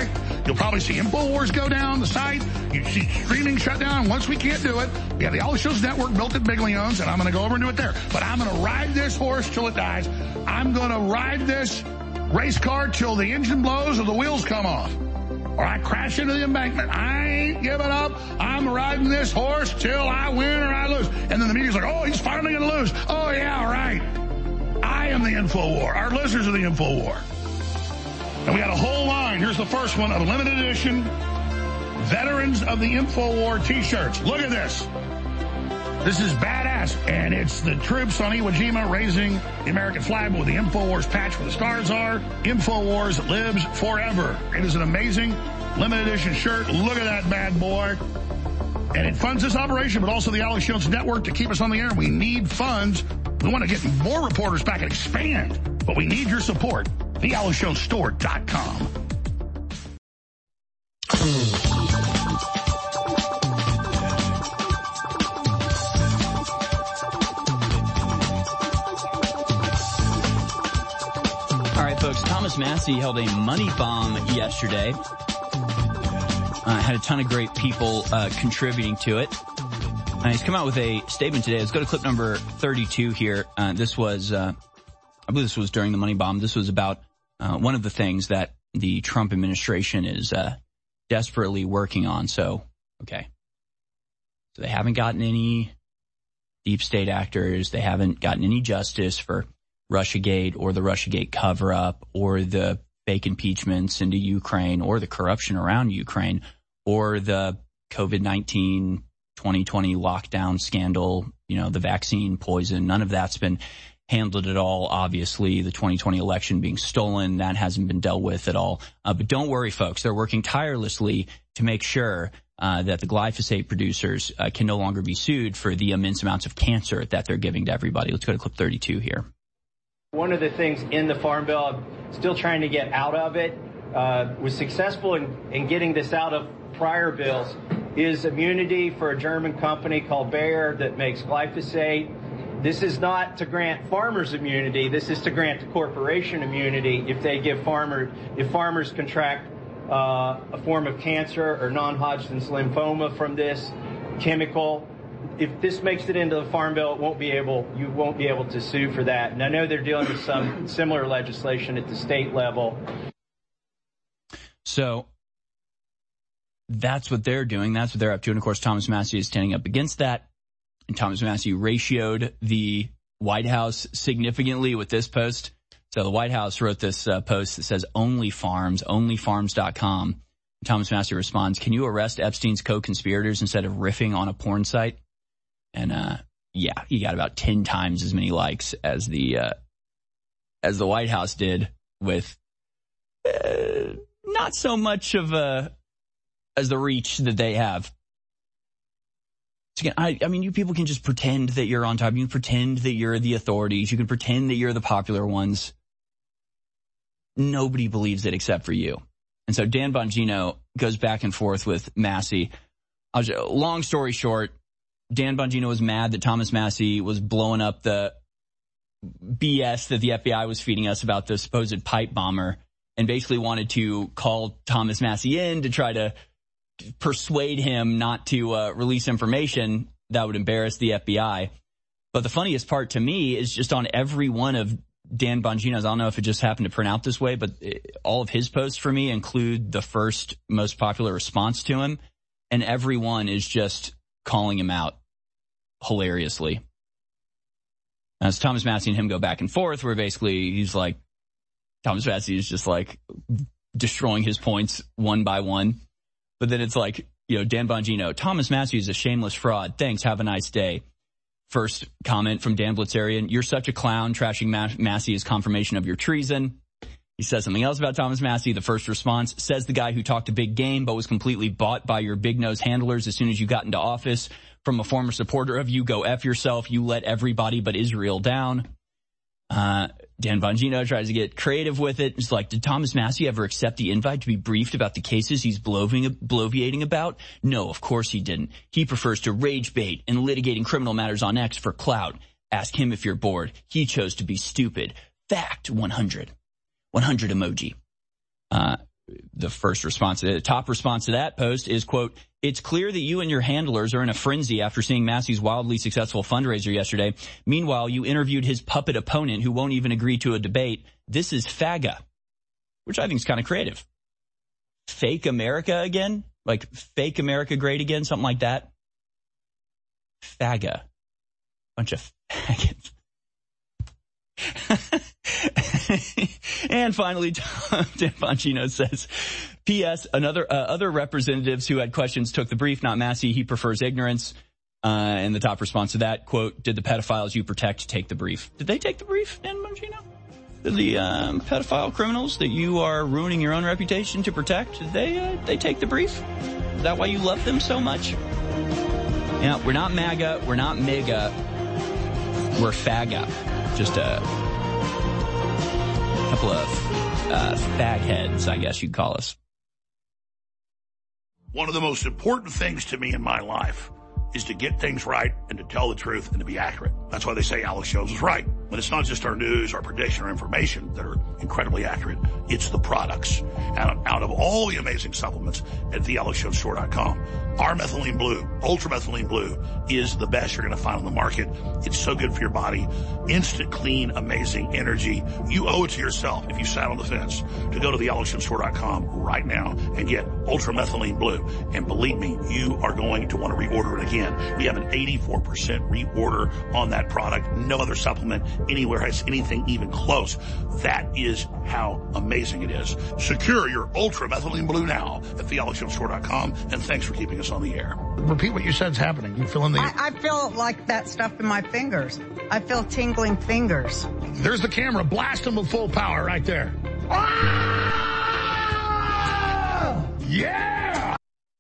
You'll probably see InfoWars go down the site. You see streaming shut down. Once we can't do it, we have the All the Shows Network built at Biglione's, and I'm going to go over and do it there. But I'm going to ride this horse till it dies. I'm going to ride this race car till the engine blows or the wheels come off, or I crash into the embankment. I ain't giving up. I'm riding this horse till I win or I lose. And then the media's like, oh, he's finally going to lose. Oh, yeah, right. I am the InfoWar. Our listeners are the InfoWar. And we got a whole line. Here's the first one, a limited edition Veterans of the InfoWar t-shirts. Look at this. This is badass, and it's the troops on Iwo Jima raising the American flag with the InfoWars patch where the stars are. InfoWars lives forever. It is an amazing limited edition shirt. Look at that bad boy. And it funds this operation, but also the Alex Jones Network to keep us on the air. We need funds. We want to get more reporters back and expand, but we need your support. TheAlexJonesStore.com. Folks, Thomas Massie held a money bomb yesterday. Had a ton of great people contributing to it. He's come out with a statement today. Let's go to clip number 32 here. This was, I believe this was during the money bomb. This was about one of the things that the Trump administration is desperately working on. So they haven't gotten any deep state actors. They haven't gotten any justice for Russiagate or the Russiagate cover-up or the fake impeachments into Ukraine or the corruption around Ukraine or the COVID-19 2020 lockdown scandal, the vaccine poison. None of that's been handled at all. Obviously, the 2020 election being stolen, that hasn't been dealt with at all. But don't worry, folks. They're working tirelessly to make sure that the glyphosate producers can no longer be sued for the immense amounts of cancer that they're giving to everybody. Let's go to clip 32 here. One of the things in the Farm Bill, I'm still trying to get out of it, was successful in getting this out of prior bills, is immunity for a German company called Bayer that makes glyphosate. This is not to grant farmers immunity. This is to grant the corporation immunity if they give farmers contract a form of cancer or non-Hodgkin's lymphoma from this chemical. If this makes it into the Farm Bill, you won't be able to sue for that. And I know they're dealing with some similar legislation at the state level. So that's what they're doing. That's what they're up to. And, of course, Thomas Massie is standing up against that. And Thomas Massie ratioed the White House significantly with this post. So the White House wrote this post that says, only farms, onlyfarms.com. Thomas Massie responds, can you arrest Epstein's co-conspirators instead of riffing on a porn site? And, he got about 10 times as many likes as the White House did with, not so much of as the reach that they have. So again, I mean, you people can just pretend that you're on top. You can pretend that you're the authorities. You can pretend that you're the popular ones. Nobody believes it except for you. And so Dan Bongino goes back and forth with Massie. Long story short, Dan Bongino was mad that Thomas Massie was blowing up the BS that the FBI was feeding us about the supposed pipe bomber and basically wanted to call Thomas Massie in to try to persuade him not to release information that would embarrass the FBI. But the funniest part to me is just on every one of Dan Bongino's, I don't know if it just happened to print out this way, but all of his posts for me include the first most popular response to him, and every one is just calling him out hilariously. As Thomas Massie and him go back and forth, where basically he's like, Thomas Massie is just like destroying his points one by one. But then it's like, Dan Bongino, Thomas Massie is a shameless fraud. Thanks. Have a nice day. First comment from Dan Blitzerian, you're such a clown. Trashing Massie is confirmation of your treason. He says something else about Thomas Massie. The first response, says the guy who talked a big game but was completely bought by your big-nose handlers as soon as you got into office. From a former supporter of you, go F yourself. You let everybody but Israel down. Dan Bongino tries to get creative with it. It's like, did Thomas Massie ever accept the invite to be briefed about the cases he's bloviating about? No, of course he didn't. He prefers to rage bait and litigating criminal matters on X for clout. Ask him if you're bored. He chose to be stupid. Fact 100. 100 emoji. the top response to that post is, quote, "It's clear that you and your handlers are in a frenzy after seeing Massey's wildly successful fundraiser yesterday. Meanwhile, you interviewed his puppet opponent who won't even agree to a debate. This is FAGA," which I think is kind of creative. Fake America again? Like fake America great again? Something like that. FAGA. Bunch of faggots. And finally, Tom Bongino says, P.S. Other representatives who had questions took the brief, not Massey. He prefers ignorance. And the top response to that, quote, "Did the pedophiles you protect take the brief?" Did they take the brief, Dan Bongino? Did the pedophile criminals that you are ruining your own reputation to protect, did they take the brief? Is that why you love them so much? Yeah, we're not MAGA, we're not MIGA, we're FAGA. Just a couple of fag heads, I guess you'd call us. One of the most important things to me in my life is to get things right and to tell the truth and to be accurate. That's why they say Alex Jones is right. But it's not just our news, our prediction, or information that are incredibly accurate. It's the products. And out of all the amazing supplements at thealexjonestore.com, our methylene blue, ultra methylene blue, is the best you're going to find on the market. It's so good for your body. Instant, clean, amazing energy. You owe it to yourself, if you sat on the fence, to go to thealexjonestore.com right now and get ultra methylene blue. And believe me, you are going to want to reorder it again. We have an 84% reorder on that product. No other supplement anywhere has anything even close. That is how amazing it is. Secure your ultra methylene blue now at thealexjonestore.com. And thanks for keeping us on the air. Repeat what you said is happening. You feel in the... I feel like that stuff in my fingers. I feel tingling fingers. There's the camera. Blast them with full power right there. Ah! Yeah!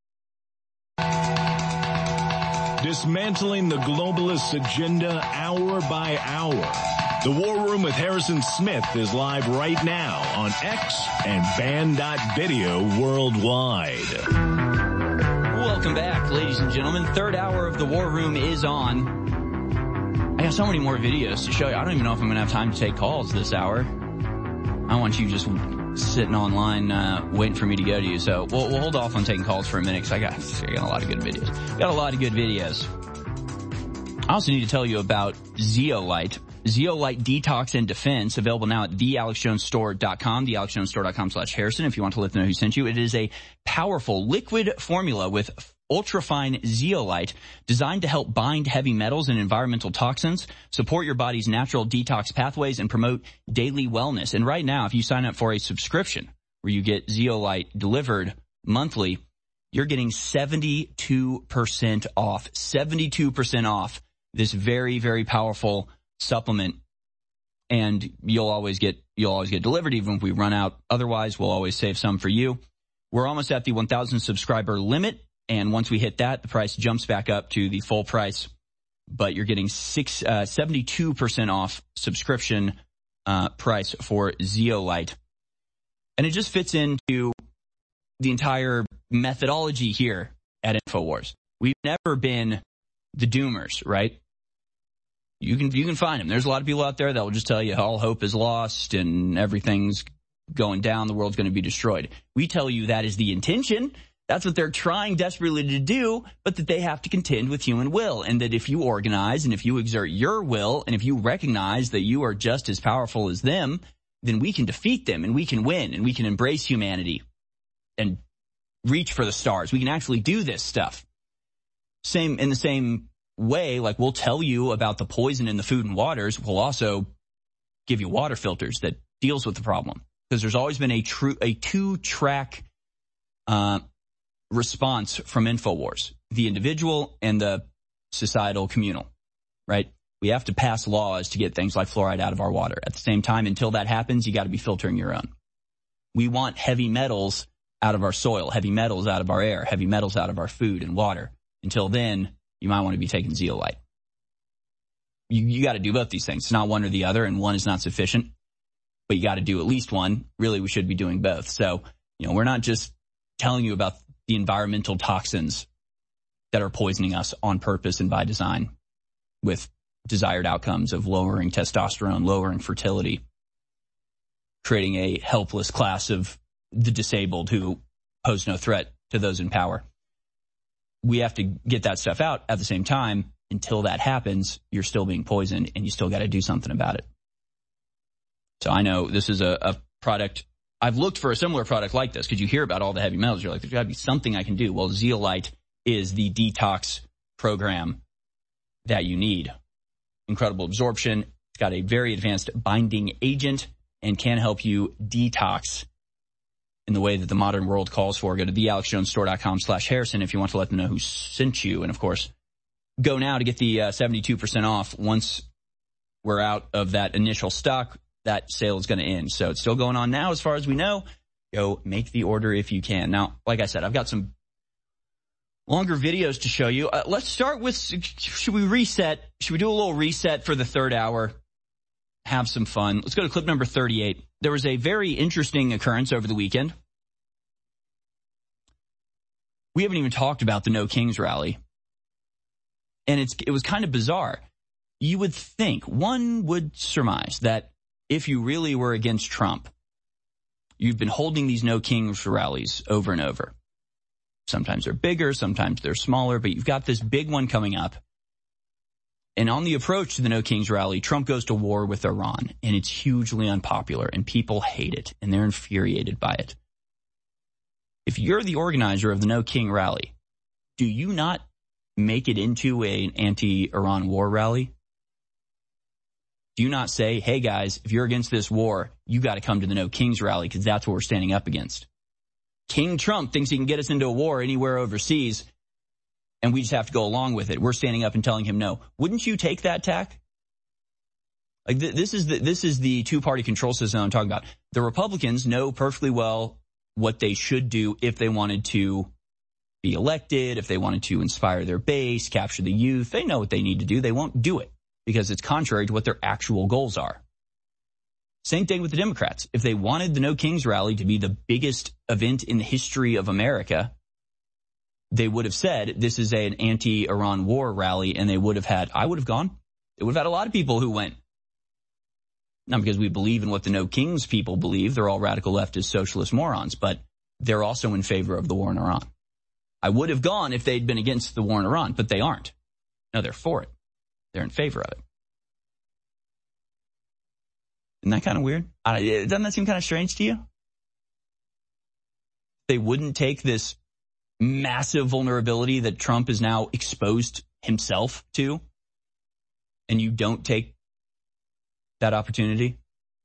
Dismantling the globalist agenda hour by hour. The War Room with Harrison Smith is live right now on X and Band.video worldwide. Welcome back, ladies and gentlemen. Third hour of the War Room is on. I got so many more videos to show you. I don't even know if I'm going to have time to take calls this hour. I want you just sitting online waiting for me to go to you. So we'll hold off on taking calls for a minute because I got a lot of good videos. Got a lot of good videos. I also need to tell you about Zeolite. Zeolite Detox and Defense, available now at thealexjonestore.com, thealexjonestore.com/Harrison, if you want to let them know who sent you. It is a powerful liquid formula with ultrafine zeolite designed to help bind heavy metals and environmental toxins, support your body's natural detox pathways, and promote daily wellness. And right now, if you sign up for a subscription where you get zeolite delivered monthly, you're getting 72% off. 72% off this very, very powerful supplement, and you'll always get delivered even if we run out. Otherwise, we'll always save some for you. We're almost at the 1,000 subscriber limit, and once we hit that, the price jumps back up to the full price. But you're getting 72% off subscription price for Zeolite, and it just fits into the entire methodology here at InfoWars. We've never been the doomers, right? You can find them. There's a lot of people out there that will just tell you all hope is lost and everything's going down, the world's going to be destroyed. We tell you that is the intention. That's what they're trying desperately to do, but that they have to contend with human will, and that if you organize and if you exert your will and if you recognize that you are just as powerful as them, then we can defeat them and we can win and we can embrace humanity and reach for the stars. We can actually do this stuff. In the same way, like we'll tell you about the poison in the food and waters, we'll also give you water filters that deals with the problem. Because there's always been a two-track response from InfoWars, the individual and the societal communal, right? We have to pass laws to get things like fluoride out of our water. At the same time, until that happens, you got to be filtering your own. We want heavy metals out of our soil, heavy metals out of our air, heavy metals out of our food and water. Until then, you might want to be taking zeolite. You got to do both these things. It's not one or the other, and one is not sufficient. But you got to do at least one. Really, we should be doing both. So, we're not just telling you about the environmental toxins that are poisoning us on purpose and by design with desired outcomes of lowering testosterone, lowering fertility, creating a helpless class of the disabled who pose no threat to those in power. We have to get that stuff out. At the same time, until that happens, you're still being poisoned, and you still got to do something about it. So I know this is a product. I've looked for a similar product like this because you hear about all the heavy metals. You're like, there's got to be something I can do. Well, Zeolite is the detox program that you need. Incredible absorption. It's got a very advanced binding agent and can help you detox in the way that the modern world calls for. Go to thealexjonesstore.com/Harrison if you want to let them know who sent you. And, of course, go now to get the 72% off. Once we're out of that initial stock, that sale is going to end. So it's still going on now as far as we know. Go make the order if you can. Now, like I said, I've got some longer videos to show you. Let's start with, should we reset? Should we do a little reset for the third hour? Have some fun. Let's go to clip number 38. There was a very interesting occurrence over the weekend. We haven't even talked about the No Kings rally. And it was kind of bizarre. You would think, one would surmise that if you really were against Trump, you've been holding these No Kings rallies over and over. Sometimes they're bigger, sometimes they're smaller, but you've got this big one coming up. And on the approach to the No Kings rally, Trump goes to war with Iran, and it's hugely unpopular, and people hate it, and they're infuriated by it. If you're the organizer of the No King rally, do you not make it into an anti-Iran war rally? Do you not say, hey guys, if you're against this war, you got to come to the No Kings rally because that's what we're standing up against? King Trump thinks he can get us into a war anywhere overseas, and we just have to go along with it. We're standing up and telling him no. Wouldn't you take that tack? Like this is the two-party control system I'm talking about. The Republicans know perfectly well what they should do if they wanted to be elected, if they wanted to inspire their base, capture the youth. They know what they need to do. They won't do it because it's contrary to what their actual goals are. Same thing with the Democrats. If they wanted the No Kings rally to be the biggest event in the history of America, they would have said this is an anti-Iran war rally, and they would have had, I would have gone. They would have had a lot of people who went. Not because we believe in what the No Kings people believe. They're all radical leftist socialist morons, but they're also in favor of the war in Iran. I would have gone if they'd been against the war in Iran, but they aren't. No, they're for it. They're in favor of it. Isn't that kind of weird? Doesn't that seem kind of strange to you? They wouldn't take this massive vulnerability that Trump is now exposed himself to, and you don't take that opportunity?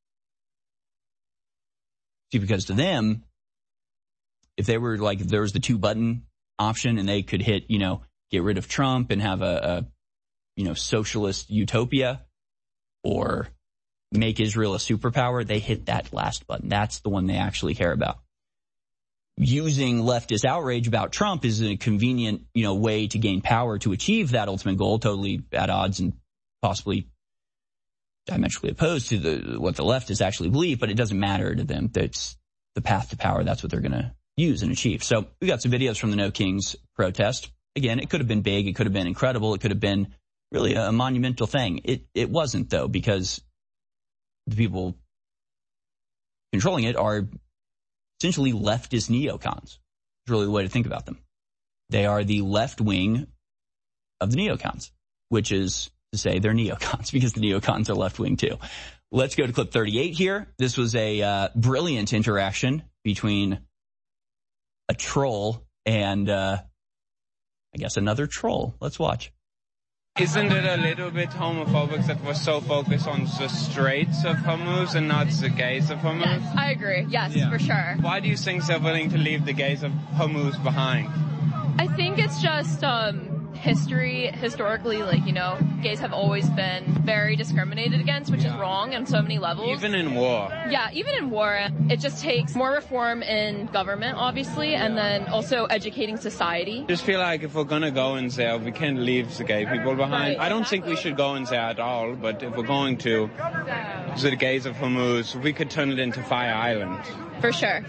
See, because to them, if they were like, if there was the 2-button option and they could hit, get rid of Trump and have a socialist utopia, or make Israel a superpower, they hit that last button. That's the one they actually care about. Using leftist outrage about Trump is a convenient, way to gain power to achieve that ultimate goal, totally at odds and possibly diametrically opposed to what the leftists actually believe, but it doesn't matter to them. That's the path to power. That's what they're going to use and achieve. So we got some videos from the No Kings protest. Again, it could have been big. It could have been incredible. It could have been really a monumental thing. It wasn't, though, because the people controlling it are essentially leftist neocons. It's really the way to think about them. They are the left wing of the neocons, which is to say they're neocons because the neocons are left wing too. Let's go to clip 38 here. This was a brilliant interaction between a troll and I guess another troll. Let's watch. Isn't it a little bit homophobic that we're so focused on the Straits of Hormuz and not the gays of Hormuz? Yes, I agree. Yes, for sure. Why do you think they're willing to leave the gays of Hormuz behind? I think it's just historically, gays have always been very discriminated against, which is wrong on so many levels. Even in war. Yeah, even in war. It just takes more reform in government, obviously, and then also educating society. I just feel like if we're going to go in there, we can't leave the gay people behind. Right. I don't think we should go in there at all, but if we're going to, the gays of Hormuz, we could turn it into Fire Island. For sure.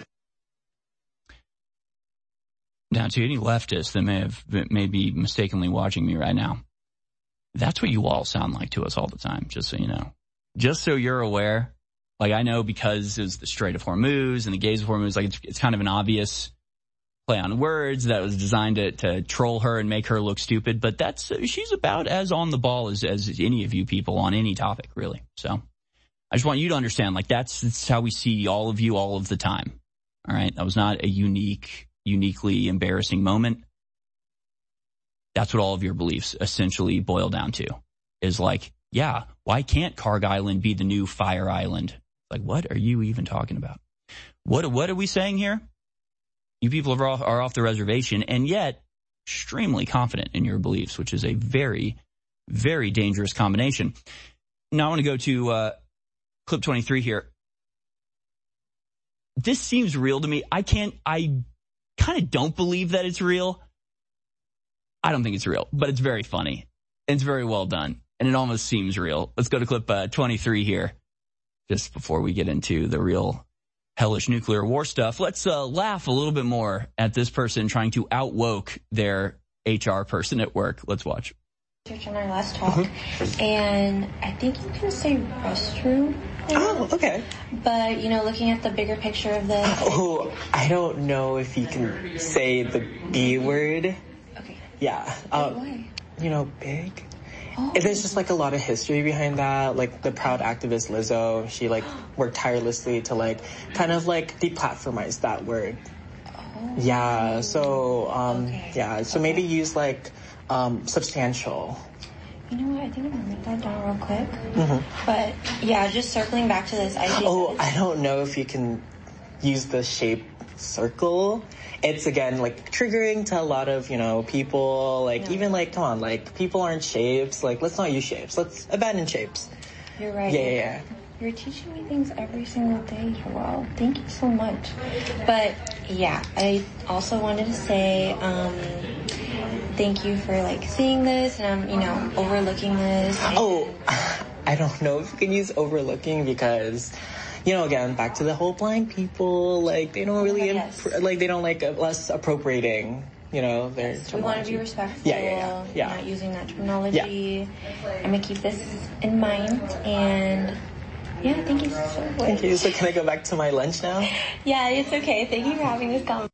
Now, to any leftists that may be mistakenly watching me right now, that's what you all sound like to us all the time, just so you know. Just so you're aware, Like, I know because it's the Strait of Hormuz and the Gates of Hormuz, like, it's kind of an obvious play on words that was designed to troll her and make her look stupid. But she's about as on the ball as any of you people on any topic, really. So I just want you to understand, like, that's how we see all of you all of the time. All right. That was not a uniquely embarrassing moment. That's what all of your beliefs essentially boil down to, is like, yeah, why can't Karg Island be the new Fire Island? Like, what are you even talking about? What are we saying here? You people are off the reservation and yet extremely confident in your beliefs, which is a very, very dangerous combination. Now I want to go to clip 23 here. This seems real to me. I kind of don't believe that it's real. I don't think it's real, but it's very funny. And it's very well done. And it almost seems real. Let's go to clip 23 here, just before we get into the real hellish nuclear war stuff. Let's laugh a little bit more at this person trying to outwoke their HR person at work. Let's watch. On our last talk, and I think you can say restroom. Oh, okay. But, looking at the bigger picture of this. Oh, I don't know if you can say the B word. Okay. Yeah. Why? Big. Oh. There's just like a lot of history behind that. Like the proud activist Lizzo, she worked tirelessly to kind of deplatformize that word. Oh. Yeah. So okay. Yeah. So maybe use substantial. You know what? I think I'm gonna write that down real quick. Mm-hmm. But yeah, just circling back to this idea. Oh, I don't know if you can use the shape circle. It's again triggering to a lot of people. Even come on, people aren't shapes. Let's not use shapes. Let's abandon shapes. You're right. Yeah. You're teaching me things every single day, Joel. Thank you so much. But yeah, I also wanted to say thank you for seeing this and overlooking this. Oh, I don't know if you can use overlooking because again, back to the whole blind people, they don't really, they don't us appropriating, their yes, we want to be respectful. Yeah. Not using that terminology. Yeah. I'm going to keep this in mind and yeah, thank you so much. Thank you. So can I go back to my lunch now? Yeah, it's okay. Thank you for having this conversation.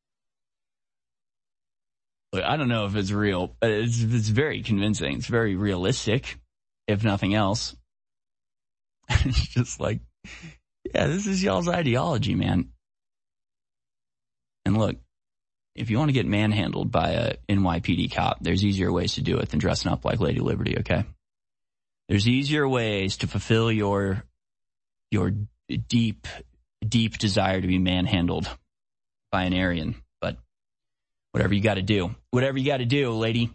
Look, I don't know if it's real, but it's very convincing. It's very realistic, if nothing else. It's just yeah, this is y'all's ideology, man. And look, if you want to get manhandled by a NYPD cop, there's easier ways to do it than dressing up like Lady Liberty, okay? There's easier ways to fulfill your deep, deep desire to be manhandled by an Aryan. But whatever you got to do. Whatever you got to do, lady.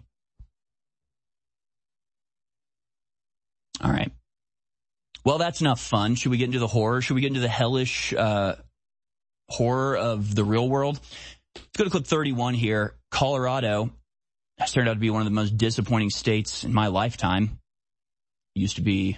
All right. Well, that's enough fun. Should we get into the horror? Should we get into the hellish horror of the real world? Let's go to clip 31 here. Colorado has turned out to be one of the most disappointing states in my lifetime. Used to be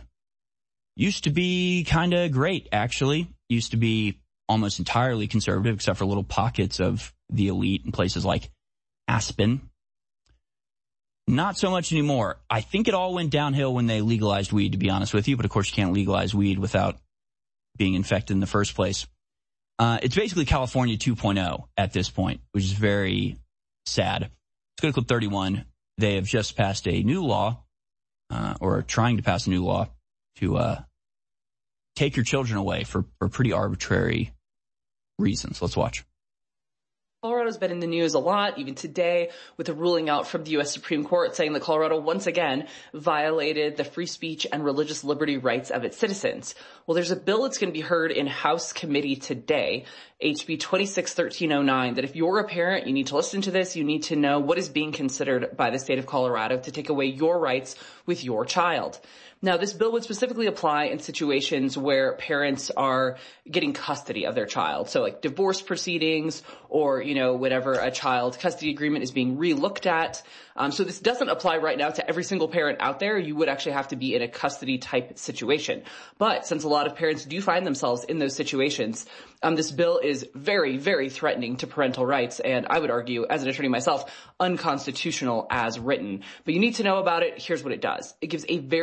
kind of great, actually. Used to be almost entirely conservative, except for little pockets of the elite in places like Aspen. Not so much anymore. I think it all went downhill when they legalized weed, to be honest with you. But of course, you can't legalize weed without being infected in the first place. It's basically California 2.0 at this point, which is very sad. Let's go to clip 31. They have just passed a new law, or are trying to pass a new law to take your children away for pretty arbitrary reasons. Let's watch. Colorado's been in the news a lot, even today, with a ruling out from the U.S. Supreme Court saying that Colorado once again violated the free speech and religious liberty rights of its citizens. Well, there's a bill that's going to be heard in House committee today, HB 261309, that if you're a parent, you need to listen to this. You need to know what is being considered by the state of Colorado to take away your rights with your child. Now, this bill would specifically apply in situations where parents are getting custody of their child. So like divorce proceedings or, whenever a child custody agreement is being re-looked at. So this doesn't apply right now to every single parent out there. You would actually have to be in a custody type situation. But since a lot of parents do find themselves in those situations, this bill is very, very threatening to parental rights. And I would argue, as an attorney myself, unconstitutional as written. But you need to know about it. Here's what it does. It gives a very broad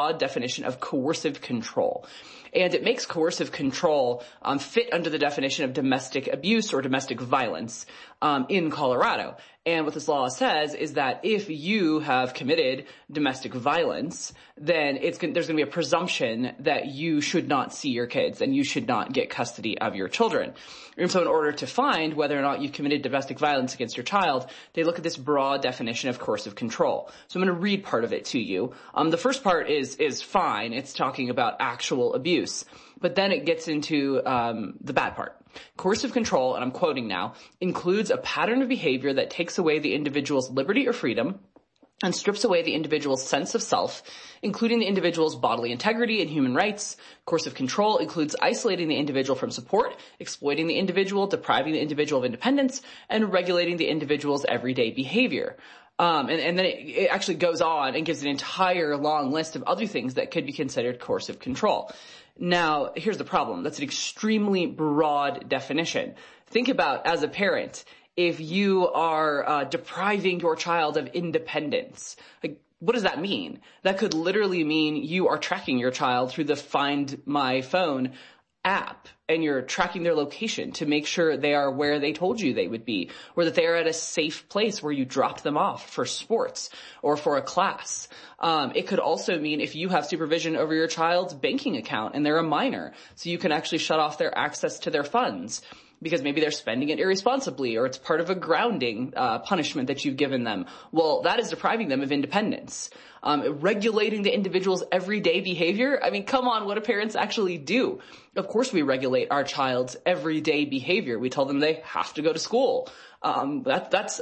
broad definition of coercive control. And it makes coercive control fit under the definition of domestic abuse or domestic violence in Colorado. And what this law says is that if you have committed domestic violence, then there's going to be a presumption that you should not see your kids and you should not get custody of your children. And so in order to find whether or not you've committed domestic violence against your child, they look at this broad definition of coercive control. So I'm going to read part of it to you. The first part is fine. It's talking about actual abuse. But then it gets into the bad part. Coercive control, and I'm quoting now, includes a pattern of behavior that takes away the individual's liberty or freedom and strips away the individual's sense of self, including the individual's bodily integrity and human rights. Coercive control includes isolating the individual from support, exploiting the individual, depriving the individual of independence, and regulating the individual's everyday behavior. And then it actually goes on and gives an entire long list of other things that could be considered coercive control. Now, here's the problem. That's an extremely broad definition. Think about, as a parent, if you are depriving your child of independence. Like, what does that mean? That could literally mean you are tracking your child through the Find My Phone app, and you're tracking their location to make sure they are where they told you they would be, or that they are at a safe place where you dropped them off for sports or for a class. It could also mean if you have supervision over your child's banking account and they're a minor, so you can actually shut off their access to their funds because maybe they're spending it irresponsibly, or it's part of a grounding punishment that you've given them. Well, that is depriving them of independence. Regulating the individual's everyday behavior. I mean, come on, what do parents actually do? Of course we regulate our child's everyday behavior. We tell them they have to go to school. That's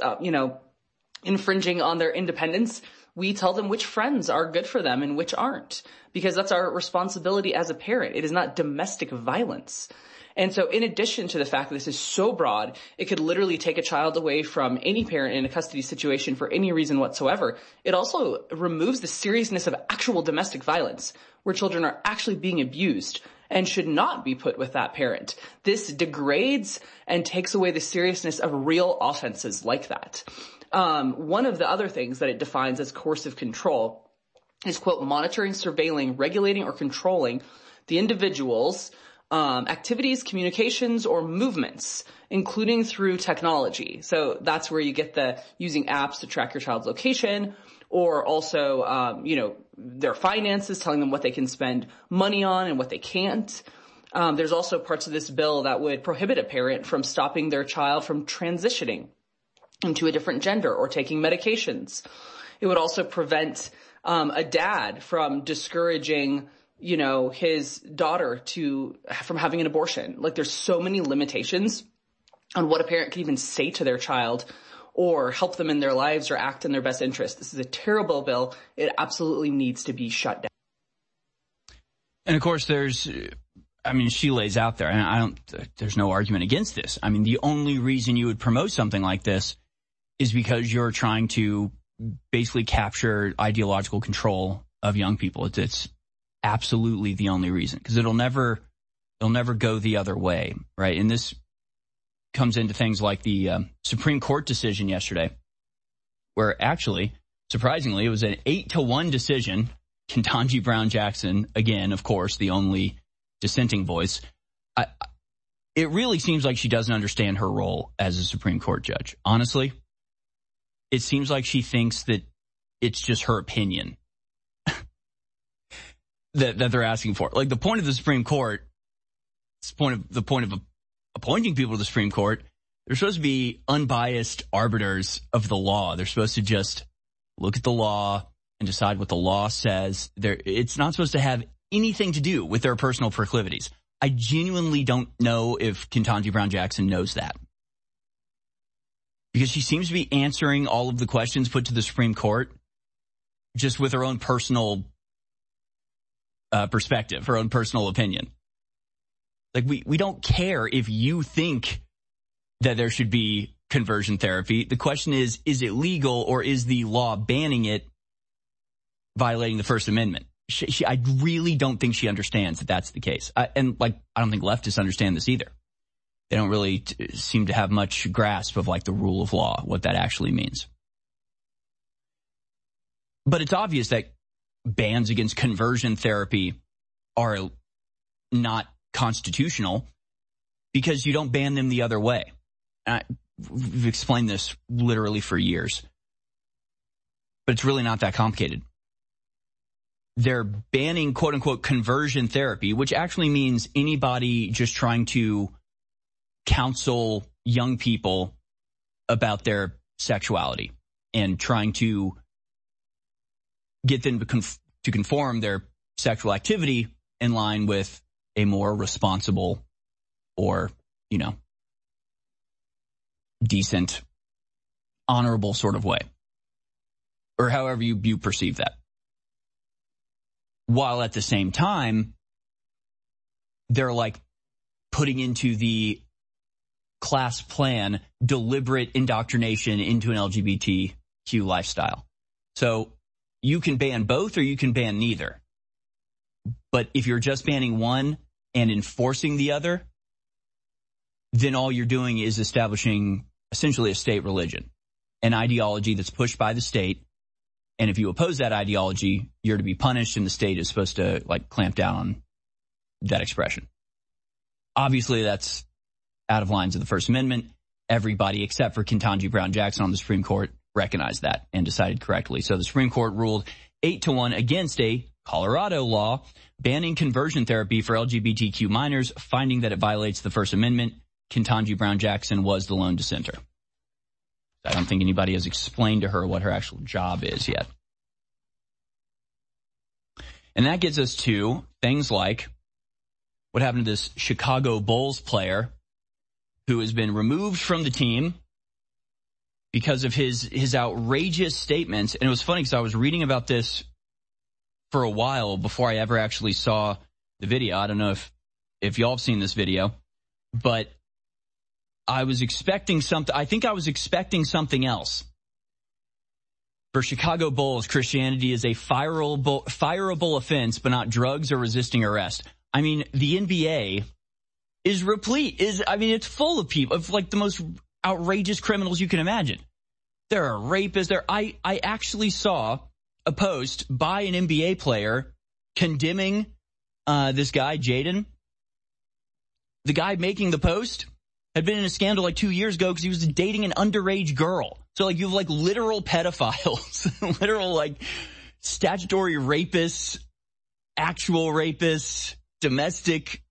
infringing on their independence. We tell them which friends are good for them and which aren't, because that's our responsibility as a parent. It is not domestic violence. And so in addition to the fact that this is so broad, it could literally take a child away from any parent in a custody situation for any reason whatsoever. It also removes the seriousness of actual domestic violence, where children are actually being abused and should not be put with that parent. This degrades and takes away the seriousness of real offenses like that. One of the other things that it defines as coercive control is, quote, monitoring, surveilling, regulating, or controlling the individual's activities, communications, or movements, including through technology. So that's where you get the using apps to track your child's location, or also, their finances, telling them what they can spend money on and what they can't. There's also parts of this bill that would prohibit a parent from stopping their child from transitioning into a different gender or taking medications. It would also prevent a dad from discouraging his daughter from having an abortion. Like, there's so many limitations on what a parent can even say to their child or help them in their lives or act in their best interest. This is a terrible bill. It absolutely needs to be shut down. And of course she lays out there, and there's no argument against this. I mean, the only reason you would promote something like this is because you're trying to basically capture ideological control of young people. It's absolutely the only reason, because it'll never go the other way, right? And this comes into things like the Supreme Court decision yesterday, where actually, surprisingly, it was an 8-1 decision. Ketanji Brown Jackson, again, of course, the only dissenting voice. It really seems like she doesn't understand her role as a Supreme Court judge. Honestly, it seems like she thinks that it's just her opinion that they're asking for. Like, the point of the Supreme Court, the point of appointing people to the Supreme Court, they're supposed to be unbiased arbiters of the law. They're supposed to just look at the law and decide what the law says. It's not supposed to have anything to do with their personal proclivities. I genuinely don't know if Ketanji Brown Jackson knows that, because she seems to be answering all of the questions put to the Supreme Court just with her own personal perspective, her own personal opinion. Like, we don't care if you think that there should be conversion therapy. The question is it legal, or is the law banning it violating the First Amendment? I really don't think she understands that that's the case. I don't think leftists understand this either. They don't really seem to have much grasp of, like, the rule of law, what that actually means. But it's obvious that bans against conversion therapy are not constitutional because you don't ban them the other way. We've explained this literally for years, but it's really not that complicated. They're banning, quote unquote, conversion therapy, which actually means anybody just trying to counsel young people about their sexuality and trying to get them to conform their sexual activity in line with a more responsible or, decent, honorable sort of way, or however you perceive that. While at the same time, they're like putting into the class plan deliberate indoctrination into an LGBTQ lifestyle. So you can ban both or you can ban neither. But if you're just banning one and enforcing the other, then all you're doing is establishing essentially a state religion, an ideology that's pushed by the state. And if you oppose that ideology, you're to be punished, and the state is supposed to clamp down on that expression. Obviously, that's out of lines of the First Amendment. Everybody except for Ketanji Brown Jackson on the Supreme Court recognized that and decided correctly. So the Supreme Court ruled 8-1 against a Colorado law banning conversion therapy for LGBTQ minors, finding that it violates the First Amendment. Ketanji Brown Jackson was the lone dissenter. I don't think anybody has explained to her what her actual job is yet. And that gets us to things like what happened to this Chicago Bulls player who has been removed from the team because of his outrageous statements. And it was funny because I was reading about this for a while before I ever actually saw the video. I don't know if y'all have seen this video, but I was expecting something. I think I was expecting something else. For Chicago Bulls, Christianity is a fireable offense, but not drugs or resisting arrest. I mean, the NBA is replete. It's full of people, of the most outrageous criminals you can imagine. There are rapists there. I actually saw a post by an NBA player condemning this guy, Jaden. The guy making the post had been in a scandal 2 years ago because he was dating an underage girl. So you have literal pedophiles, literal statutory rapists, actual rapists, domestic,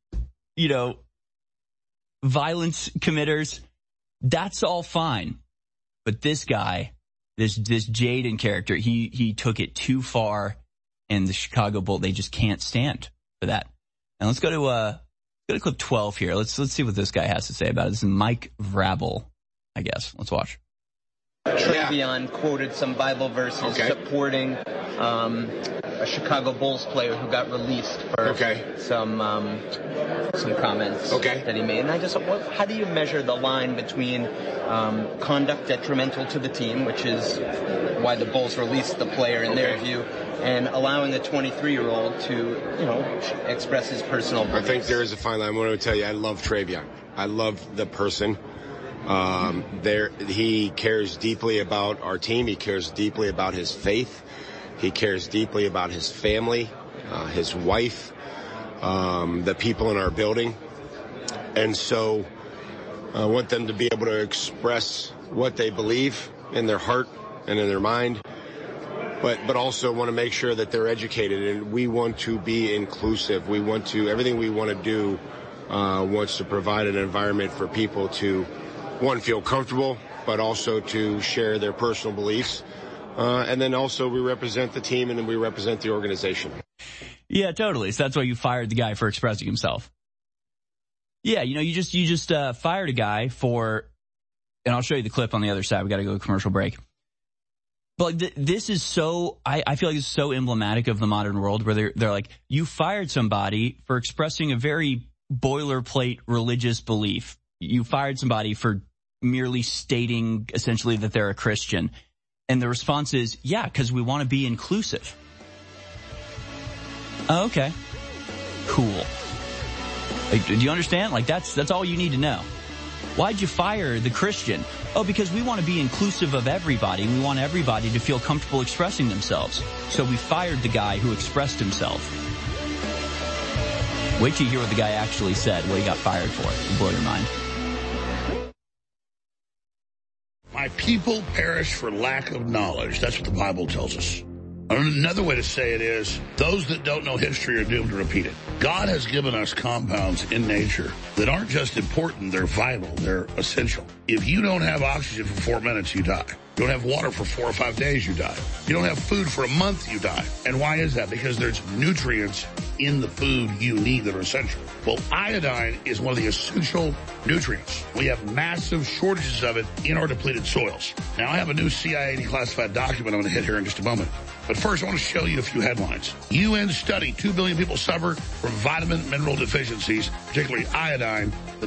violence committers. That's all fine. But this guy, this Jaden character, he took it too far, and the Chicago Bulls, they just can't stand for that. And let's go to clip 12 here. Let's see what this guy has to say about it. This is Mike Vrabel, I guess. Let's watch. Travion quoted some Bible verses supporting a Chicago Bulls player who got released for some comments that he made. And I just, how do you measure the line between conduct detrimental to the team, which is why the Bulls released the player in their view, and allowing a 23-year-old to, express his personal beliefs? I think there is a fine line. I'm going to tell you, I love Travion. I love the person. He cares deeply about our team. He cares deeply about his faith. He cares deeply about his family, his wife, the people in our building. And so I want them to be able to express what they believe in their heart and in their mind, but also want to make sure that they're educated. And we want to be inclusive. We want to, everything we want to do wants to provide an environment for people to, one, feel comfortable, but also to share their personal beliefs. And then also we represent the team and then we represent the organization. Yeah, totally. So that's why you fired the guy for expressing himself. Yeah, you just fired a guy for, and I'll show you the clip on the other side. We got to go to commercial break. But this is so, I feel like it's so emblematic of the modern world where they're like, you fired somebody for expressing a very boilerplate religious belief. You fired somebody for merely stating essentially that they're a Christian. And the response is, yeah, because we want to be inclusive. Oh, okay. Cool. Do you understand? That's all you need to know. Why'd you fire the Christian? Oh, because we want to be inclusive of everybody. We want everybody to feel comfortable expressing themselves. So we fired the guy who expressed himself. Wait till you hear what the guy actually said, what he got fired for. It'll blow your mind. My people perish for lack of knowledge. That's what the Bible tells us. Another way to say it is, those that don't know history are doomed to repeat it. God has given us compounds in nature that aren't just important, they're vital, they're essential. If you don't have oxygen for 4 minutes, you die. You don't have water for 4 or 5 days, you die. You don't have food for a month, you die. And why is that? Because there's nutrients in the food you need that are essential. Well, iodine is one of the essential nutrients. We have massive shortages of it in our depleted soils. Now, I have a new CIA declassified document I'm going to hit here in just a moment. But first, I want to show you a few headlines. UN study, 2 billion people suffer from vitamin mineral deficiencies, particularly iodine, the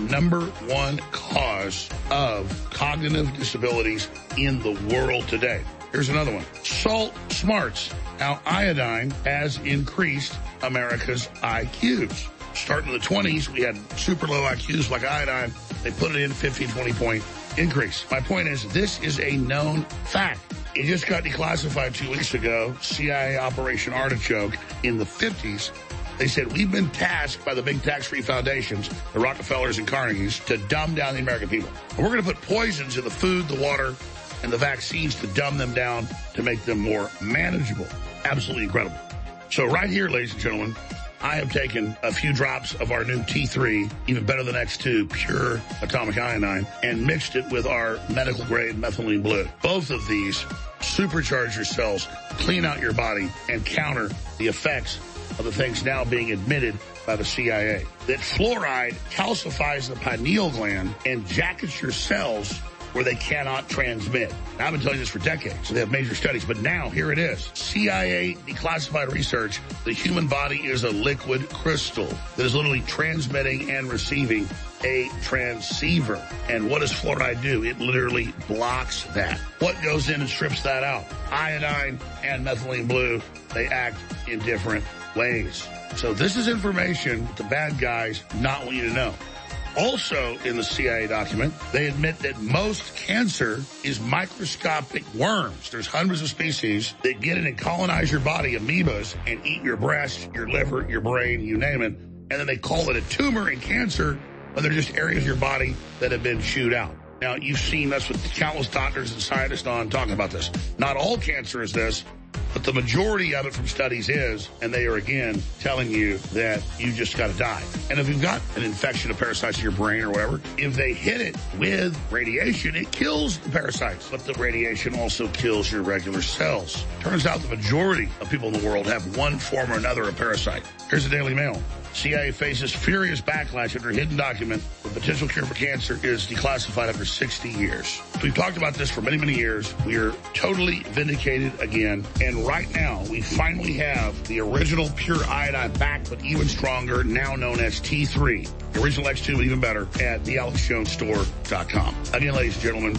#1 cause of cognitive disabilities in the world today. Here's another one. Salt smarts, how iodine has increased America's IQs. Starting in the 20s, we had super low IQs like iodine. They put it in 15, 20-point increase. My point is, this is a known fact. It just got declassified 2 weeks ago, CIA Operation Artichoke in the 50s. They said, we've been tasked by the big tax-free foundations, the Rockefellers and Carnegies, to dumb down the American people. And we're going to put poisons in the food, the water, and the vaccines to dumb them down to make them more manageable. Absolutely incredible. So right here, ladies and gentlemen, I have taken a few drops of our new T3, even better than X2, pure atomic iodine, and mixed it with our medical-grade methylene blue. Both of these supercharge your cells, clean out your body, and counter the effects of the things now being admitted by the CIA. That fluoride calcifies the pineal gland and jackets your cells where they cannot transmit. Now, I've been telling you this for decades. They have major studies, but now here it is. CIA declassified research. The human body is a liquid crystal that is literally transmitting and receiving a transceiver. And what does fluoride do? It literally blocks that. What goes in and strips that out? Iodine and methylene blue, they act in different ways. So this is information the bad guys not want you to know. Also in the CIA document, they admit that most cancer is microscopic worms. There's hundreds of species that get in and colonize your body, amoebas, and eat your breast, your liver, your brain, you name it. And then they call it a tumor and cancer, but they're just areas of your body that have been chewed out. Now, you've seen that's what countless doctors and scientists on talking about this. Not all cancer is this, but the majority of it from studies is, and they are again telling you that you just got to die. And if you've got an infection of parasites in your brain or whatever, if they hit it with radiation, it kills the parasites. But the radiation also kills your regular cells. Turns out the majority of people in the world have one form or another of parasite. Here's the Daily Mail. CIA faces furious backlash after a hidden document. The potential cure for cancer is declassified after 60 years. We've talked about this for many, many years. We are totally vindicated again. And right now, we finally have the original pure iodine back, but even stronger, now known as T3. The original X2, but even better, at thealexjonesstore.com. Again, ladies and gentlemen,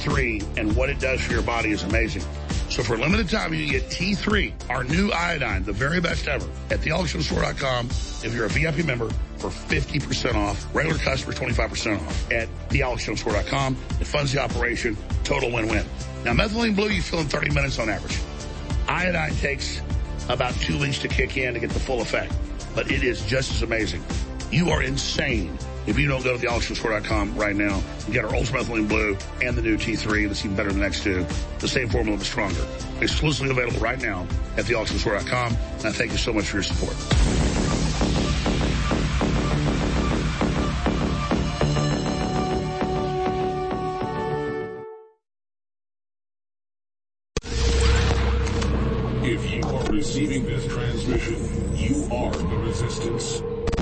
T3 and what it does for your body is amazing. So for a limited time, you can get T3, our new iodine, the very best ever, at thealexjonesstore.com. If you're a VIP member, for 50% off. Regular customers, 25% off at thealexjonesstore.com. It funds the operation. Total win-win. Now, methylene blue, you fill in 30 minutes on average. Iodine takes about 2 weeks to kick in to get the full effect. But it is just as amazing. You are insane if you don't go to thealexjonesstore.com right now and get our Ultra Methylene Blue and the new T3 that's even better than the next two. The same formula, but stronger. Exclusively available right now at thealexjonesstore.com. And I thank you so much for your support. If you are receiving this transmission, you are the resistance.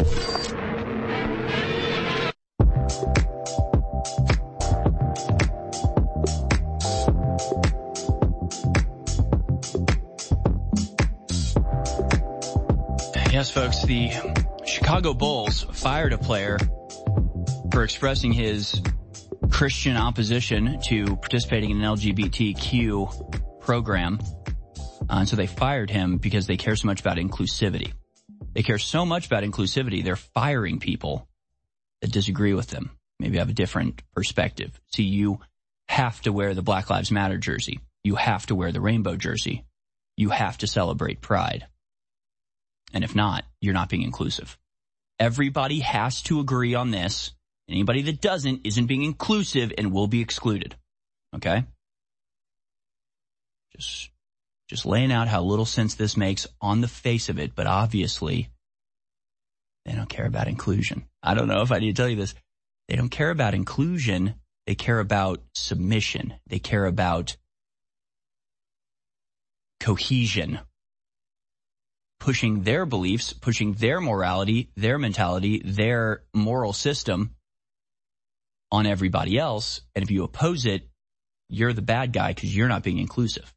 Yes, folks, the Chicago Bulls fired a player for expressing his Christian opposition to participating in an LGBTQ program. And so they fired him because they care so much about inclusivity. They care so much about inclusivity, they're firing people that disagree with them. maybe have a different perspective. See, you have to wear the Black Lives Matter jersey. You have to wear the rainbow jersey. You have to celebrate Pride. And if not, you're not being inclusive. Everybody has to agree on this. Anybody that doesn't isn't being inclusive and will be excluded. Okay? Just laying out how little sense this makes on the face of it, but obviously they don't care about inclusion. I don't know if I need to tell you this. They don't care about inclusion. They care about submission. They care about cohesion. Pushing their beliefs, pushing their morality, their mentality, their moral system on everybody else. And if you oppose it, you're the bad guy because you're not being inclusive.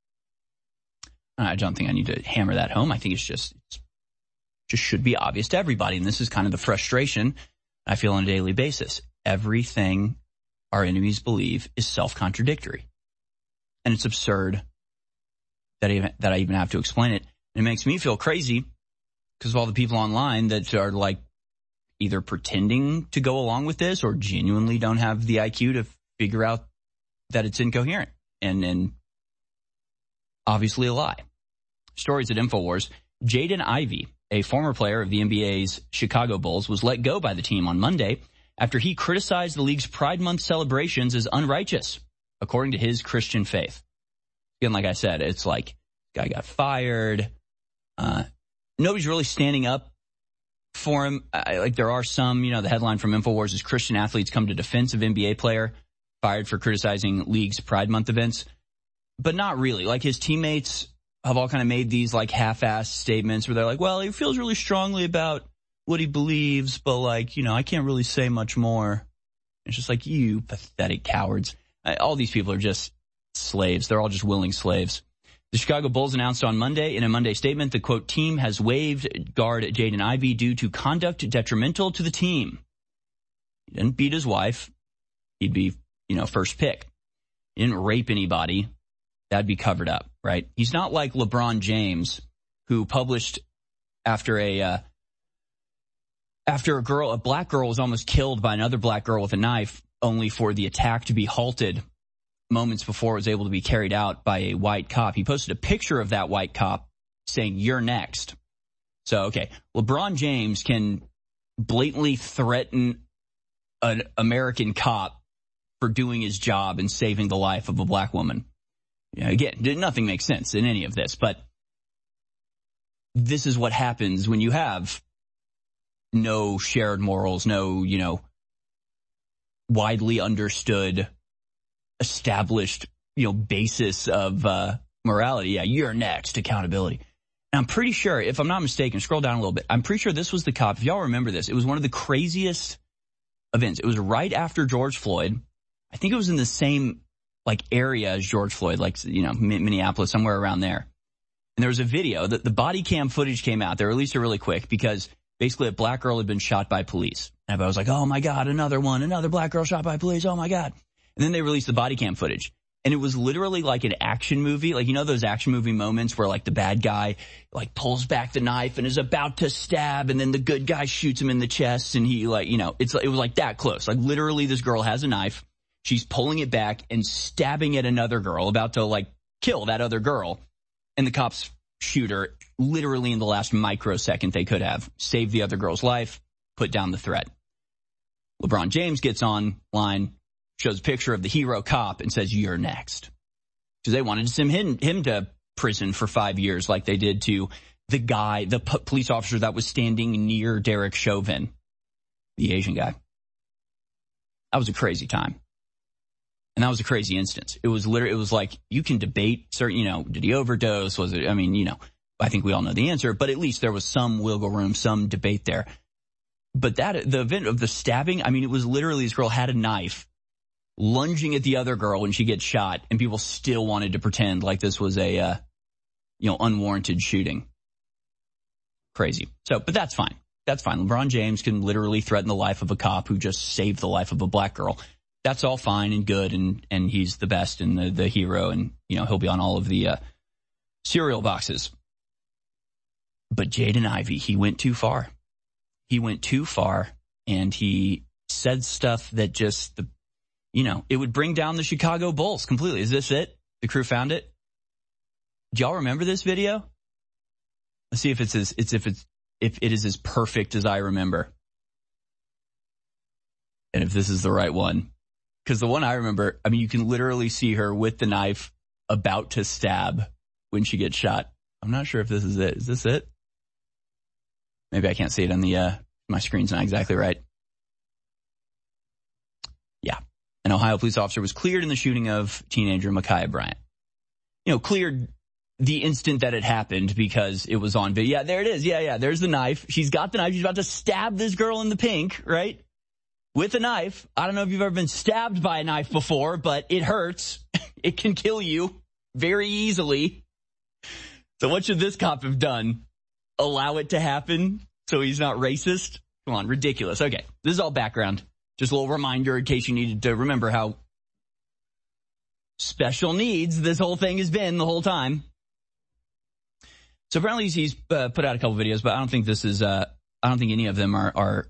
I don't think I need to hammer that home. I think it's just should be obvious to everybody. And this is kind of the frustration I feel on a daily basis. Everything our enemies believe is self-contradictory. And it's absurd that I even have to explain it. And it makes me feel crazy because of all the people online that are like either pretending to go along with this or genuinely don't have the IQ to figure out that it's incoherent and obviously a lie. Stories at InfoWars. Jaden Ivey, a former player of the NBA's Chicago Bulls, was let go by the team on Monday after he criticized the league's Pride Month celebrations as unrighteous, according to his Christian faith. Again, like I said, it's like, guy got fired. Nobody's really standing up for him. Like there are some, the headline from InfoWars is Christian athletes come to defense of NBA player fired for criticizing league's Pride Month events. But not really. Like his teammates have all kind of made these like half-assed statements where they're like, well, he feels really strongly about what he believes, but like, I can't really say much more. It's just like, you pathetic cowards. All these people are just slaves. They're all just willing slaves. The Chicago Bulls announced on Monday in a Monday statement, the quote, team has waived guard Jaden Ivey due to conduct detrimental to the team. He didn't beat his wife. He'd be, first pick. He didn't rape anybody. That'd be covered up, right? He's not like LeBron James, who published after a black girl was almost killed by another black girl with a knife, only for the attack to be halted moments before it was able to be carried out by a white cop. He posted a picture of that white cop saying, "You're next." So, okay, LeBron James can blatantly threaten an American cop for doing his job and saving the life of a black woman. Again, nothing makes sense in any of this, but this is what happens when you have no shared morals, no, widely understood, established, basis of morality. Yeah, you're next, accountability. And I'm pretty sure, if I'm not mistaken, scroll down a little bit, I'm pretty sure this was the cop. If y'all remember this, it was one of the craziest events. It was right after George Floyd. I think it was in the same area as George Floyd, Minneapolis, somewhere around there. And there was a video that the body cam footage came out. They released it really quick because basically a black girl had been shot by police. And I was like, oh my God, another black girl shot by police. Oh my God. And then they released the body cam footage. And it was literally like an action movie. Like, those action movie moments where the bad guy pulls back the knife and is about to stab and then the good guy shoots him in the chest and he it was like that close. Like literally this girl has a knife. She's pulling it back and stabbing at another girl, about to kill that other girl. And the cops shoot her literally in the last microsecond they could have. Saved the other girl's life, put down the threat. LeBron James gets online, shows a picture of the hero cop and says, you're next. Because they wanted to send him to prison for 5 years like they did to the police officer that was standing near Derek Chauvin, the Asian guy. That was a crazy time. And that was a crazy instance. It was like, you can debate certain, did he overdose? Was it, I think we all know the answer, but at least there was some wiggle room, some debate there. But the event of the stabbing, it was literally this girl had a knife lunging at the other girl when she gets shot, and people still wanted to pretend like this was a, unwarranted shooting. Crazy. So, but that's fine. That's fine. LeBron James can literally threaten the life of a cop who just saved the life of a black girl. That's all fine and good, and he's the best and the hero, and he'll be on all of the cereal boxes. But Jaden Ivey, he went too far. He went too far, and he said stuff that just, it would bring down the Chicago Bulls completely. Is this it? The crew found it? Do y'all remember this video? Let's see if it is as perfect as I remember. And if this is the right one. Because the one I remember, you can literally see her with the knife about to stab when she gets shot. I'm not sure if this is it. Is this it? Maybe I can't see it on the, my screen's not exactly right. Yeah. An Ohio police officer was cleared in the shooting of teenager Ma'Khia Bryant. Cleared the instant that it happened because it was on video. Yeah, there it is. Yeah. There's the knife. She's got the knife. She's about to stab this girl in the pink, right? With a knife. I don't know if you've ever been stabbed by a knife before, but it hurts. It can kill you very easily. So what should this cop have done? Allow it to happen so he's not racist? Come on, ridiculous. Okay, this is all background. Just a little reminder in case you needed to remember how special needs this whole thing has been the whole time. So apparently he's put out a couple videos, but I don't think this is, I don't think any of them are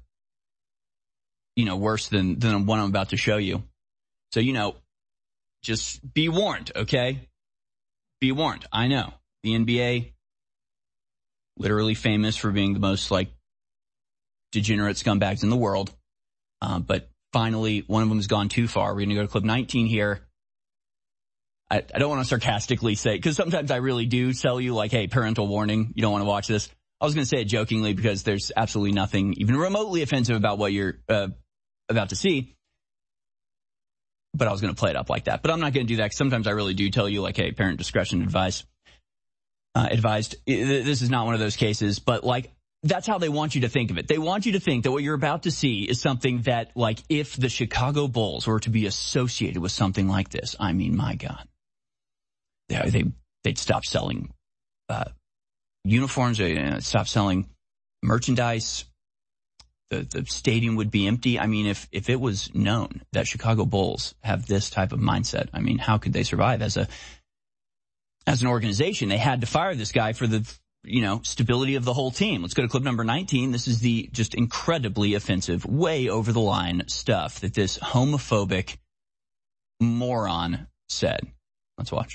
worse than the one I'm about to show you. So, just be warned, okay? Be warned. I know. The NBA, literally famous for being the most, degenerate scumbags in the world. But finally, one of them has gone too far. We're going to go to clip 19 here. I don't want to sarcastically say, because sometimes I really do tell you, hey, parental warning, you don't want to watch this. I was going to say it jokingly because there's absolutely nothing even remotely offensive about what you're about to see. But I was going to play it up like that. But I'm not going to do that because sometimes I really do tell you, hey, parent discretion advised. This is not one of those cases, but that's how they want you to think of it. They want you to think that what you're about to see is something that, if the Chicago Bulls were to be associated with something like this, my God, they'd stop selling uniforms, they'd stop selling merchandise. The stadium would be empty. If it was known that Chicago Bulls have this type of mindset, how could they survive as an organization? They had to fire this guy for the, stability of the whole team. Let's go to clip number 19. This is the just incredibly offensive, way over the line stuff that this homophobic moron said. Let's watch.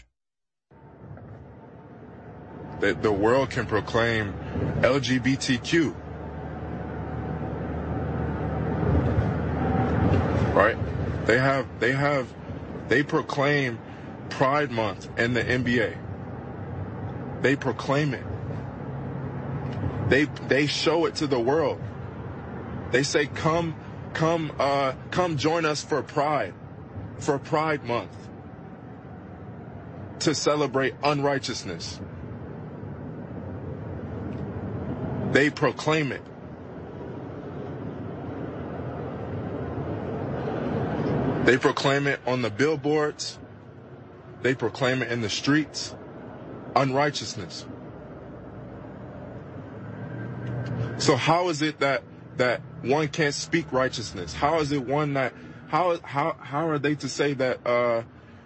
The world can proclaim LGBTQ. Right? They proclaim Pride Month in the NBA. They proclaim it. They show it to the world. They say, come join us for Pride Month to celebrate unrighteousness. They proclaim it. They proclaim it on the billboards. They proclaim it in the streets. Unrighteousness. So how is it that one can't speak righteousness? How is it one that how are they to say that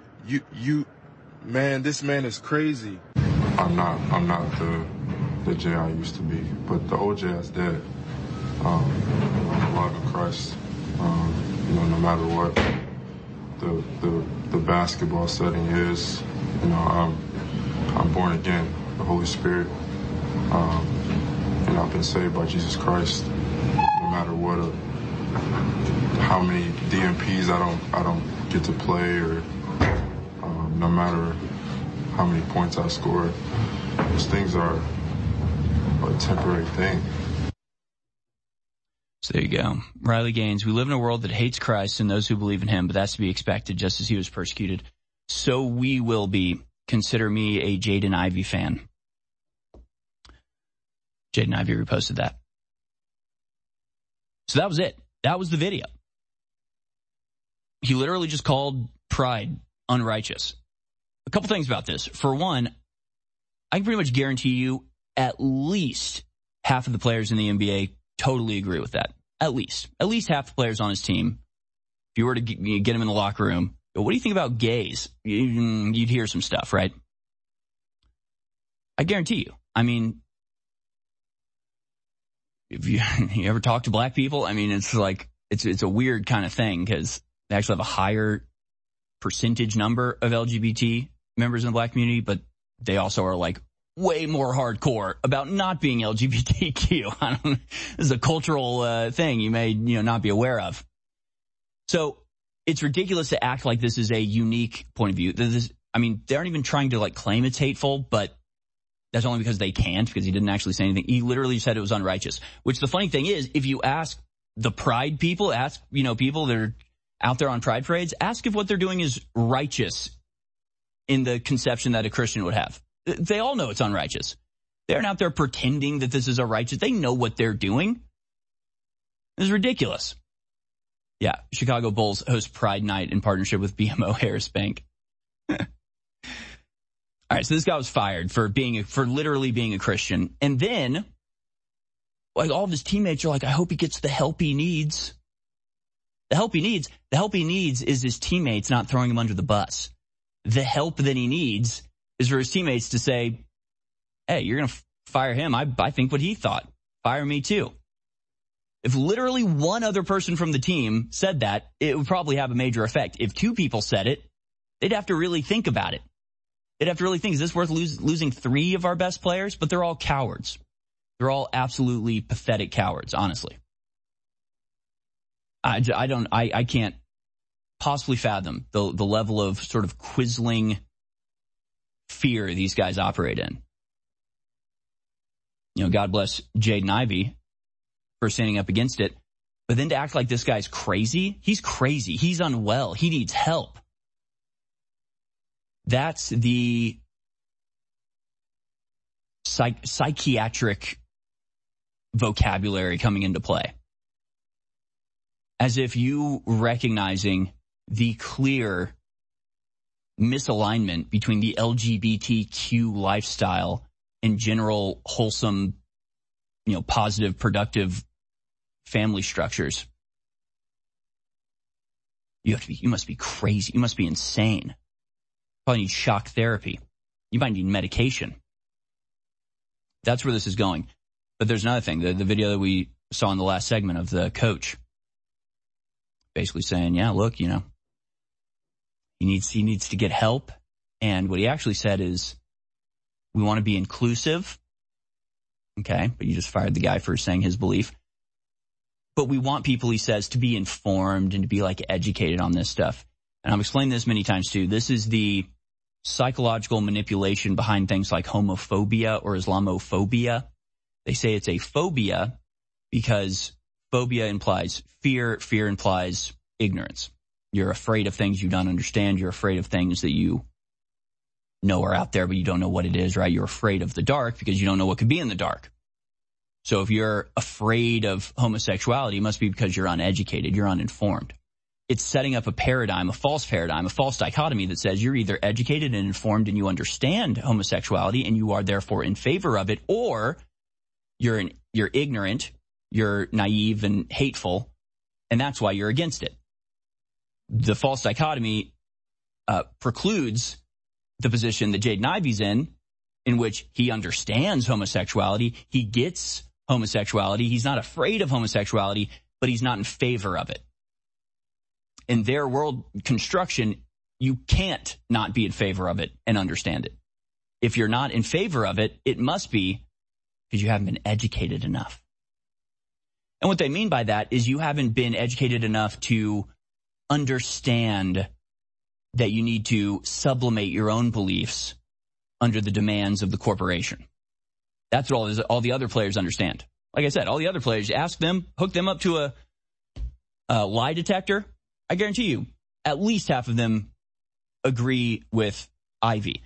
this man is crazy? I'm not the Jay I used to be, but the old Jay is dead. I'm alive in Christ. No matter what the basketball setting is, I'm born again, the Holy Spirit. I've been saved by Jesus Christ. No matter what, how many DMPs I don't get to play, or no matter how many points I score, those things are a temporary thing. So there you go. Riley Gaines, we live in a world that hates Christ and those who believe in him, but that's to be expected. Just as he was persecuted, so we will be. Consider me a Jaden Ivey fan. Jaden Ivey reposted that. So that was it. That was the video. He literally just called Pride unrighteous. A couple things about this. For one, I can pretty much guarantee you at least half of the players in the NBA totally agree with that. At least half the players on his team. If you were to get him in the locker room, what do you think about gays? You'd hear some stuff, right? I guarantee you. If you ever talk to black people, it's like it's a weird kind of thing because they actually have a higher percentage number of LGBT members in the black community, but they also are like way more hardcore about not being LGBTQ. This is a cultural thing you may not be aware of. So it's ridiculous to act like this is a unique point of view. They aren't even trying to like claim it's hateful, but that's only because they can't, because he didn't actually say anything. He literally said it was unrighteous, which the funny thing is, if you ask the pride people, ask, people that are out there on pride parades, ask if what they're doing is righteous in the conception that a Christian would have. They all know it's unrighteous. They aren't out there pretending that this is a righteous. They know what they're doing. It's ridiculous. Yeah, Chicago Bulls host Pride Night in partnership with BMO Harris Bank. All right, so this guy was fired for literally being a Christian. And then, like, all of his teammates are like, I hope he gets the help he needs. The help he needs is his teammates not throwing him under the bus. The help that he needs is for his teammates to say, hey, you're going to fire him. I think what he thought. Fire me too. If literally one other person from the team said that, it would probably have a major effect. If two people said it, they'd have to really think about it. They'd have to really think, is this worth losing three of our best players? But they're all cowards. They're all absolutely pathetic cowards, honestly. I can't possibly fathom the level of sort of quisling fear these guys operate in. God bless Jaden Ivey for standing up against it. But then to act like this guy's crazy, he's crazy. He's unwell. He needs help. That's the psychiatric vocabulary coming into play. As if you recognizing the clear misalignment between the LGBTQ lifestyle and general wholesome, positive, productive family structures. You must be crazy. You must be insane. Probably need shock therapy. You might need medication. That's where this is going. But there's another thing. The video that we saw in the last segment of the coach basically saying, yeah, look, he needs to get help. And what he actually said is, we want to be inclusive. Okay, but you just fired the guy for saying his belief. But we want people, he says, to be informed and to be like educated on this stuff. And I've explained this many times too. This is the psychological manipulation behind things like homophobia or Islamophobia. They say it's a phobia because phobia implies fear. Fear implies ignorance. You're afraid of things you don't understand. You're afraid of things that you know are out there, but you don't know what it is, right? You're afraid of the dark because you don't know what could be in the dark. So if you're afraid of homosexuality, it must be because you're uneducated, you're uninformed. It's setting up a paradigm, a false dichotomy that says you're either educated and informed and you understand homosexuality and you are therefore in favor of it, or you're ignorant, you're naive and hateful, and that's why you're against it. The false dichotomy precludes the position that Jaden Ivey's in which he understands homosexuality, he gets homosexuality, he's not afraid of homosexuality, but he's not in favor of it. In their world construction, you can't not be in favor of it and understand it. If you're not in favor of it, it must be because you haven't been educated enough. And what they mean by that is you haven't been educated enough to understand that you need to sublimate your own beliefs under the demands of the corporation. That's what all the other players understand. Like I said, all the other players, ask them, hook them up to a lie detector. I guarantee you, at least half of them agree with Ivey.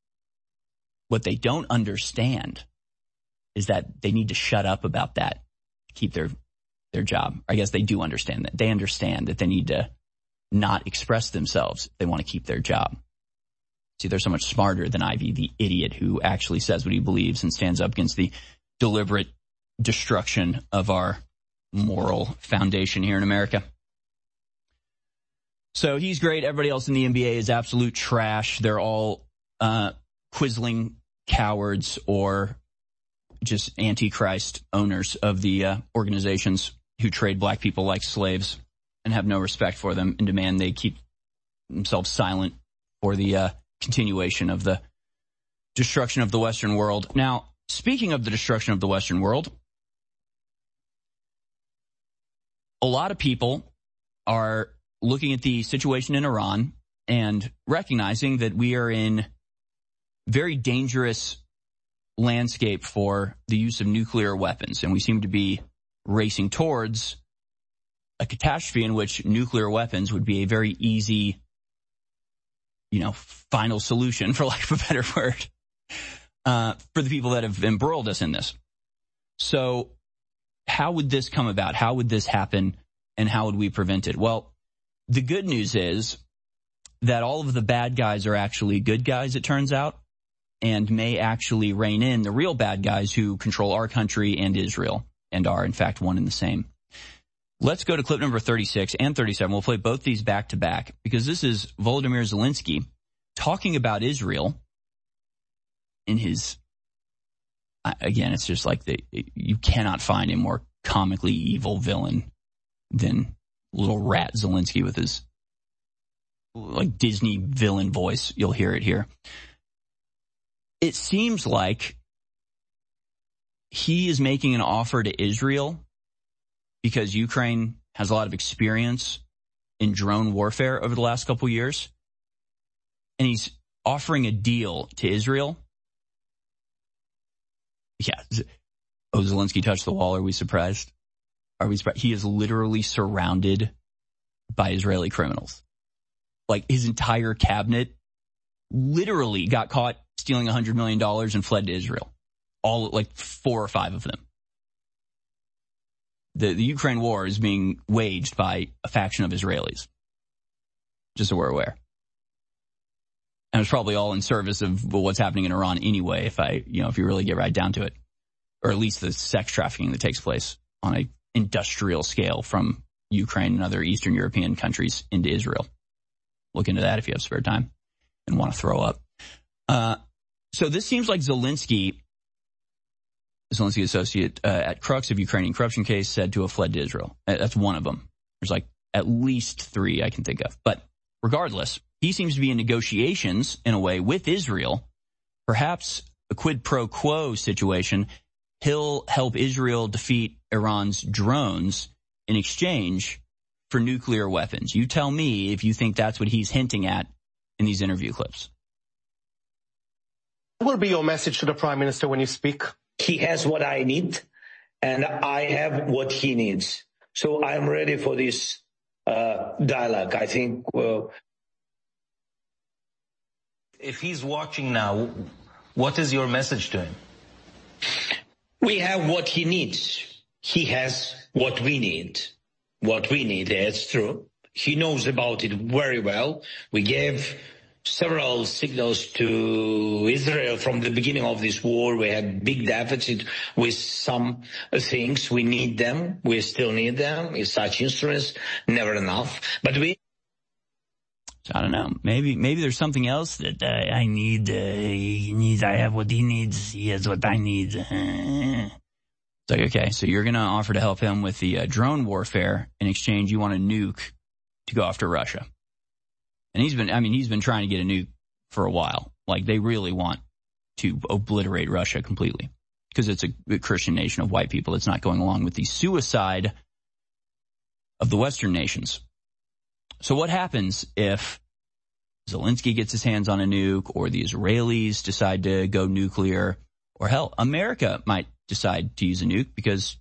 What they don't understand is that they need to shut up about that to keep their job. I guess they do understand that. They understand that they need to not express themselves if they want to keep their job. See, they're so much smarter than Ivey, the idiot who actually says what he believes and stands up against the deliberate destruction of our moral foundation here in America. So he's great. Everybody else in the NBA is absolute trash. They're all quisling cowards or just antichrist owners of the organizations who trade black people like slaves and have no respect for them and demand they keep themselves silent for the continuation of the destruction of the Western world. Now, speaking of the destruction of the Western world, a lot of people are looking at the situation in Iran and recognizing that we are in very dangerous landscape for the use of nuclear weapons, and we seem to be racing towards a catastrophe in which nuclear weapons would be a very easy, final solution, for lack of a better word, for the people that have embroiled us in this. So how would this come about? How would this happen? And how would we prevent it? Well, the good news is that all of the bad guys are actually good guys, it turns out, and may actually rein in the real bad guys who control our country and Israel and are, in fact, one and the same. Let's go to clip number 36 and 37. We'll play both these back to back because this is Volodymyr Zelensky talking about Israel in his, again, it's just like you cannot find a more comically evil villain than little rat Zelensky with his like Disney villain voice. You'll hear it here. It seems like he is making an offer to Israel because Ukraine has a lot of experience in drone warfare over the last couple years. And he's offering a deal to Israel. Yeah. Oh, Zelensky touched the wall. Are we surprised? Are we surprised? He is literally surrounded by Israeli criminals. Like his entire cabinet literally got caught stealing $100 million and fled to Israel. All like 4 or 5 of them. The Ukraine war is being waged by a faction of Israelis. Just so we're aware. And it's probably all in service of what's happening in Iran anyway, if you really get right down to it. Or at least the sex trafficking that takes place on an industrial scale from Ukraine and other Eastern European countries into Israel. Look into that if you have spare time and want to throw up. So this seems like Zelensky associate at crux of Ukrainian corruption case, said to have fled to Israel. That's one of them. There's like at least 3 I can think of. But regardless, he seems to be in negotiations in a way with Israel, perhaps a quid pro quo situation. He'll help Israel defeat Iran's drones in exchange for nuclear weapons. You tell me if you think that's what he's hinting at in these interview clips. What will be your message to the Prime Minister when you speak? He has what I need, and I have what he needs. So I'm ready for this dialogue. I think... If he's watching now, what is your message to him? We have what he needs. He has what we need. What we need, that's true. He knows about it very well. We gave several signals to Israel from the beginning of this war. We had big deficit with some things. We need them. We still need them. It's such instruments, never enough. But I don't know. Maybe there's something else that I need. He needs. I have what he needs. He has what I need. It's like, okay, so you're going to offer to help him with the drone warfare. In exchange, you want a nuke to go after Russia. And he's been trying to get a nuke for a while. Like, they really want to obliterate Russia completely because it's a Christian nation of white people that's not going along with the suicide of the Western nations. So what happens if Zelensky gets his hands on a nuke, or the Israelis decide to go nuclear, or hell, America might decide to use a nuke because,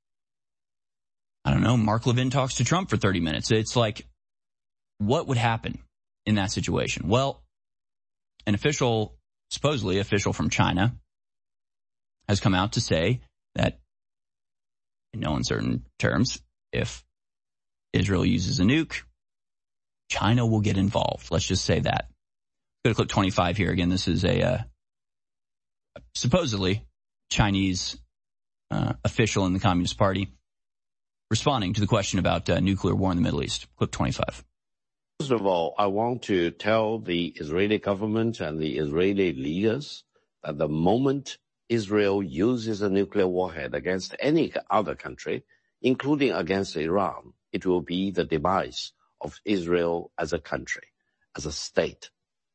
I don't know, Mark Levin talks to Trump for 30 minutes. It's like, what would happen in that situation? Well, an official, supposedly official from China, has come out to say that, in no uncertain terms, if Israel uses a nuke, China will get involved. Let's just say that. Go to clip 25 here. Again, this is a supposedly Chinese official in the Communist Party responding to the question about nuclear war in the Middle East. Clip 25. First of all, I want to tell the Israeli government and the Israeli leaders that the moment Israel uses a nuclear warhead against any other country, including against Iran, it will be the demise of Israel as a country, as a state.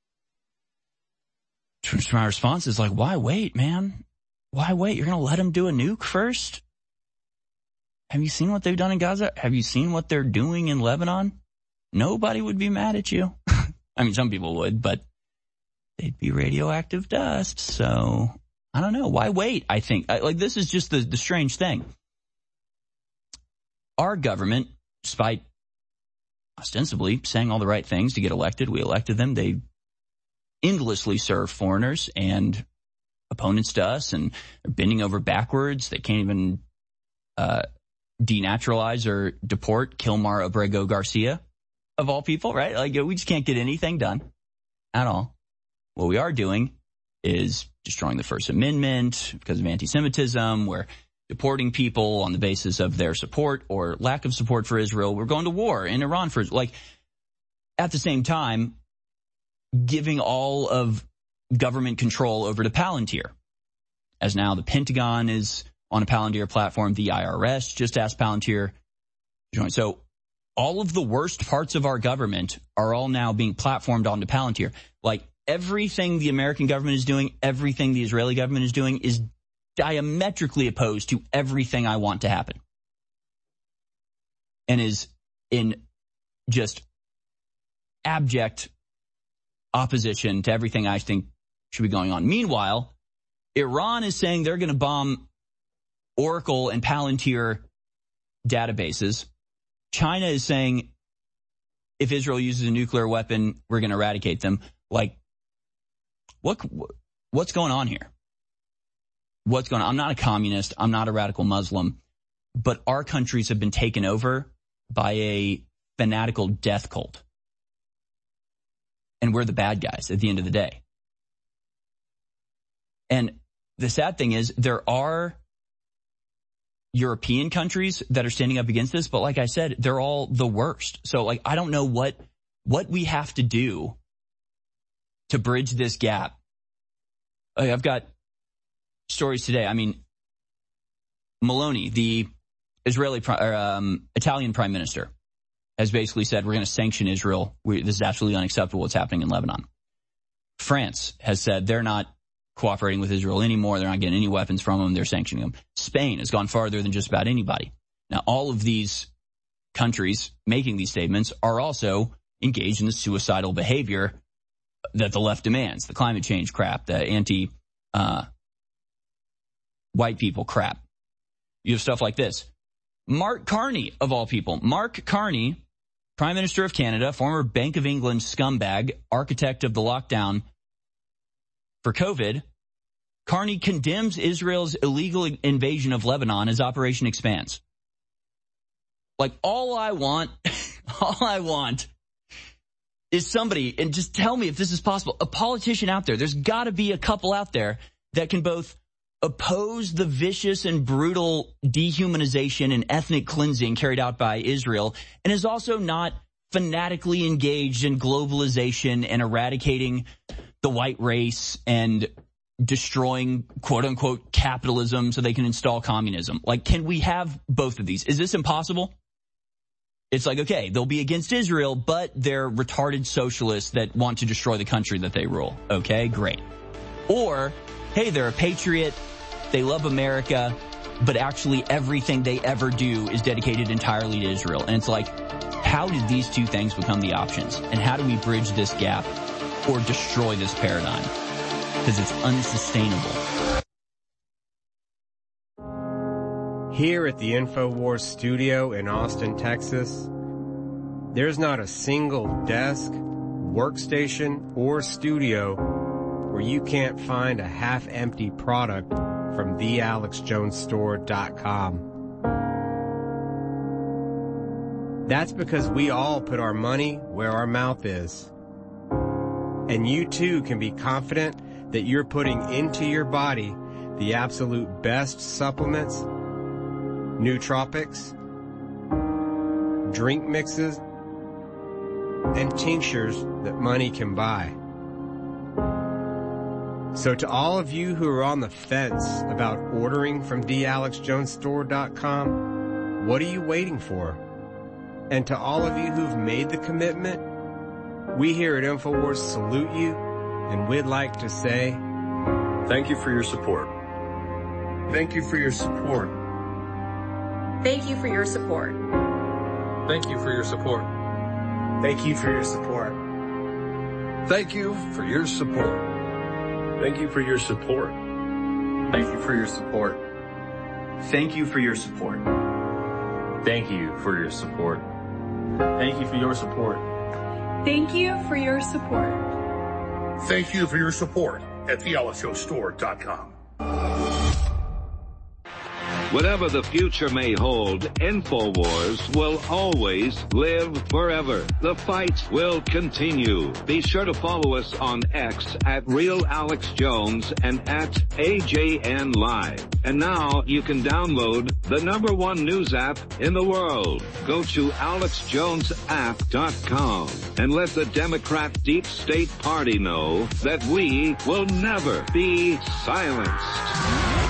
My response is like, why wait, man? Why wait? You're going to let them do a nuke first? Have you seen what they've done in Gaza? Have you seen what they're doing in Lebanon? Nobody would be mad at you. I mean, some people would, but they'd be radioactive dust. So I don't know. Why wait? I think like this is just the strange thing. Our government, despite ostensibly saying all the right things to get elected, we elected them. They endlessly serve foreigners and opponents to us, and they're bending over backwards. They can't even denaturalize or deport Kilmar Abrego Garcia, of all people, right? Like, we just can't get anything done at all. What we are doing is destroying the First Amendment because of anti-Semitism. We're deporting people on the basis of their support or lack of support for Israel. We're going to war in Iran for, like, at the same time, giving all of government control over to Palantir. As now the Pentagon is on a Palantir platform, the IRS just asked Palantir to join. So all of the worst parts of our government are all now being platformed onto Palantir. Like, everything the American government is doing, everything the Israeli government is doing is diametrically opposed to everything I want to happen. And is in just abject opposition to everything I think should be going on. Meanwhile, Iran is saying they're going to bomb Oracle and Palantir databases. China is saying if Israel uses a nuclear weapon, we're going to eradicate them. Like, what's going on here? What's going on? I'm not a communist. I'm not a radical Muslim. But our countries have been taken over by a fanatical death cult. And we're the bad guys at the end of the day. And the sad thing is, there are European countries that are standing up against this, but like I said, they're all the worst. So, like, I don't know what we have to do to bridge this gap. I've got stories today. I mean, Meloni, the Italian prime minister, has basically said we're going to sanction Israel. This is absolutely unacceptable what's happening in Lebanon. France has said they're not cooperating with Israel anymore. They're not getting any weapons from them. They're sanctioning them. Spain has gone farther than just about anybody. Now, all of these countries making these statements are also engaged in the suicidal behavior that the left demands, the climate change crap, the anti-white people crap. You have stuff like this. Mark Carney, of all people. Mark Carney, Prime Minister of Canada, former Bank of England scumbag, architect of the lockdown for COVID. Carney condemns Israel's illegal invasion of Lebanon as Operation Expanse. Like, all I want is somebody, and just tell me if this is possible, a politician out there. There's got to be a couple out there that can both oppose the vicious and brutal dehumanization and ethnic cleansing carried out by Israel, and is also not fanatically engaged in globalization and eradicating the white race and destroying, quote unquote, capitalism so they can install communism. Like, can we have both of these? Is this impossible? It's like, okay, they'll be against Israel, but they're retarded socialists that want to destroy the country that they rule. Okay, great. Or, hey, they're a patriot, they love America, but actually everything they ever do is dedicated entirely to Israel. And it's like, how did these two things become the options? And how do we bridge this gap or destroy this paradigm? Because it's unsustainable. Here at the InfoWars studio in Austin, Texas, there's not a single desk, workstation, or studio where you can't find a half-empty product from thealexjonesstore.com. That's because we all put our money where our mouth is. And you too can be confident that you're putting into your body the absolute best supplements, nootropics, drink mixes, and tinctures that money can buy. So to all of you who are on the fence about ordering from thealexjonesstore.com, What are you waiting for? And to all of you who've made the commitment, we here at InfoWars salute you, and we'd like to say, thank you for your support. Thank you for your support. Thank you for your support. Thank you for your support. Thank you for your support. Thank you for your support. Thank you for your support. Thank you for your support. Thank you for your support. Thank you for your support. Thank you for your support. Thank you for your support. Thank you for your support at theellisshowstore.com. Whatever the future may hold, InfoWars will always live forever. The fight will continue. Be sure to follow us on X at RealAlexJones and at AJN Live. And now you can download the #1 news app in the world. Go to AlexJonesApp.com and let the Democrat Deep State Party know that we will never be silenced.